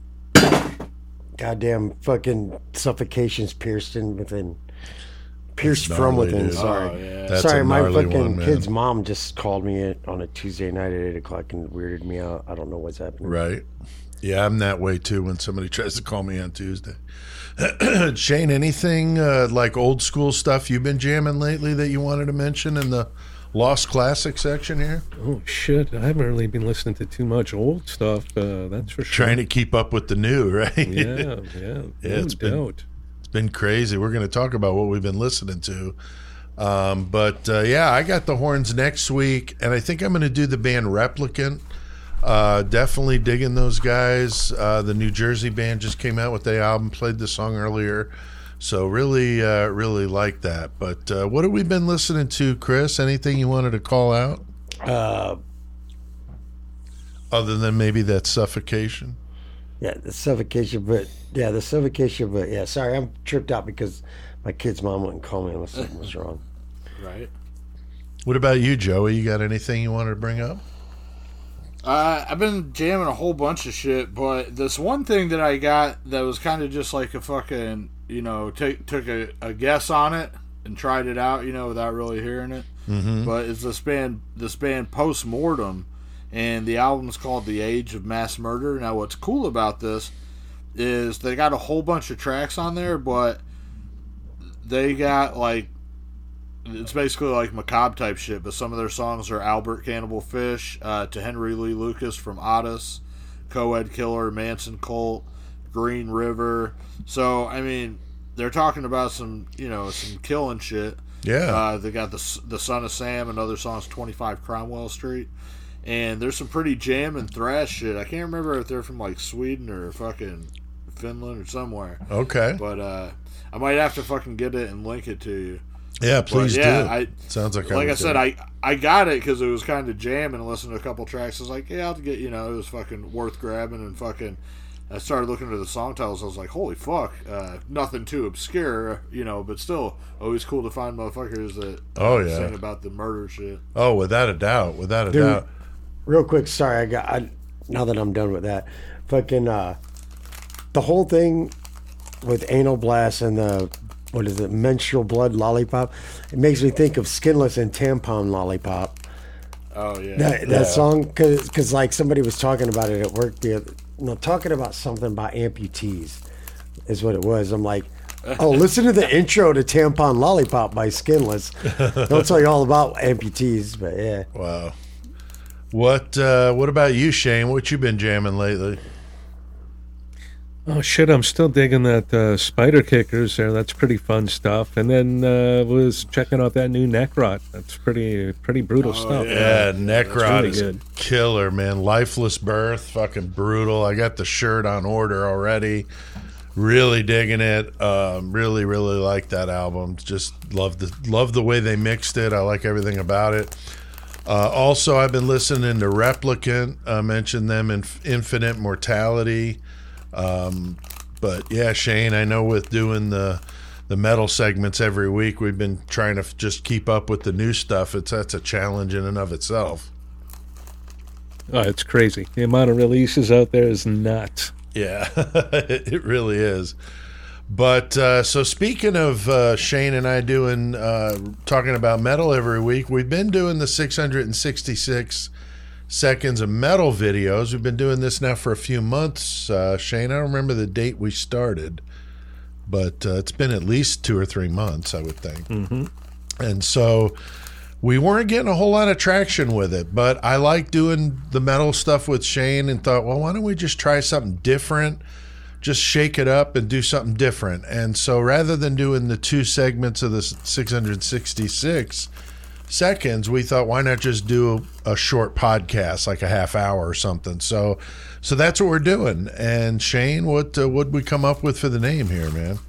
Speaker 5: goddamn fucking suffocations pierced in within, pierced from
Speaker 4: gnarly,
Speaker 5: within.
Speaker 4: Dude.
Speaker 5: Sorry,
Speaker 6: Oh, yeah.
Speaker 4: That's
Speaker 5: sorry.
Speaker 4: a
Speaker 5: My
Speaker 4: gnarly
Speaker 5: fucking
Speaker 4: one, man.
Speaker 5: kid's mom just called me on a Tuesday night at eight o'clock and weirded me out. I don't know what's happening.
Speaker 4: Right. Yeah, I'm that way too when somebody tries to call me on Tuesday. Shane, anything uh, like old school stuff you've been jamming lately that you wanted to mention in the Lost Classic section here?
Speaker 2: Oh, shit. I haven't really been listening to too much old stuff, uh, that's for sure.
Speaker 4: Trying to keep up with the new, right?
Speaker 2: Yeah, yeah.
Speaker 4: Yeah,
Speaker 2: no
Speaker 4: it's been-
Speaker 2: doubt.
Speaker 4: It's been crazy. We're going to talk about what we've been listening to. Um, but uh, yeah, I got the horns next week, and I think I'm going to do the band Replicant. Uh, definitely digging those guys. Uh, the New Jersey band just came out with the album, played the song earlier. So really, uh, really like that. But uh, what have we been listening to, Chris? Anything you wanted to call out?
Speaker 5: Uh,
Speaker 4: Other than maybe that Suffocation?
Speaker 5: yeah, the suffocation, but yeah, the suffocation, but yeah. Sorry, I'm tripped out because my kid's mom wouldn't call me unless something was wrong.
Speaker 6: Right.
Speaker 4: What about you, Joey? You got anything you wanted to bring up?
Speaker 6: Uh, I've been jamming a whole bunch of shit, but this one thing that I got that was kind of just like a fucking, you know, take, took a, a guess on it and tried it out, you know, without really hearing it.
Speaker 4: Mm-hmm.
Speaker 6: But it's this band, this band Postmortem, and the album's called The Age of Mass Murder. Now, what's cool about this is they got a whole bunch of tracks on there, but they got like, it's basically like macabre type shit, but some of their songs are Albert Cannibal Fish, uh, to Henry Lee Lucas from Otis, Coed Killer, Manson Cult, Green River. So, I mean, they're talking about some, you know, some killing shit.
Speaker 4: Yeah.
Speaker 6: Uh, they got the the Son of Sam and other songs, twenty-five Cromwell Street. And there's some pretty jam and thrash shit. I can't remember if they're from like Sweden or fucking Finland or somewhere.
Speaker 4: Okay.
Speaker 6: But uh, I might have to fucking get it and link it to you.
Speaker 4: Yeah, please
Speaker 6: But, yeah,
Speaker 4: do.
Speaker 6: I,
Speaker 4: Sounds like I
Speaker 6: like
Speaker 4: would
Speaker 6: I said,
Speaker 4: do.
Speaker 6: I I got it because it was kind of jamming and listening to a couple tracks. I was like, yeah, I'll get, you know, it was fucking worth grabbing and fucking. I started looking at the song titles. I was like, holy fuck, uh, nothing too obscure, you know, but still always cool to find motherfuckers that
Speaker 4: Oh,
Speaker 6: uh,
Speaker 4: yeah.
Speaker 6: sing about the murder shit.
Speaker 4: Oh, without a doubt, without a
Speaker 5: Dude,
Speaker 4: doubt.
Speaker 5: real quick, sorry, I got I, now that I'm done with that, fucking uh, the whole thing with Anal Blast and the what is it, menstrual blood lollipop? It makes me think of Skinless and Tampon Lollipop.
Speaker 6: Oh yeah,
Speaker 5: That that song, because like somebody was talking about it at work the other, no, talking about something about amputees, is what it was. I'm like, oh, listen to the intro to Tampon Lollipop by Skinless. They'll tell you all about amputees, but yeah.
Speaker 4: Wow. What uh, What about you, Shane? What you been jamming lately?
Speaker 2: Oh, shit, I'm still digging that uh, Spider Kickers there. That's pretty fun stuff. And then uh, was checking out that new Necrot. That's pretty pretty brutal stuff.
Speaker 4: Yeah, Necrot
Speaker 2: really
Speaker 4: is
Speaker 2: good.
Speaker 4: killer, man. Lifeless Birth, fucking brutal. I got the shirt on order already. Really digging it. Um, really, really like that album. Just love the love the way they mixed it. I like everything about it. Uh, also, I've been listening to Replicant. I mentioned them in Infinite Mortality. Um, but yeah, Shane, I know with doing the the metal segments every week, we've been trying to f- just keep up with the new stuff. It's that's a challenge in and of itself.
Speaker 2: Oh, it's crazy. The amount of releases out there is nuts.
Speaker 4: Yeah, it really is. But uh, so speaking of uh, Shane and I doing uh, talking about metal every week, we've been doing the six hundred sixty-six seconds of metal videos. We've been doing this now for a few months. Uh, Shane, I don't remember the date we started, but uh, it's been at least two or three months, I would think.
Speaker 2: Mm-hmm.
Speaker 4: And so we weren't getting a whole lot of traction with it, but I like doing the metal stuff with Shane and thought, well, why don't we just try something different? Just shake it up and do something different. And so rather than doing the two segments of the six hundred sixty-six seconds, we thought, why not just do a, a short podcast, like a half hour or something? So so that's what we're doing. And Shane, what uh, what'd we come up with for the name here, man?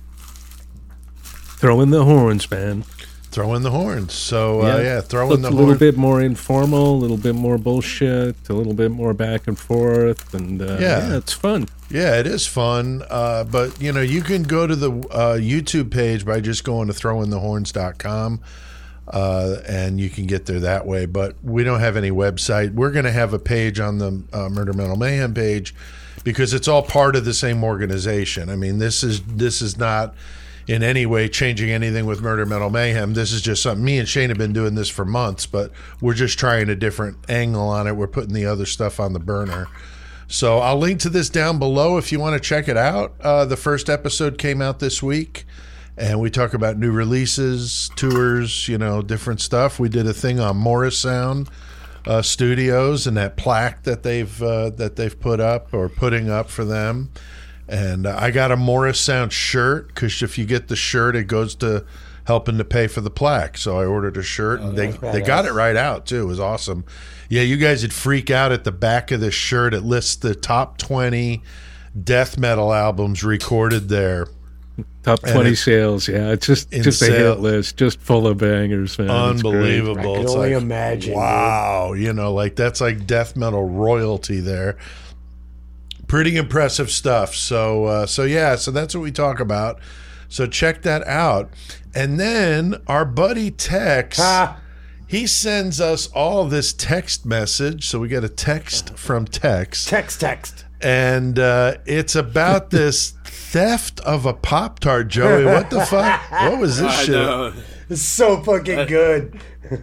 Speaker 2: Throw in the horns, man.
Speaker 4: Throw in the horns. So, uh, yeah, yeah throw
Speaker 2: Looked
Speaker 4: in the
Speaker 2: horns. A little
Speaker 4: horns.
Speaker 2: bit more informal, a little bit more bullshit, a little bit more back and forth. And uh,
Speaker 4: Yeah.
Speaker 2: yeah, it's fun.
Speaker 4: Yeah, it is fun. Uh, but, you know, you can go to the uh, YouTube page by just going to throw in the horns dot com. Uh, and you can get there that way. But we don't have any website. We're going to have a page on the uh, Murder Metal Mayhem page because it's all part of the same organization. I mean, this is this is not in any way changing anything with Murder Metal Mayhem. This is just something, me and Shane have been doing this for months, but we're just trying a different angle on it. We're putting the other stuff on the burner. So I'll link to this down below if you want to check it out. Uh, the first episode came out this week, and we talk about new releases, tours, you know, different stuff. We did a thing on Morris Sound uh, Studios and that plaque that they've uh, that they've put up or putting up for them. And uh, I got a Morris Sound shirt because if you get the shirt, it goes to helping to pay for the plaque. So I ordered a shirt, and they, they got it right out, too. It was awesome. Yeah, you guys would freak out at the back of the shirt. It lists the top twenty death metal albums recorded there.
Speaker 2: Top
Speaker 4: And
Speaker 2: twenty
Speaker 4: it-
Speaker 2: sales, yeah. It's just
Speaker 4: in
Speaker 2: just a
Speaker 4: sale-
Speaker 2: hit list, just full of bangers, man. It's great.
Speaker 4: Unbelievable.
Speaker 5: I can
Speaker 4: It's
Speaker 5: only
Speaker 4: like,
Speaker 5: imagine,
Speaker 4: wow, you know, like that's like death metal royalty there. Pretty impressive stuff. So, uh, so yeah, so that's what we talk about. So check that out. And then our buddy Tex,
Speaker 5: Ha!
Speaker 4: he sends us all this text message. So we get a text from Tex,
Speaker 5: Text, text.
Speaker 4: and uh, it's about this theft of a Pop-Tart, Joey. What the fuck? What was this
Speaker 6: I
Speaker 4: shit?
Speaker 6: know.
Speaker 5: It's so fucking good.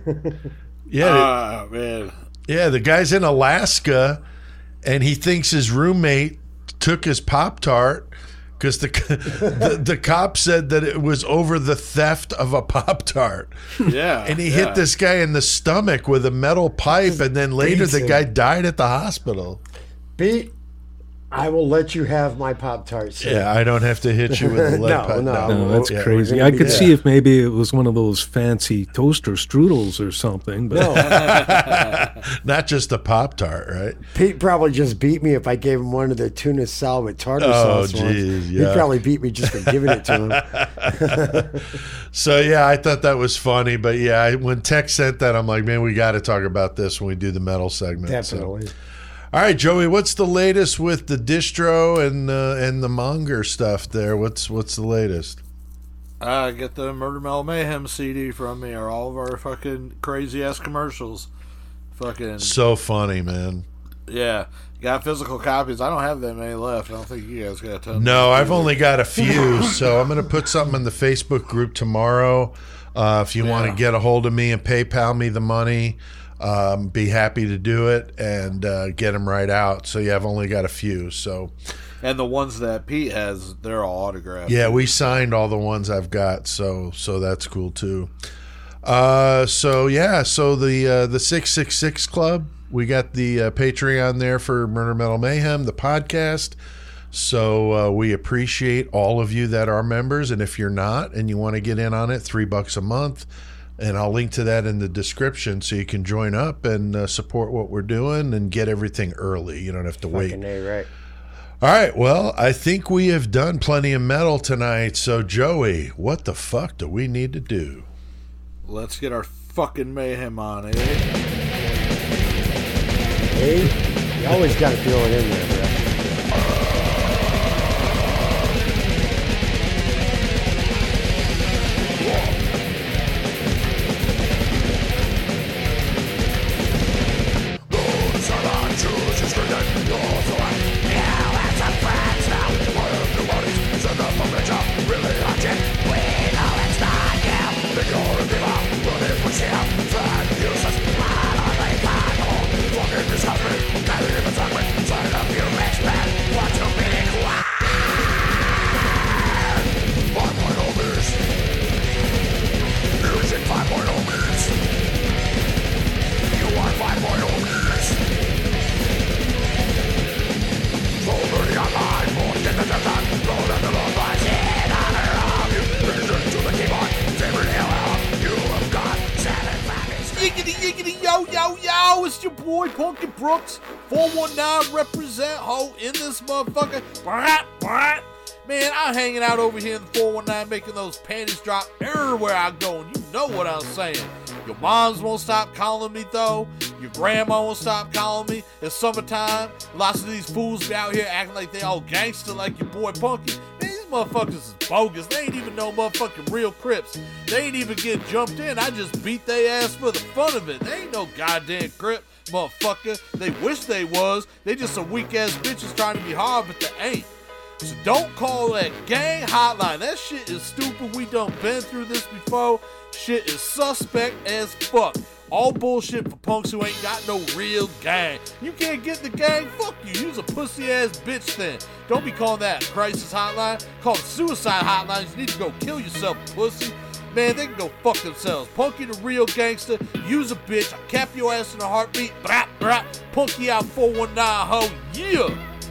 Speaker 4: Yeah,
Speaker 6: Oh, man.
Speaker 4: Yeah, the guy's in Alaska, and he thinks his roommate took his Pop-Tart because the, the the cop said that it was over the theft of a Pop-Tart.
Speaker 6: Yeah.
Speaker 4: And he
Speaker 6: yeah.
Speaker 4: hit this guy in the stomach with a metal pipe, and then later
Speaker 5: beats
Speaker 4: the
Speaker 5: him.
Speaker 4: guy died at the hospital.
Speaker 5: Pete, I will let you have my Pop-Tarts.
Speaker 4: Yeah, I don't have to hit you with a lead
Speaker 5: No,
Speaker 4: pipe.
Speaker 5: no.
Speaker 2: No, that's
Speaker 4: Yeah.
Speaker 2: crazy.
Speaker 5: we're gonna
Speaker 2: I
Speaker 5: be
Speaker 2: could
Speaker 5: there.
Speaker 2: see if maybe it was one of those fancy toaster strudels or something. But
Speaker 5: No,
Speaker 4: Not just a Pop-Tart, right?
Speaker 5: Pete probably just beat me if I gave him one of the tuna salad with tartar
Speaker 4: Oh,
Speaker 5: sauce. once.
Speaker 4: geez,
Speaker 5: He'd
Speaker 4: yeah.
Speaker 5: probably beat me just for giving it to him.
Speaker 4: So yeah, I thought that was funny, but yeah, I- when Tex sent that, I'm like, man, we got to talk about this when we do the metal segment. So.
Speaker 5: Definitely.
Speaker 4: All right, Joey, what's the latest with the distro and uh, and the monger stuff there? What's what's the latest?
Speaker 6: Uh, get the Murder Metal Mayhem C D from me, or all of our fucking crazy ass commercials. Fucking
Speaker 4: So funny, man.
Speaker 6: yeah, got physical copies. I don't have that many left. I don't think you guys got a ton.
Speaker 4: No, I've only got a few, so I'm going to put something in the Facebook group tomorrow. Uh, if you want to
Speaker 6: Yeah.
Speaker 4: get a hold of me and PayPal me the money, um, be happy to do it and uh, get them right out. So yeah, I've only got a few. So
Speaker 6: And the ones that Pete has, they're all autographed.
Speaker 4: yeah, we signed all the ones I've got, so so that's cool too. Uh, so yeah, so the uh, the six six six Club, we got the uh, Patreon there for Murder Metal Mayhem, the podcast. So uh, we appreciate all of you that are members, and if you're not and you want to get in on it, three bucks a month, and I'll link to that in the description so you can join up and uh, support what we're doing and get everything early. You don't have to wait.
Speaker 5: Fucking A, right.
Speaker 4: All right, well, I think we have done plenty of metal tonight. So, Joey, what the fuck do we need to do?
Speaker 6: Let's get our fucking mayhem on, eh?
Speaker 5: Hey, you always got to throw it in there, bro.
Speaker 8: Yeah, that's a fact now. One of the bodies is enough of a job.
Speaker 6: Yo, yo, yo, it's your boy Punky Brooks, four one nine represent ho in this motherfucker. Brat, brat. Man, I'm hanging out over here in the four one nine making those panties drop everywhere I go, and you know what I'm saying. Your moms won't stop calling me, though. Your grandma won't stop calling me. It's summertime. Lots of these fools be out here acting like they all gangster like your boy Punky. Man, these motherfuckers is bogus. They ain't even no motherfucking real Crips. They ain't even get jumped in. I just beat their ass for the fun of it. They ain't no goddamn Crip, motherfucker. They wish they was. They just some weak-ass bitches trying to be hard, but they ain't. So don't call that gang hotline. That shit is stupid. We done been through this before. Shit is suspect as fuck. All bullshit for punks who ain't got no real gang. You can't get the gang? Fuck you. You's a pussy ass bitch then. Don't be calling that a crisis hotline. Call it suicide hotline. You need to go kill yourself, pussy. Man, they can go fuck themselves. Punky the real gangster. You's a bitch. I'll cap your ass in a heartbeat. Brap, brap. Punky out four one nine, ho. Yeah.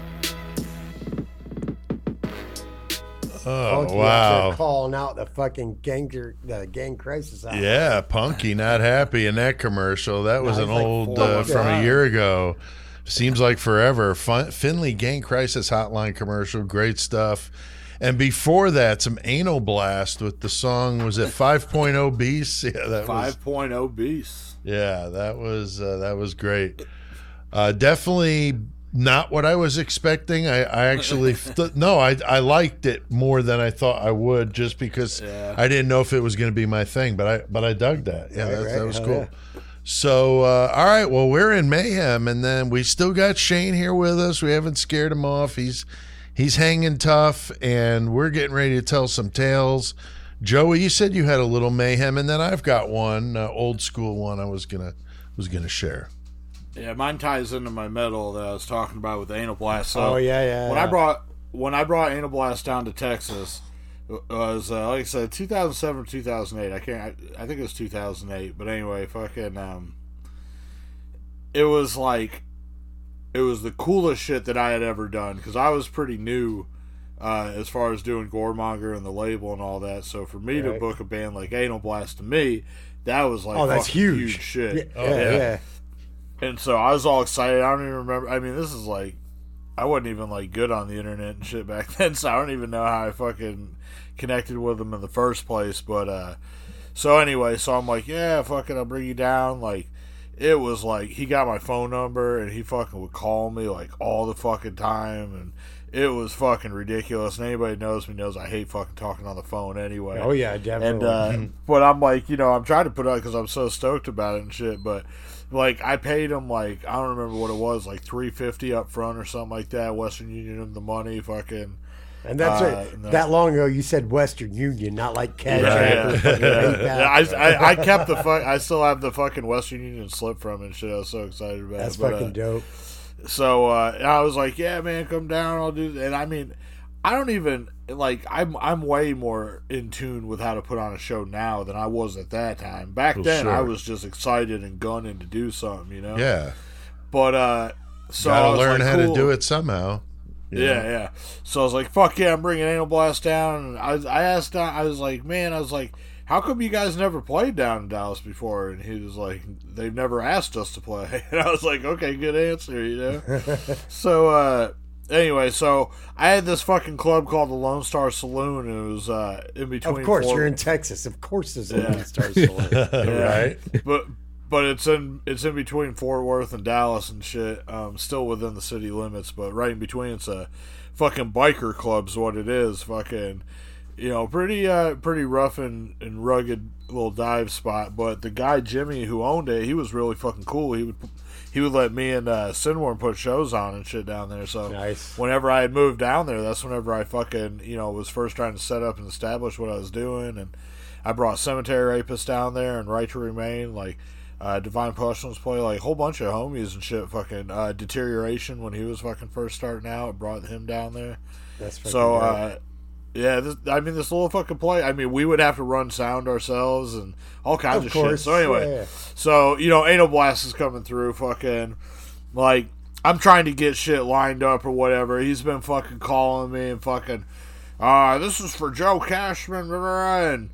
Speaker 4: Oh,
Speaker 5: Punky
Speaker 4: wow.
Speaker 5: out there calling out the fucking ganger, the gang crisis. Out
Speaker 4: Yeah, Punky not happy in that commercial. That was
Speaker 5: No,
Speaker 4: an
Speaker 5: it's like
Speaker 4: old
Speaker 5: four
Speaker 4: uh,
Speaker 5: months
Speaker 4: from a
Speaker 5: out.
Speaker 4: year ago. Seems like forever. Fin- Finley Gang Crisis Hotline commercial, great stuff. And before that, some Anal Blast with the song, was it five point oh Beast? Yeah, that was
Speaker 6: five point oh Beast.
Speaker 4: yeah, that was uh, that was great. Uh, definitely not what I was expecting. I, I actually th- no, I I liked it more than I thought I would, just because
Speaker 6: Yeah.
Speaker 4: I didn't know if it was going to be my thing. But I but I dug that. Yeah,
Speaker 5: Right,
Speaker 4: that,
Speaker 5: right.
Speaker 4: that was
Speaker 5: Hell
Speaker 4: cool.
Speaker 5: yeah.
Speaker 4: So uh, all right, well, we're in mayhem, and then we still got Shane here with us. We haven't scared him off. He's he's hanging tough, and we're getting ready to tell some tales. Joey, you said you had a little mayhem, and then I've got one uh, old school one I was gonna was gonna share.
Speaker 6: Yeah, mine ties into my medal that I was talking about with the Anal Blast. So
Speaker 5: Oh, yeah, yeah,
Speaker 6: When
Speaker 5: yeah.
Speaker 6: I brought when I brought Anal Blast down to Texas, it was uh, like I said, two thousand seven, two thousand eight. I can't. I, I think it was two thousand eight. But anyway, fucking. Um, it was like, it was the coolest shit that I had ever done, because I was pretty new uh, as far as doing Goremonger and the label and all that. So for me to
Speaker 5: Right.
Speaker 6: book a band like Anal Blast, to me, that was like
Speaker 5: Oh, that's
Speaker 6: fucking
Speaker 5: huge.
Speaker 6: huge shit.
Speaker 5: Yeah, yeah, yeah.
Speaker 6: And so I was all excited. I don't even remember. I mean, this is like, I wasn't even like good on the internet and shit back then, so I don't even know how I fucking connected with them in the first place. But uh, so anyway, so I'm like, yeah, fucking, I'll bring you down. Like, it was like he got my phone number and he fucking would call me like all the fucking time, and it was fucking ridiculous. And anybody who knows me knows I hate fucking talking on the phone anyway.
Speaker 5: Oh, yeah, definitely.
Speaker 6: And uh, but I'm like, you know, I'm trying to put it out because I'm so stoked about it and shit. But like, I paid him like, I don't remember what it was, like three fifty up front or something like that. Western Union him the money, fucking.
Speaker 5: And that's
Speaker 6: Uh,
Speaker 5: right.
Speaker 6: no.
Speaker 5: That long ago, you said Western Union, not like Cash
Speaker 6: Yeah,
Speaker 5: App
Speaker 6: yeah,
Speaker 5: or fucking
Speaker 6: yeah.
Speaker 5: PayPal.
Speaker 6: Yeah, I, I, I kept the fuck. I still have the fucking Western Union slip from it and shit. I was so excited about
Speaker 5: That's
Speaker 6: it. But,
Speaker 5: fucking
Speaker 6: uh,
Speaker 5: dope.
Speaker 6: So uh, I was like, "Yeah, man, come down. I'll do." And I mean, I don't even like. I'm I'm way more in tune with how to put on a show now than I was at that time. Back
Speaker 4: Well,
Speaker 6: then,
Speaker 4: sure.
Speaker 6: I was just excited and gunning to do something, you know.
Speaker 4: Yeah,
Speaker 6: But uh, so I
Speaker 4: gotta
Speaker 6: was
Speaker 4: learn
Speaker 6: like,
Speaker 4: how
Speaker 6: cool.
Speaker 4: to do it somehow. you
Speaker 6: Yeah,
Speaker 4: know?
Speaker 6: yeah. So I was like, "Fuck yeah, I'm bringing Anal Blast down." And I, I asked, I was like, "Man, I was like, how come you guys never played down in Dallas before?" And he was like, "They've never asked us to play." And I was like, "Okay, good answer," you know. So uh, anyway, so I had this fucking club called the Lone Star Saloon. And it was uh, in between.
Speaker 5: Of course,
Speaker 6: Fort-
Speaker 5: you're in Texas. Of course, there's a
Speaker 6: Yeah.
Speaker 5: Lone Star Saloon.
Speaker 6: Yeah.
Speaker 4: Right?
Speaker 6: but but it's in it's in between Fort Worth and Dallas and shit. Um, still within the city limits, but right in between. It's a fucking biker club's what it is. Fucking, you know, pretty uh pretty rough and, and rugged little dive spot. But the guy Jimmy who owned it, he was really fucking cool. He would he would let me and uh, Sinworm put shows on and shit down there. So
Speaker 5: Nice.
Speaker 6: whenever I had moved down there, that's whenever I fucking, you know, was first trying to set up and establish what I was doing. And I brought Cemetery Rapist down there and Right to Remain, like uh, Divine Pestilence play, like a whole bunch of homies and shit. Fucking uh, Deterioration when he was fucking first starting out, brought him down there.
Speaker 5: That's fucking
Speaker 6: So
Speaker 5: dope.
Speaker 6: uh, yeah, this, I mean, this little fucking play. I mean, we would have to run sound ourselves and all kinds of,
Speaker 5: Of course,
Speaker 6: shit. So anyway,
Speaker 5: yeah.
Speaker 6: so you know, Anal Blast is coming through. Fucking like, I'm trying to get shit lined up or whatever. He's been fucking calling me and fucking, uh, this is for Joe Cashman, and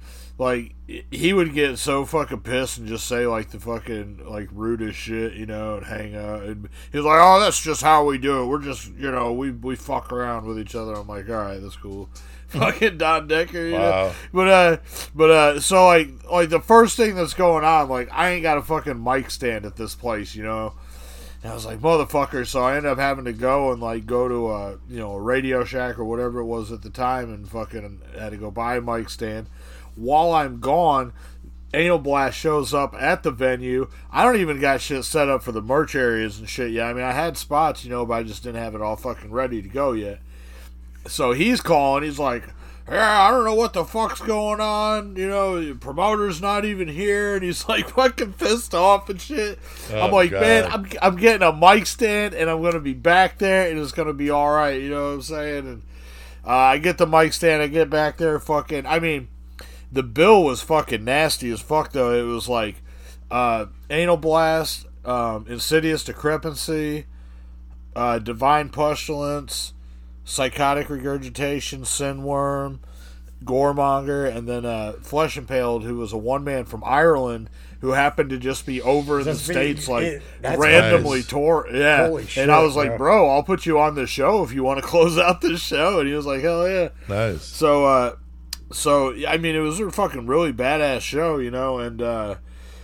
Speaker 6: like he would get so fucking pissed and just say like the fucking like rudest shit, you know, and hang out. And he's like, "Oh, that's just how we do it. We're just, you know, we we fuck around with each other." I'm like, "All right, that's cool." Fucking Don Decker, you
Speaker 4: Wow.
Speaker 6: know. But uh, but uh, so like like the first thing that's going on, like I ain't got a fucking mic stand at this place, you know. And I was like, motherfucker. So I ended up having to go and like go to a you know a Radio Shack or whatever it was at the time, and fucking had to go buy a mic stand. While I'm gone, Anal Blast shows up at the venue. I don't even got shit set up for the merch areas and shit yet. I mean, I had spots, you know, but I just didn't have it all fucking ready to go yet. So he's calling. He's like, "Yeah, I don't know what the fuck's going on. You know, the promoter's not even here." And he's like fucking pissed off and shit.
Speaker 4: Oh,
Speaker 6: I'm like,
Speaker 4: God.
Speaker 6: man, I'm I'm getting a mic stand and I'm gonna be back there and it's gonna be all right. You know what I'm saying? And uh, I get the mic stand. I get back there. Fucking, I mean, the bill was fucking nasty as fuck though. It was like uh, Anal Blast, um, Insidious Decrepancy, uh, Divine Pestilence, Psychotic Regurgitation, Sinworm, Goremonger, and then uh, Flesh Impaled, who was a one man from Ireland who happened to just be over in the
Speaker 5: Just be-
Speaker 6: States, like
Speaker 5: it- that's
Speaker 6: randomly
Speaker 4: nice.
Speaker 6: tour. Yeah.
Speaker 5: Holy
Speaker 6: and
Speaker 5: shit,
Speaker 6: I was like,
Speaker 5: bro.
Speaker 6: bro, I'll put you on the show if you want to close out this show. And he was like, hell yeah.
Speaker 4: Nice.
Speaker 6: So, uh, so I mean, it was a fucking really badass show, you know, and uh,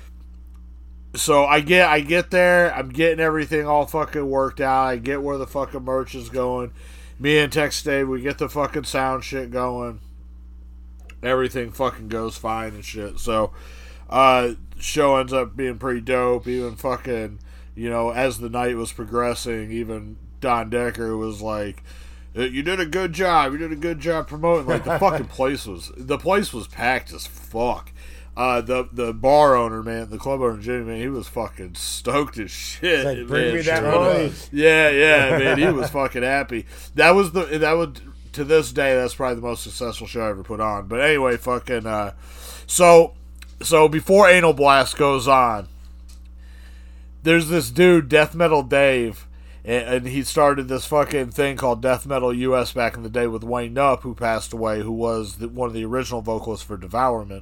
Speaker 6: so I get, I get there, I'm getting everything all fucking worked out. I get where the fucking merch is going. Me and Tex Dave, we get the fucking sound shit going. Everything fucking goes fine and shit. So, uh, show ends up being pretty dope. Even fucking, you know, as the night was progressing, even Don Decker was like, "You did a good job. You did a good job promoting." Like the fucking place was, the place was packed as fuck. Uh, the the bar owner, man, the club owner, Jimmy, man, he was fucking stoked as shit.
Speaker 5: Like, bring
Speaker 6: man,
Speaker 5: me that
Speaker 6: sure
Speaker 5: money.
Speaker 6: was. Yeah, yeah, man, he was fucking happy. That was the that would to this day, that's probably the most successful show I ever put on. But anyway, fucking uh, so so before Anal Blast goes on, there's this dude, Death Metal Dave. And he started this fucking thing called Death Metal U S back in the day with Wayne Knupp, who passed away, who was the, one of the original vocalists for Devourment.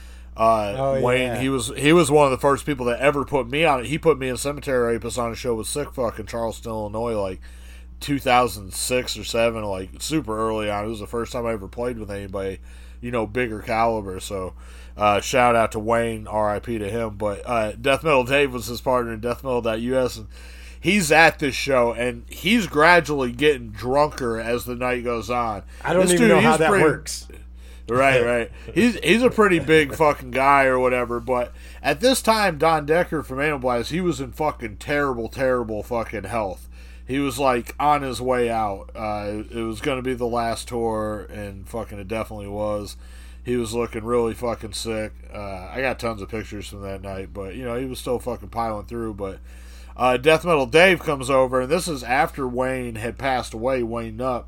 Speaker 6: Uh,
Speaker 5: Oh,
Speaker 6: Wayne,
Speaker 5: yeah.
Speaker 6: he was he was one of the first people that ever put me on it. He put me in Cemetery Rapist on a show with Sick Fuck in Charleston, Illinois, like two thousand six or seven, like super early on. It was the first time I ever played with anybody, you know, bigger caliber. So uh, shout out to Wayne, R I P to him. But uh, Death Metal Dave was his partner in Death Metal dot U S, and he's at this show, and he's gradually getting drunker as the night goes on.
Speaker 5: I don't
Speaker 6: This
Speaker 5: even
Speaker 6: dude,
Speaker 5: know how
Speaker 6: he's
Speaker 5: that
Speaker 6: pretty-
Speaker 5: works.
Speaker 6: Right, right. He's he's a pretty big fucking guy or whatever, but at this time, Don Decker from Anal Blast, he was in fucking terrible, terrible fucking health. He was like on his way out. Uh, it was going to be the last tour, and fucking it definitely was. He was looking really fucking sick. Uh, I got tons of pictures from that night, but you know, he was still fucking piling through. But uh, Death Metal Dave comes over, and this is after Wayne had passed away, Wayne Knupp.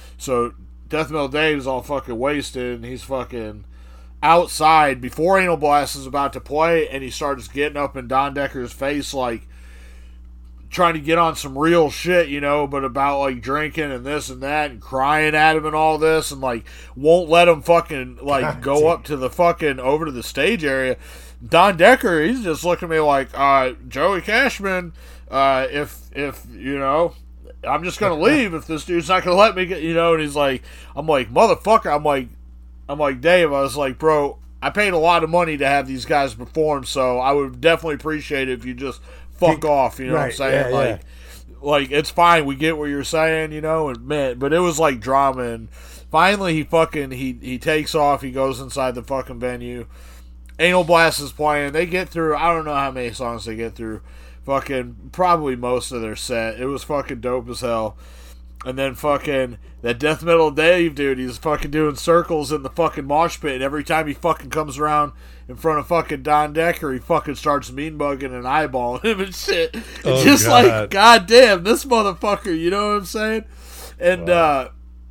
Speaker 6: So Death Metal Dave's all fucking wasted, and he's fucking outside before Anal Blast is about to play, and he starts getting up in Don Decker's face, like trying to get on some real shit, you know, but about like drinking and this and that, and crying at him and all this, and like won't let him fucking like
Speaker 5: God
Speaker 6: go
Speaker 5: damn.
Speaker 6: up to the fucking over to the stage area. Don Decker, he's just looking at me like, uh, Joey Cashman, uh, if if you know. I'm just gonna leave if this dude's not gonna let me get, you know. And he's like, I'm like, motherfucker. I'm like, I'm like, Dave. I was like, bro, I paid a lot of money to have these guys perform, so I would definitely appreciate it if you just fuck off. You know what I'm
Speaker 5: Right,
Speaker 6: saying?
Speaker 5: yeah,
Speaker 6: like, like it's fine. We get what you're saying, you know. And man, but it was like drama. And finally, he fucking he he takes off. He goes inside the fucking venue. Anal Blast is playing. They get through. I don't know how many songs they get through. Fucking probably most of their set. It was fucking dope as hell. And then fucking that Death Metal Dave dude, he's fucking doing circles in the fucking mosh pit, and every time he fucking comes around in front of fucking Don Decker, he fucking starts mean bugging and eyeballing him and shit. And
Speaker 4: Oh,
Speaker 6: just
Speaker 4: God.
Speaker 6: like, goddamn, this motherfucker, you know what I'm saying? And uh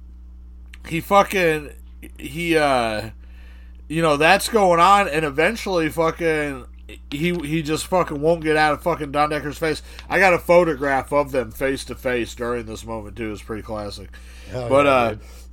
Speaker 6: he fucking he uh you know, that's going on, and eventually fucking He he just fucking won't get out of fucking Don Decker's face. I got a photograph of them face to face during this moment too. It's pretty classic.
Speaker 5: Hell
Speaker 6: but
Speaker 5: yeah,
Speaker 6: uh,
Speaker 5: dude.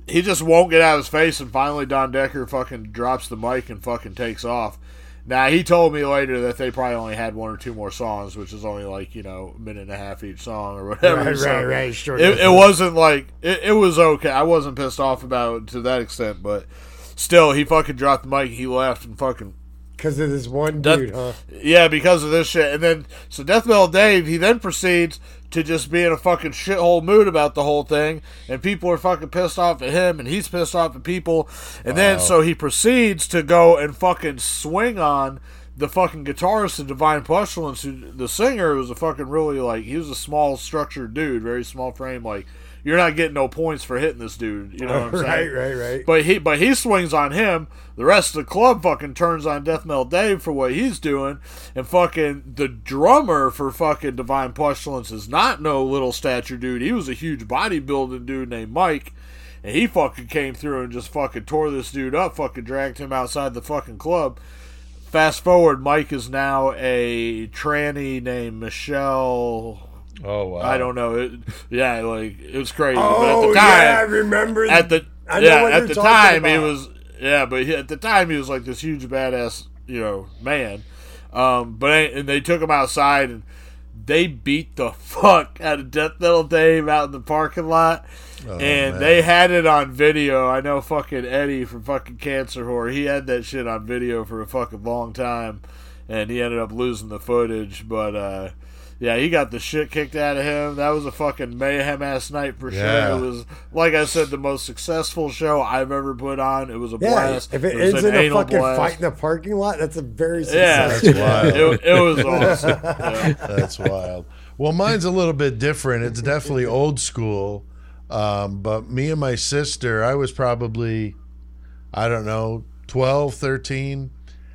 Speaker 6: he just won't get out of his face, and finally Don Decker fucking drops the mic and fucking takes off. Now, he told me later that they probably only had one or two more songs, which is only like, you know, a minute and a half each song or whatever.
Speaker 5: Right,
Speaker 6: so
Speaker 5: right, right. Sure.
Speaker 6: It, it wasn't like, it, it was okay. I wasn't pissed off about it to that extent, but still, he fucking dropped the mic, he left and fucking.
Speaker 5: Because of this one
Speaker 6: Death,
Speaker 5: dude, huh?
Speaker 6: Yeah, because of this shit. And then, so Death Metal Dave, he then proceeds to just be in a fucking shithole mood about the whole thing, and people are fucking pissed off at him, and he's pissed off at people, and wow. then, so he proceeds to go and fucking swing on the fucking guitarist of Divine Pestilence, who, the singer, was a fucking really, like, he was a small structured dude, very small frame, like, you're not getting no points for hitting this dude, you know what I'm saying?
Speaker 5: Right, right, right.
Speaker 6: But he, but he swings on him. The rest of the club fucking turns on Death Metal Dave for what he's doing, and fucking the drummer for fucking Divine Pestilence is not no little stature dude. He was a huge bodybuilding dude named Mike, and he fucking came through and just fucking tore this dude up, fucking dragged him outside the fucking club. Fast forward, Mike is now a tranny named Michelle.
Speaker 4: Oh wow!
Speaker 6: I don't know. It, yeah, like it was crazy.
Speaker 5: Oh
Speaker 6: but at the time,
Speaker 5: yeah, I remember.
Speaker 6: At the
Speaker 5: I know
Speaker 6: yeah,
Speaker 5: what
Speaker 6: at
Speaker 5: you're
Speaker 6: the
Speaker 5: talking
Speaker 6: time
Speaker 5: about.
Speaker 6: he was yeah, but he, at the time he was like this huge badass, you know, man. Um, but and they took him outside and they beat the fuck out of Death Metal Dave out in the parking lot. Oh, and man. They had it on video. I know fucking Eddie from fucking Cancer Whore, he had that shit on video for a fucking long time, and he ended up losing the footage. But uh, yeah, he got the shit kicked out of him. That was a fucking mayhem ass night for
Speaker 4: yeah.
Speaker 6: sure. It was, like I said, the most successful show I've ever put on. It was a
Speaker 5: yeah,
Speaker 6: blast.
Speaker 5: If it,
Speaker 6: it
Speaker 5: ends in a fucking
Speaker 6: blast.
Speaker 5: fight in the parking lot, that's a very
Speaker 6: yeah,
Speaker 5: successful.
Speaker 4: That's wild.
Speaker 6: It, it was awesome. Yeah.
Speaker 4: That's wild. Well, mine's a little bit different. It's definitely old school. Um, but me and my sister, I was probably, I don't know, twelve, thirteen,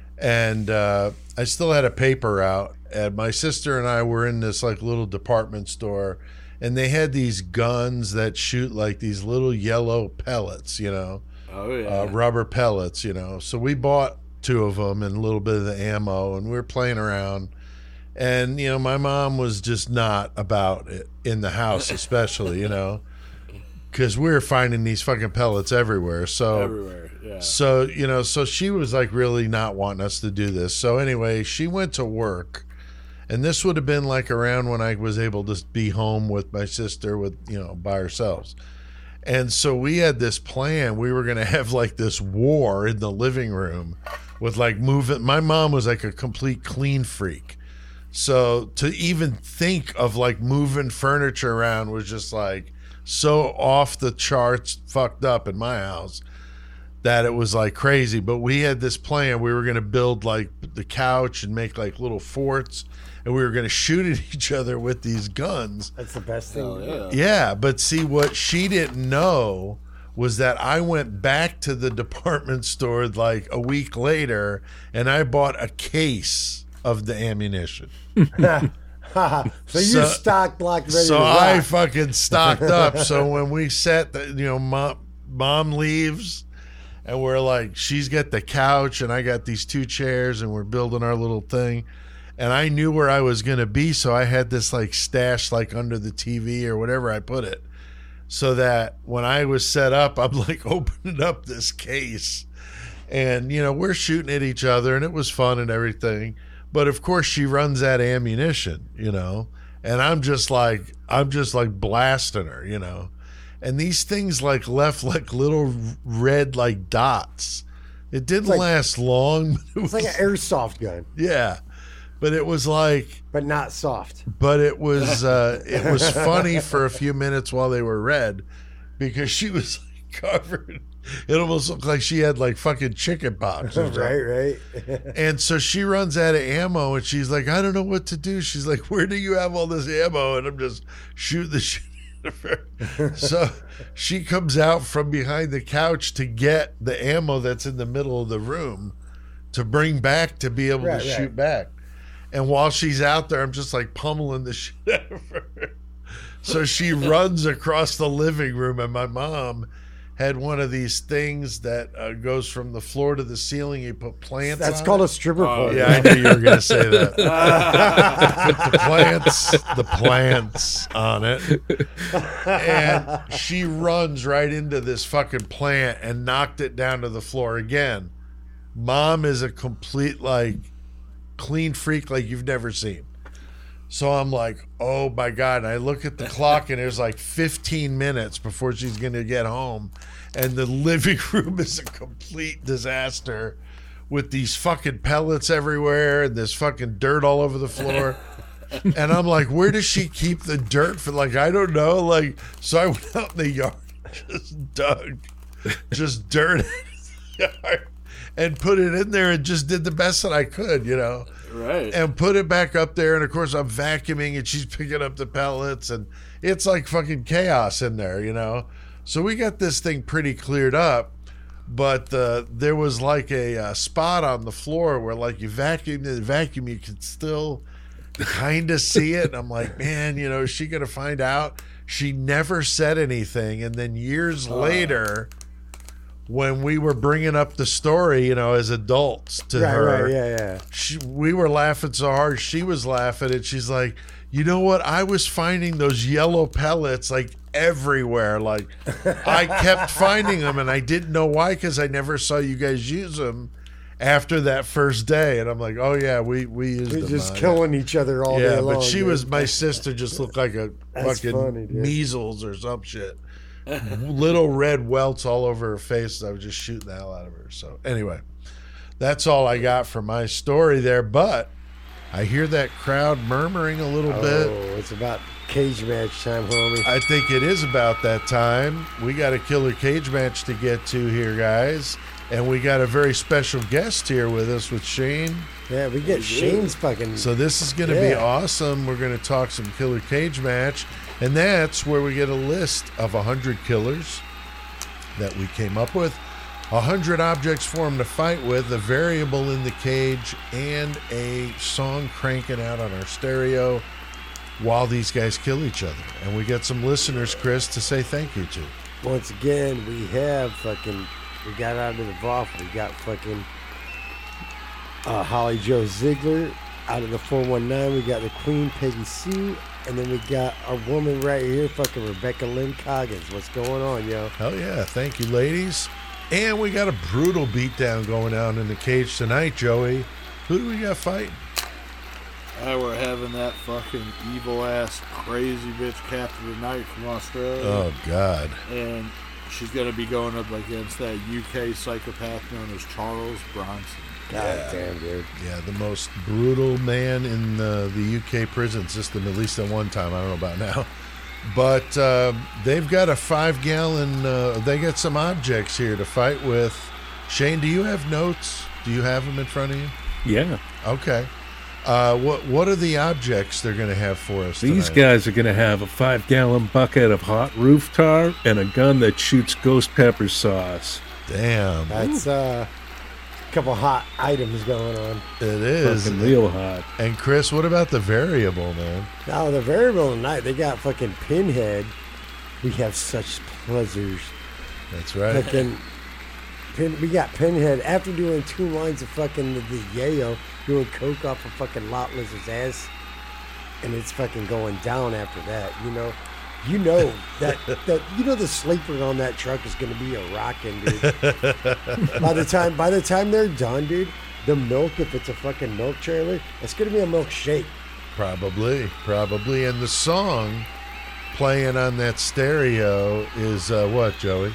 Speaker 4: and uh, I still had a paper out. And my sister and I were in this like little department store, and they had these guns that shoot like these little yellow pellets, you know,
Speaker 6: oh yeah,
Speaker 4: uh, rubber pellets, you know. So we bought two of them and a little bit of the ammo, and we were playing around. And you know, my mom was just not about it in the house, especially, you know, because we were finding these fucking pellets everywhere. So
Speaker 6: everywhere, yeah.
Speaker 4: So you know, so she was like really not wanting us to do this. So anyway, she went to work. And this would have been like around when I was able to be home with my sister, with, you know, by ourselves. And so we had this plan. We were going to have like this war in the living room with like moving. My mom was like a complete clean freak. So to even think of like moving furniture around was just like so off the charts, fucked up in my house, that it was like crazy. But we had this plan. We were going to build like the couch and make like little forts. And we were going to shoot at each other with these guns.
Speaker 5: That's the best thing.
Speaker 6: Oh, yeah.
Speaker 4: Yeah, but see, what she didn't know was that I went back to the department store like a week later, and I bought a case of the ammunition.
Speaker 5: so you
Speaker 4: So-
Speaker 5: stocked, locked, ready
Speaker 4: So
Speaker 5: to rock.
Speaker 4: I fucking stocked up. So when we set, the, you know, mom, mom leaves, and we're like, she's got the couch, and I got these two chairs, and we're building our little thing. And I knew where I was going to be, so I had this like stash like under the T V or whatever I put it, so that when I was set up, I'm like opening up this case, and you know, we're shooting at each other, and it was fun and everything. But of course, she runs out of ammunition, you know, and I'm just like I'm just like blasting her, you know, and these things like left like little red like dots. It didn't
Speaker 5: like-
Speaker 4: last long. But it
Speaker 5: It's
Speaker 4: was,
Speaker 5: like an airsoft gun,
Speaker 4: yeah. But it was like,
Speaker 5: but not soft.
Speaker 4: but it was, uh, it was funny for a few minutes while they were red, because she was like covered. It almost looked like she had like fucking chicken pox. or something.
Speaker 5: right, right.
Speaker 4: And so she runs out of ammo, and she's like, I don't know what to do. She's like, where do you have all this ammo? And I'm just shooting the shit out of her. So she comes out from behind the couch to get the ammo that's in the middle of the room to bring back to be able
Speaker 5: Right,
Speaker 4: to
Speaker 5: right.
Speaker 4: shoot back. And while she's out there, I'm just like pummeling the shit out of her. So she runs across the living room, and my mom had one of these things that uh, goes from the floor to the ceiling. You put plants
Speaker 5: That's
Speaker 4: on
Speaker 5: called
Speaker 4: it.
Speaker 5: a stripper pole.
Speaker 4: Yeah, I knew you were going to say that. Put the plants, the plants on it. And she runs right into this fucking plant and knocked it down to the floor again. Mom is a complete, like, clean freak like you've never seen. So I'm like, oh my God. And I look at the clock and there's like fifteen minutes before she's going to get home. And the living room is a complete disaster with these fucking pellets everywhere and this fucking dirt all over the floor. And I'm like, where does she keep the dirt for? Like, I don't know. Like, so I went out in the yard, just dug, just dirt in the yard and put it in there and just did the best that I could, you know.
Speaker 6: Right.
Speaker 4: And put it back up there. And of course, I'm vacuuming and she's picking up the pellets. And it's like fucking chaos in there, you know. So we got this thing pretty cleared up. But uh, there was like a, a spot on the floor where, like, you vacuum the vacuum, you could still kind of see it. And I'm like, man, you know, is she going to find out? She never said anything. And then years uh. later, when we were bringing up the story, you know, as adults to
Speaker 5: right,
Speaker 4: her,
Speaker 5: right, yeah, yeah.
Speaker 4: She, we were laughing so hard, she was laughing, and she's like, you know what? I was finding those yellow pellets like everywhere. Like, I kept finding them, and I didn't know why because I never saw you guys use them after that first day. And I'm like, oh yeah, we we used
Speaker 5: We're
Speaker 4: them.
Speaker 5: just
Speaker 4: on
Speaker 5: killing
Speaker 4: it.
Speaker 5: each other all
Speaker 4: yeah,
Speaker 5: day long.
Speaker 4: but she
Speaker 5: dude.
Speaker 4: was my sister. Just looked like a
Speaker 5: That's
Speaker 4: fucking
Speaker 5: funny, dude.
Speaker 4: measles or some shit. Little red welts all over her face. I was just shooting the hell out of her. So anyway, that's all I got for my story there. But I hear that crowd murmuring a little
Speaker 5: oh,
Speaker 4: bit.
Speaker 5: It's about cage match time, homie.
Speaker 4: I think it is about that time. We got a killer cage match to get to here, guys. And we got a very special guest here with us with Shane.
Speaker 5: Yeah, we get Shane's fucking.
Speaker 4: So this is going to
Speaker 5: yeah.
Speaker 4: be awesome. We're going to talk some killer cage match. And that's where we get a list of one hundred killers that we came up with. one hundred objects for them to fight with, a variable in the cage, and a song cranking out on our stereo while these guys kill each other. And we got some listeners, Chris, to say thank you to.
Speaker 5: Once again, we have fucking. We got out of the vault. We got fucking uh, Holly Joe Ziegler out of the four one nine. We got the Queen Peggy Sue. And then we got our woman right here, fucking Rebecca Lynn Coggins. What's going on, yo?
Speaker 4: Hell yeah. Thank you, ladies. And we got a brutal beatdown going on in the cage tonight, Joey. Who do we got fighting?
Speaker 6: Uh, we're having that fucking evil-ass, crazy bitch captain tonight from Australia.
Speaker 4: Oh, God.
Speaker 6: And she's going to be going up against that U K psychopath known as Charles Bronson.
Speaker 5: God
Speaker 4: yeah.
Speaker 5: damn, dude.
Speaker 4: Yeah, the most brutal man in the, the U K prison system, at least at one time. I don't know about now. But uh, they've got a five-gallon, uh, they got some objects here to fight with. Shane, do you have notes? Do you have them in front of you?
Speaker 2: Yeah.
Speaker 4: Okay. Uh, what what are the objects they're going to have for us
Speaker 2: These
Speaker 4: tonight?
Speaker 2: guys are going to have a five-gallon bucket of hot roof tar and a gun that shoots ghost pepper sauce.
Speaker 4: Damn.
Speaker 5: That's uh, a couple hot items going on.
Speaker 4: It is.
Speaker 2: Fucking real hot.
Speaker 4: And Chris, what about the variable, man?
Speaker 5: Now, the variable tonight, they got fucking Pinhead. We have such pleasures.
Speaker 4: That's right.
Speaker 5: Fucking Pin, we got Pinhead after doing two lines of fucking the, the yayo, doing coke off a fucking lot lizard's ass, and it's fucking going down after that. You know, you know that that you know the sleeper on that truck is gonna be a rockin', dude. by the time by the time they're done, dude, the milk, if it's a fucking milk trailer, it's gonna be a milkshake.
Speaker 4: Probably, probably. And the song playing on that stereo is uh, what, Joey?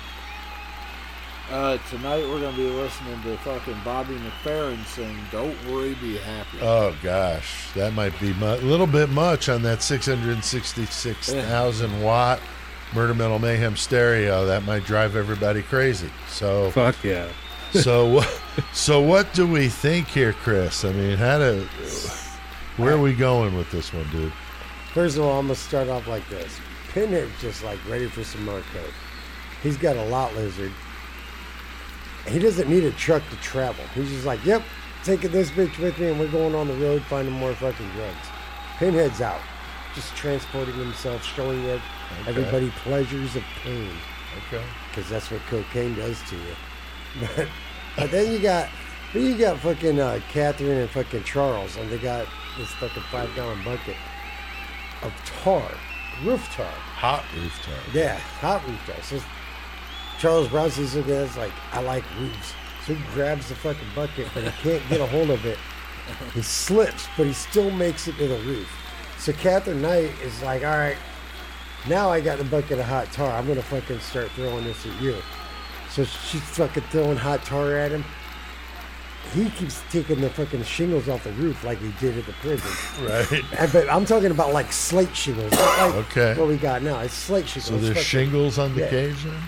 Speaker 6: Uh, tonight we're going to be listening to fucking Bobby McFerrin sing Don't Worry, Be Happy.
Speaker 4: Oh, gosh. That might be a little bit much on that six hundred sixty-six thousand watt Murder Metal Mayhem stereo. That might drive everybody crazy. So,
Speaker 2: Fuck yeah.
Speaker 4: so, so what do we think here, Chris? I mean, how to, where are we going with this one, dude?
Speaker 5: First of all, I'm gonna start off like this. Pinhead's just like ready for some more coke. He's got a lot lizard. He doesn't need a truck to travel. He's just like, yep, taking this bitch with me and we're going on the road finding more fucking drugs. Pinhead's out. Just transporting himself, showing ev-
Speaker 4: Okay.
Speaker 5: everybody pleasures of pain.
Speaker 4: Okay.
Speaker 5: Because that's what cocaine does to you. But, but then you got, then you got fucking uh, Catherine and fucking Charles, and they got this fucking five gallon bucket of tar, roof tar.
Speaker 4: Hot roof tar.
Speaker 5: Yeah, hot roof tar. So Charles Bronson's looking at us like, I like roofs. So he grabs the fucking bucket, but he can't get a hold of it. He slips, but he still makes it to the roof. So Catherine Knight is like, all right, now I got the bucket of hot tar. I'm going to fucking start throwing this at you. So she's fucking throwing hot tar at him. He keeps taking the fucking shingles off the roof like he did at the prison.
Speaker 4: Right.
Speaker 5: And, but I'm talking about like slate shingles. Not like
Speaker 4: Okay.
Speaker 5: what we got now. It's slate shingles.
Speaker 4: So there's
Speaker 5: Fucking-
Speaker 4: shingles on the
Speaker 5: yeah.
Speaker 4: cage then?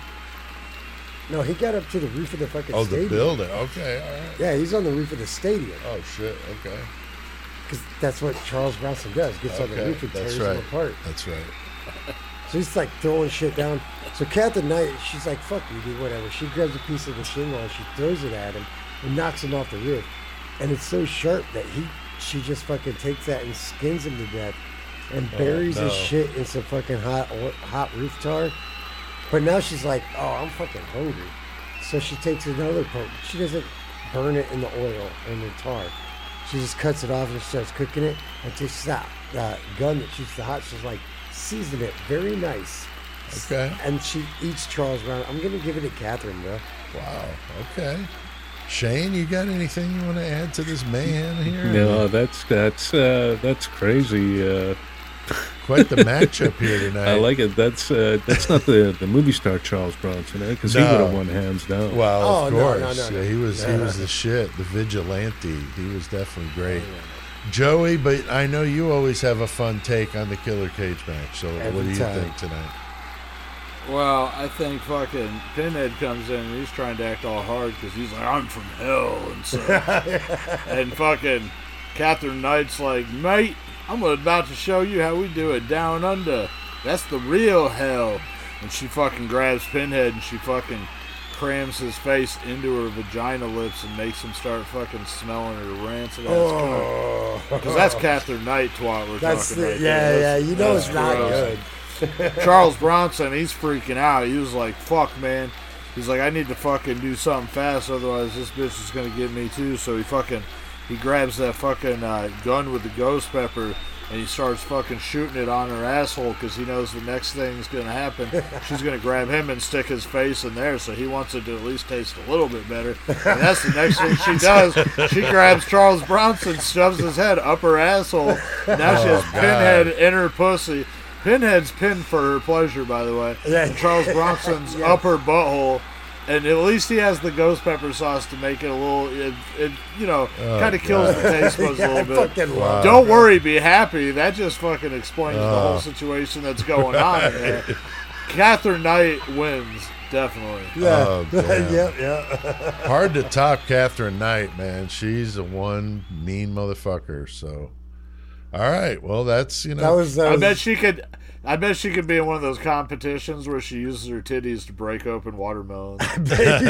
Speaker 5: No, he got up to the roof of the fucking
Speaker 4: Oh,
Speaker 5: stadium.
Speaker 4: the building. Okay, all right.
Speaker 5: Yeah, he's on the roof of the stadium.
Speaker 4: Oh, shit. Okay.
Speaker 5: Because that's what Charles Bronson does. Gets on the
Speaker 4: Okay.
Speaker 5: roof and
Speaker 4: That's
Speaker 5: tears
Speaker 4: right.
Speaker 5: them apart.
Speaker 4: That's right.
Speaker 5: So he's like throwing shit down. So Catherine Knight, she's like, fuck you, dude, whatever. She grabs a piece of the shingle and she throws it at him and knocks him off the roof. And it's so sharp that he, she just fucking takes that and skins him to death and buries
Speaker 4: no.
Speaker 5: his shit in some fucking hot, oil- hot roof tar. But now she's like, oh, I'm fucking hungry. So she takes another part. She doesn't burn it in the oil and the tar. She just cuts it off and starts cooking it and takes that uh, gun that shoots the hot. She's like, season it very nice.
Speaker 4: Okay.
Speaker 5: And she eats Charles Brown. I'm gonna give it to Catherine, bro.
Speaker 4: Wow. Okay. Shane, you got anything you want to add to this mayhem here?
Speaker 2: No, that's that's uh, that's crazy. Uh,
Speaker 4: Quite the matchup here tonight.
Speaker 2: I like it. That's uh, that's not the, the movie star Charles Bronson, because he
Speaker 4: No.
Speaker 2: would have won hands down.
Speaker 4: Well,
Speaker 5: Oh,
Speaker 4: of
Speaker 5: no,
Speaker 4: course.
Speaker 5: no, no, no.
Speaker 4: Yeah, he was he
Speaker 5: Yeah.
Speaker 4: was the shit, the vigilante. He was definitely great. Joey, but I know you always have a fun take on the Killer Cage match. So what
Speaker 5: Every
Speaker 4: do you
Speaker 5: time.
Speaker 4: think tonight?
Speaker 6: Well, I think fucking Pinhead comes in and he's trying to act all hard because he's like, I'm from hell and stuff. And fucking Catherine Knight's like, mate, I'm about to show you how we do it down under. That's the real hell. And she fucking grabs Pinhead and she fucking crams his face into her vagina lips and makes him start fucking smelling her rancid ass
Speaker 5: Oh,
Speaker 6: Because that's Catherine Knight twat we're
Speaker 5: that's
Speaker 6: talking
Speaker 5: the,
Speaker 6: right
Speaker 5: yeah,
Speaker 6: there.
Speaker 5: yeah.
Speaker 6: That's-
Speaker 5: You know
Speaker 6: that's
Speaker 5: it's not
Speaker 6: gross.
Speaker 5: good.
Speaker 6: Charles Bronson, he's freaking out. He was like, fuck, man. He's like, I need to fucking do something fast, otherwise this bitch is going to get me too. So he fucking, he grabs that fucking uh, gun with the ghost pepper and he starts fucking shooting it on her asshole because he knows the next thing's going to happen. She's going to grab him and stick his face in there, so he wants it to at least taste a little bit better. And that's the next thing she does. She grabs Charles Bronson, shoves his head up her asshole. Now she has
Speaker 4: Oh, God.
Speaker 6: Pinhead in her pussy. Pinhead's pinned for her pleasure, by the way.
Speaker 5: Yeah.
Speaker 6: And Charles Bronson's
Speaker 5: Yeah.
Speaker 6: up her butthole. And at least he has the ghost pepper sauce to make it a little, it, it you know, kind of kills the taste buds
Speaker 5: Yeah,
Speaker 6: a
Speaker 5: I
Speaker 6: little bit.
Speaker 5: fucking
Speaker 4: Wow.
Speaker 5: love
Speaker 6: Don't worry, be happy. That just fucking explains the
Speaker 4: Oh.
Speaker 6: whole situation that's going on in there. Catherine Knight wins, definitely.
Speaker 5: Yeah,
Speaker 4: Oh, damn.
Speaker 5: yeah, yeah.
Speaker 4: Hard to top Catherine Knight, man. She's a one mean motherfucker. So, all right. Well, that's you know.
Speaker 5: That was. That
Speaker 6: I
Speaker 5: was
Speaker 6: bet she could. I bet she could be in one of those competitions where she uses her titties to break open watermelons.
Speaker 5: I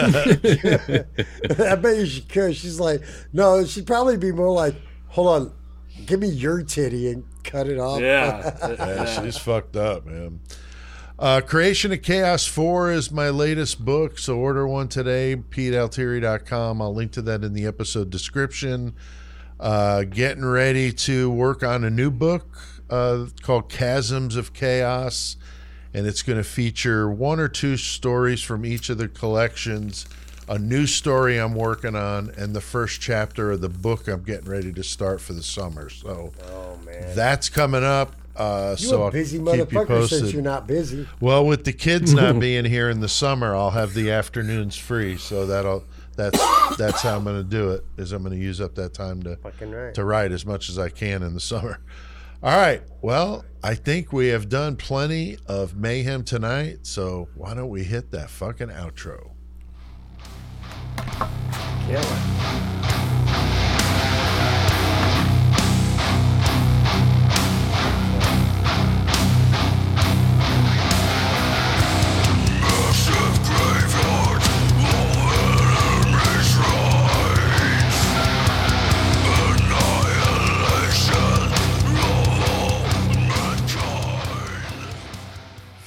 Speaker 5: bet you she could. She's like, no, she'd probably be more like, hold on, give me your titty and cut it off.
Speaker 6: Yeah,
Speaker 4: Yeah, she's fucked up, man. Uh, Creation of Chaos four is my latest book, so order one today, pete altieri dot com. I'll link to that in the episode description. Uh, getting ready to work on a new book uh, called Chasms of Chaos, and it's going to feature one or two stories from each of the collections, a new story I'm working on, and the first chapter of the book I'm getting ready to start for the summer. So
Speaker 5: Oh man,
Speaker 4: that's coming up. Uh,
Speaker 5: you
Speaker 4: so
Speaker 5: a
Speaker 4: I'll
Speaker 5: busy
Speaker 4: keep you
Speaker 5: motherfucker
Speaker 4: posted.
Speaker 5: since you're not busy.
Speaker 4: Well, with the kids not being here in the summer, I'll have the afternoons free. So that'll that's that's how I'm going to do it. Is I'm going to use up that time to
Speaker 5: Fucking right.
Speaker 4: to write as much as I can in the summer. All right. Well, I think we have done plenty of mayhem tonight. So why don't we hit that fucking outro?
Speaker 5: Kill it.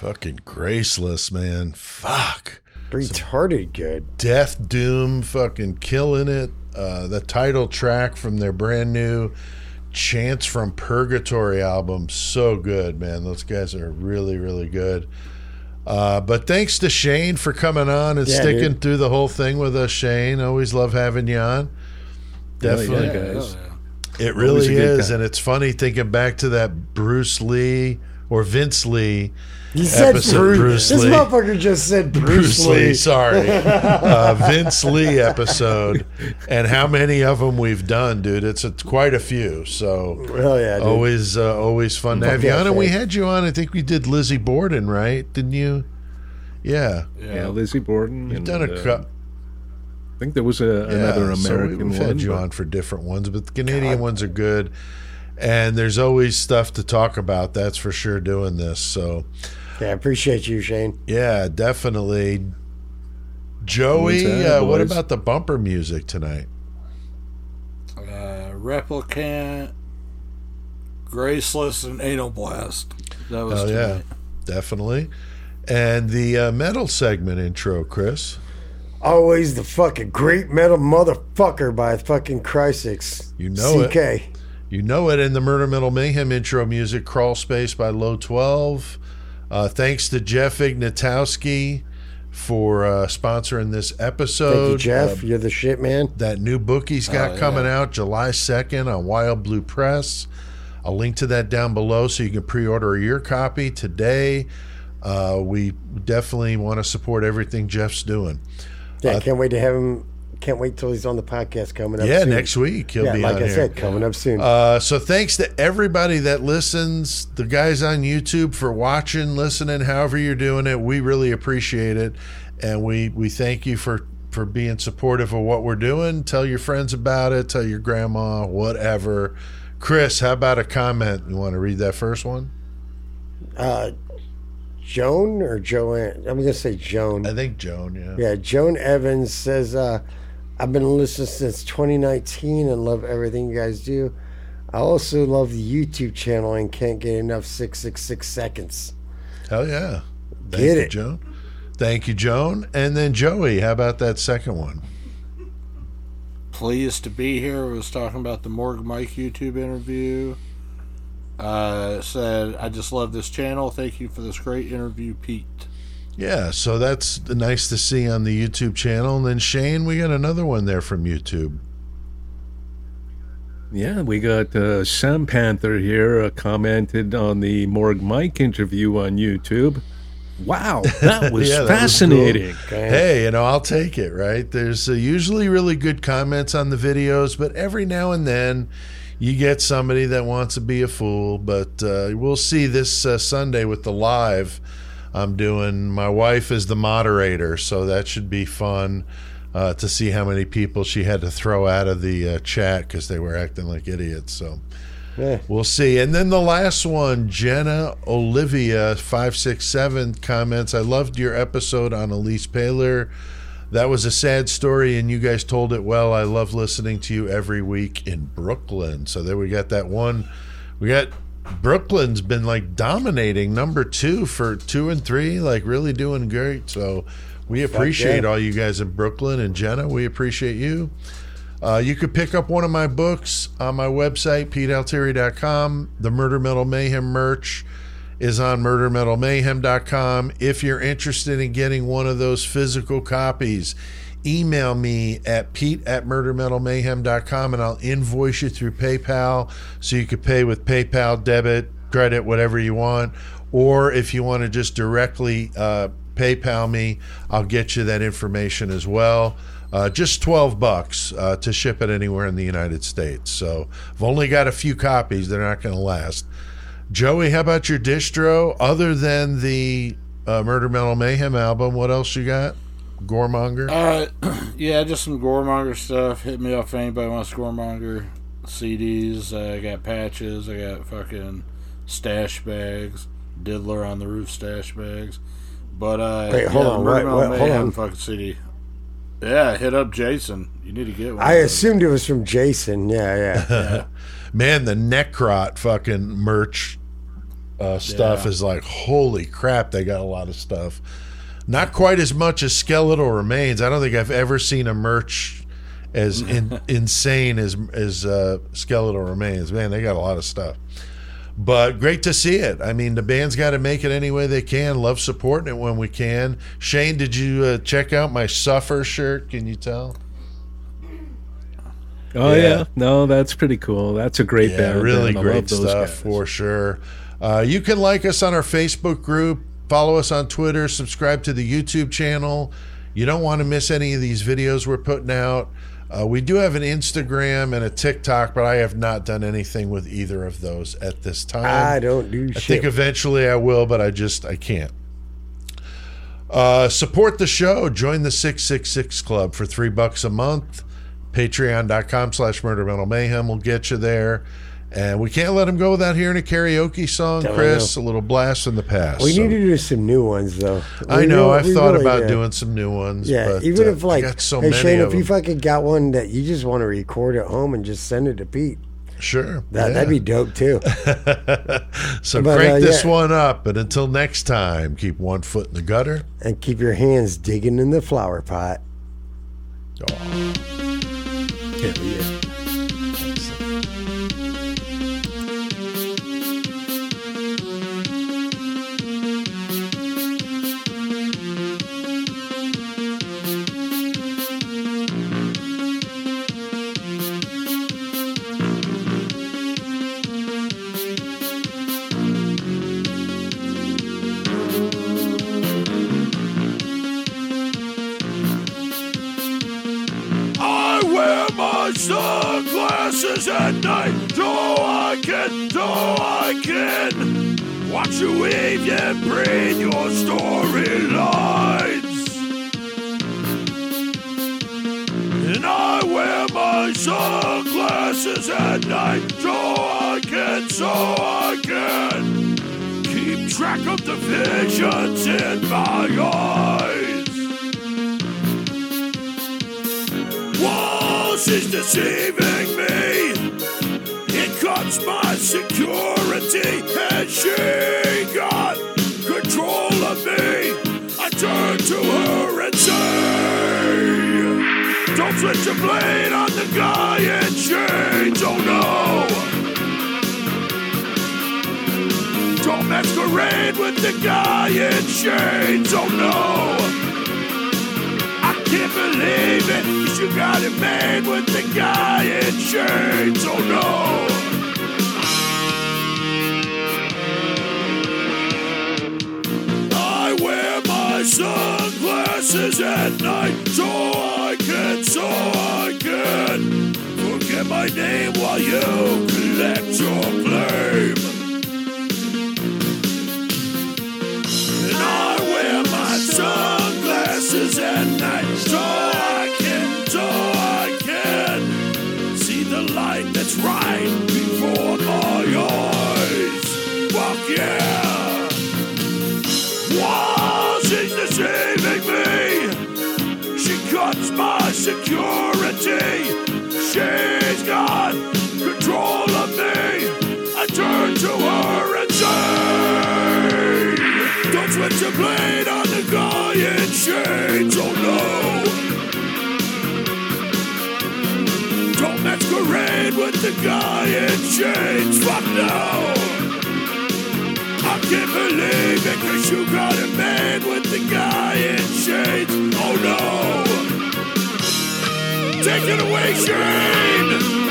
Speaker 4: Fucking Graceless, man. Fuck.
Speaker 5: Retarded good.
Speaker 4: Death Doom fucking killing it. Uh, the title track from their brand new Chants from Purgatory album. So good, man. Those guys are really, really good. Uh, but thanks to Shane for coming on and
Speaker 5: Yeah,
Speaker 4: sticking
Speaker 5: dude.
Speaker 4: through the whole thing with us, Shane. Always love having you on. Definitely.
Speaker 2: Yeah, guys.
Speaker 4: It
Speaker 2: Always
Speaker 4: really
Speaker 2: a good
Speaker 4: is.
Speaker 2: guy.
Speaker 4: And it's funny thinking back to that Bruce Lee or Vince Lee.
Speaker 5: He said
Speaker 4: Episode
Speaker 5: Bruce.
Speaker 4: Bruce
Speaker 5: This
Speaker 4: Lee.
Speaker 5: motherfucker just said Bruce,
Speaker 4: Bruce
Speaker 5: Lee.
Speaker 4: Lee, sorry. uh, Vince Lee episode. And how many of them we've done, dude. It's, it's quite a few. So
Speaker 5: Hell yeah, dude.
Speaker 4: always uh, always fun to
Speaker 5: Fuck
Speaker 4: have you
Speaker 5: yeah,
Speaker 4: on. And we
Speaker 5: Shane.
Speaker 4: had you on, I think we did Lizzie Borden, right? Didn't you? Yeah.
Speaker 2: Yeah, Lizzie Borden.
Speaker 4: You've
Speaker 2: and,
Speaker 4: done a
Speaker 2: uh,
Speaker 4: couple.
Speaker 2: I think there was a, another
Speaker 4: Yeah, so
Speaker 2: American
Speaker 4: we've
Speaker 2: one.
Speaker 4: had you
Speaker 2: but-
Speaker 4: on for different ones, but the Canadian ones are good. And there's always stuff to talk about, that's for sure, doing this. So,
Speaker 5: Yeah, I appreciate you, Shane.
Speaker 4: yeah, definitely. Joey,
Speaker 2: What's that,
Speaker 4: uh, what
Speaker 2: boys?
Speaker 4: about the bumper music tonight?
Speaker 6: Uh, Replicant, Graceless, and Anal Blast. That was
Speaker 4: Oh, yeah,
Speaker 6: tonight.
Speaker 4: definitely. And the uh, metal segment intro, Chris.
Speaker 5: Always the fucking great metal motherfucker by fucking Chrysix.
Speaker 4: You know it.
Speaker 5: C K.
Speaker 4: You know it. In the Murder Metal Mayhem intro music, Crawl Space by Low twelve. Uh, thanks to Jeff Ignatowski for uh, sponsoring this episode.
Speaker 5: Thank you, Jeff.
Speaker 4: Uh,
Speaker 5: You're the shit, man.
Speaker 4: that new book he's got
Speaker 6: Oh, yeah.
Speaker 4: coming out July second on Wild Blue Press. I'll link to that down below so you can pre-order your copy today. Uh, we definitely want to support everything Jeff's doing.
Speaker 5: Yeah, can't wait to have him. Can't wait till he's on the podcast coming up
Speaker 4: Yeah,
Speaker 5: soon.
Speaker 4: next week he'll
Speaker 5: Yeah,
Speaker 4: be
Speaker 5: like
Speaker 4: on
Speaker 5: I
Speaker 4: here.
Speaker 5: said, coming up soon.
Speaker 4: Uh, so thanks to everybody that listens, the guys on YouTube for watching, listening, however you're doing it. We really appreciate it, and we we thank you for for being supportive of what we're doing. Tell your friends about it. Tell your grandma, whatever. Chris, how about a comment? You want to read that first one?
Speaker 5: Uh, Joan or Joanne? I'm going to say Joan.
Speaker 4: I think Joan. Yeah.
Speaker 5: Yeah, Joan Evans says, uh, I've been listening since twenty nineteen and love everything you guys do. I also love the YouTube channel and can't get enough six six six seconds.
Speaker 4: Hell yeah. Thank
Speaker 5: Get
Speaker 4: you,
Speaker 5: it.
Speaker 4: Joan. Thank you, Joan. And then Joey, how about that second one?
Speaker 6: Pleased to be here. Was talking about the Morgue Mike YouTube interview. Uh, said, I just love this channel. Thank you for this great interview, Pete.
Speaker 4: Yeah, so that's nice to see on the YouTube channel. And then Shane, we got another one there from YouTube.
Speaker 2: Yeah, we got uh, Sam Panther here uh, commented on the Morgue Mike interview on YouTube. Wow, that was
Speaker 4: Yeah, that was
Speaker 2: fascinating.
Speaker 4: Hey, you know, I'll take it, right? There's uh, usually really good comments on the videos, but every now and then you get somebody that wants to be a fool. But uh, we'll see this uh, Sunday with the live I'm doing. My wife is the moderator, so that should be fun uh, to see how many people she had to throw out of the uh, chat because they were acting like idiots. So
Speaker 5: Yeah.
Speaker 4: we'll see. And then the last one, Jenna Olivia five six seven comments, I loved your episode on Elise Paler. That was a sad story, and you guys told it well. I love listening to you every week in Brooklyn. So there we got that one. We got Brooklyn's been like dominating number two for two and three, like really doing great. So we appreciate
Speaker 5: yeah.
Speaker 4: all you guys in Brooklyn, and Jenna, we appreciate you. Uh, you could pick up one of my books on my website, pete altieri dot com. The Murder Metal Mayhem merch is on murder metal mayhem dot com. If you're interested in getting one of those physical copies, email me at pete at murder metal mayhem dot com and I'll invoice you through PayPal so you could pay with PayPal, debit, credit, whatever you want. Or if you want to just directly uh, PayPal me, I'll get you that information as well. Uh, just twelve bucks uh, to ship it anywhere in the United States. So I've only got a few copies. They're not going to last. Joey, how about your distro? Other than the uh, Murder Metal Mayhem album, what else you got? Goremonger?
Speaker 6: Uh, yeah, just some Goremonger stuff. Hit me up if anybody wants Goremonger C Ds. Uh, I got patches. I got fucking stash bags. Diddler on the Roof stash bags. But, uh,
Speaker 5: Wait, hold
Speaker 6: yeah,
Speaker 5: on,
Speaker 6: Murder
Speaker 5: wait,
Speaker 6: Metal
Speaker 5: wait, hold
Speaker 6: Mayhem
Speaker 5: on.
Speaker 6: fucking C D. Yeah, hit up Jason. You need to get one.
Speaker 5: I
Speaker 6: of those.
Speaker 5: assumed it was from Jason. Yeah, yeah.
Speaker 4: Man, the Necrot fucking merch uh, stuff
Speaker 6: Yeah.
Speaker 4: is like, holy crap, they got a lot of stuff. Not quite as much as Skeletal Remains. I don't think I've ever seen a merch as in, insane as as uh, Skeletal Remains. Man, they got a lot of stuff. But great to see it. I mean, the band's got to make it any way they can. Love supporting it when we can. Shane, did you uh, check out my Suffer shirt? Can you tell?
Speaker 2: Oh
Speaker 4: Yeah.
Speaker 2: yeah. no, that's pretty cool. That's a great
Speaker 4: Yeah,
Speaker 2: band.
Speaker 4: really
Speaker 2: man. I
Speaker 4: great
Speaker 2: love those
Speaker 4: stuff
Speaker 2: guys.
Speaker 4: for sure. Uh, you can like us on our Facebook group, follow us on Twitter, subscribe to the YouTube channel. You don't want to miss any of these videos we're putting out. Uh, we do have an Instagram and a TikTok, but I have not done anything with either of those at this time.
Speaker 5: I don't do
Speaker 4: I
Speaker 5: shit.
Speaker 4: think eventually I will, but I just I can't. Uh, support the show. Join the six six six Club for three bucks a month. Patreon.com slash Murder Metal Mayhem will get you there. And we can't let him go without hearing a karaoke song,
Speaker 5: Don't
Speaker 4: Chris.
Speaker 5: know.
Speaker 4: A little blast from the past.
Speaker 5: we
Speaker 4: So-
Speaker 5: need to do some new ones, though.
Speaker 4: I
Speaker 5: We
Speaker 4: know.
Speaker 5: really-
Speaker 4: I've
Speaker 5: we
Speaker 4: thought
Speaker 5: really
Speaker 4: about
Speaker 5: do.
Speaker 4: doing some new ones.
Speaker 5: Yeah,
Speaker 4: but,
Speaker 5: even
Speaker 4: uh,
Speaker 5: if like,
Speaker 4: I got so
Speaker 5: hey
Speaker 4: many
Speaker 5: Shane,
Speaker 4: of
Speaker 5: if you
Speaker 4: them.
Speaker 5: fucking got one that you just want to record at home and just send it to Pete,
Speaker 4: Sure.
Speaker 5: that
Speaker 4: yeah.
Speaker 5: that'd be dope too.
Speaker 4: So
Speaker 5: But,
Speaker 4: crank
Speaker 5: uh,
Speaker 4: this
Speaker 5: yeah.
Speaker 4: one up. And until next time, keep one foot in the gutter.
Speaker 5: And keep your hands digging in the flower pot.
Speaker 2: Hell yeah.
Speaker 7: I wear my sunglasses at night so I can, so I can watch you weave and brain your storylines. And I wear my sunglasses at night so I can, so I can keep track of the visions in my eyes. Well, she's deceiving me. It cuts my security, and she got control of me. I turn to her and say, don't switch your blade on the guy in chains, oh no. Don't masquerade with the guy in chains, oh no. I can't believe it, 'cause you got it made with the guy in chains, oh no. I wear my sunglasses at night so I can, so I can forget my name while you collect your claim. And I wear my sunglasses at night so I can, so I can see the light that's right before my eyes. Fuck yeah! While she's deceiving me, she cuts my security. She's got control of me. I turn to her and say, don't switch your blade on the guy in chains, oh no. Don't masquerade with the guy in chains, fuck no. I can't believe it, 'cause you got it made with the guy in chains, oh no. Take it away, Shane.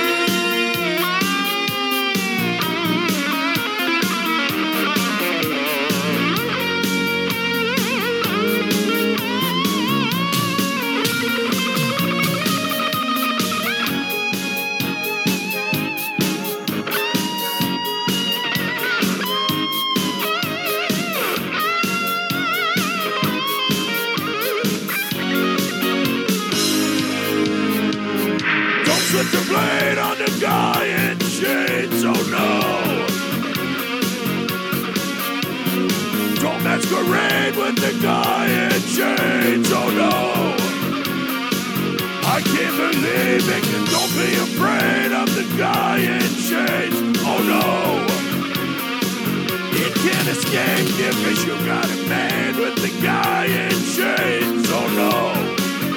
Speaker 7: Put the blade on the guy in chains, oh no. Don't masquerade with the guy in chains, oh no. I can't believe it, and don't be afraid of the guy in chains, oh no. game here, cause you got a man with the guy in chains. Oh no.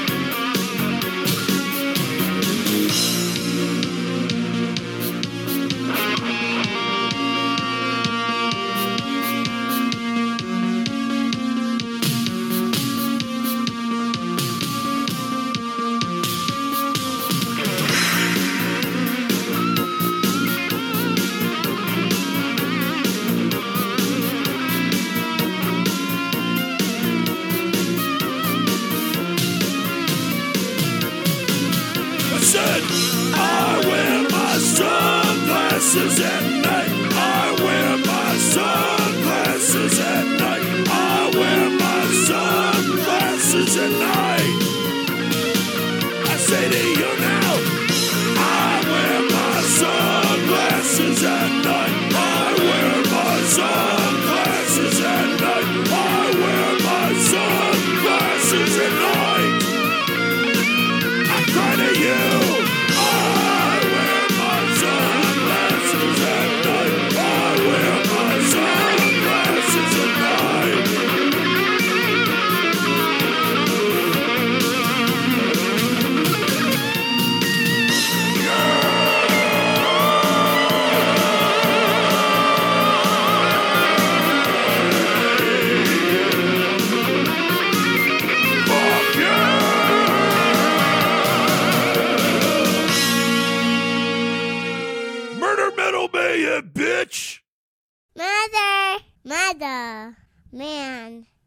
Speaker 7: I wear my sunglasses at night. I wear my sunglasses at night. I wear my sunglasses at night. I say to you now, I wear my sunglasses at night. I wear my sunglasses at night. I wear my sunglasses at night. I cry to you. Bitch!
Speaker 1: Mother, mother, man.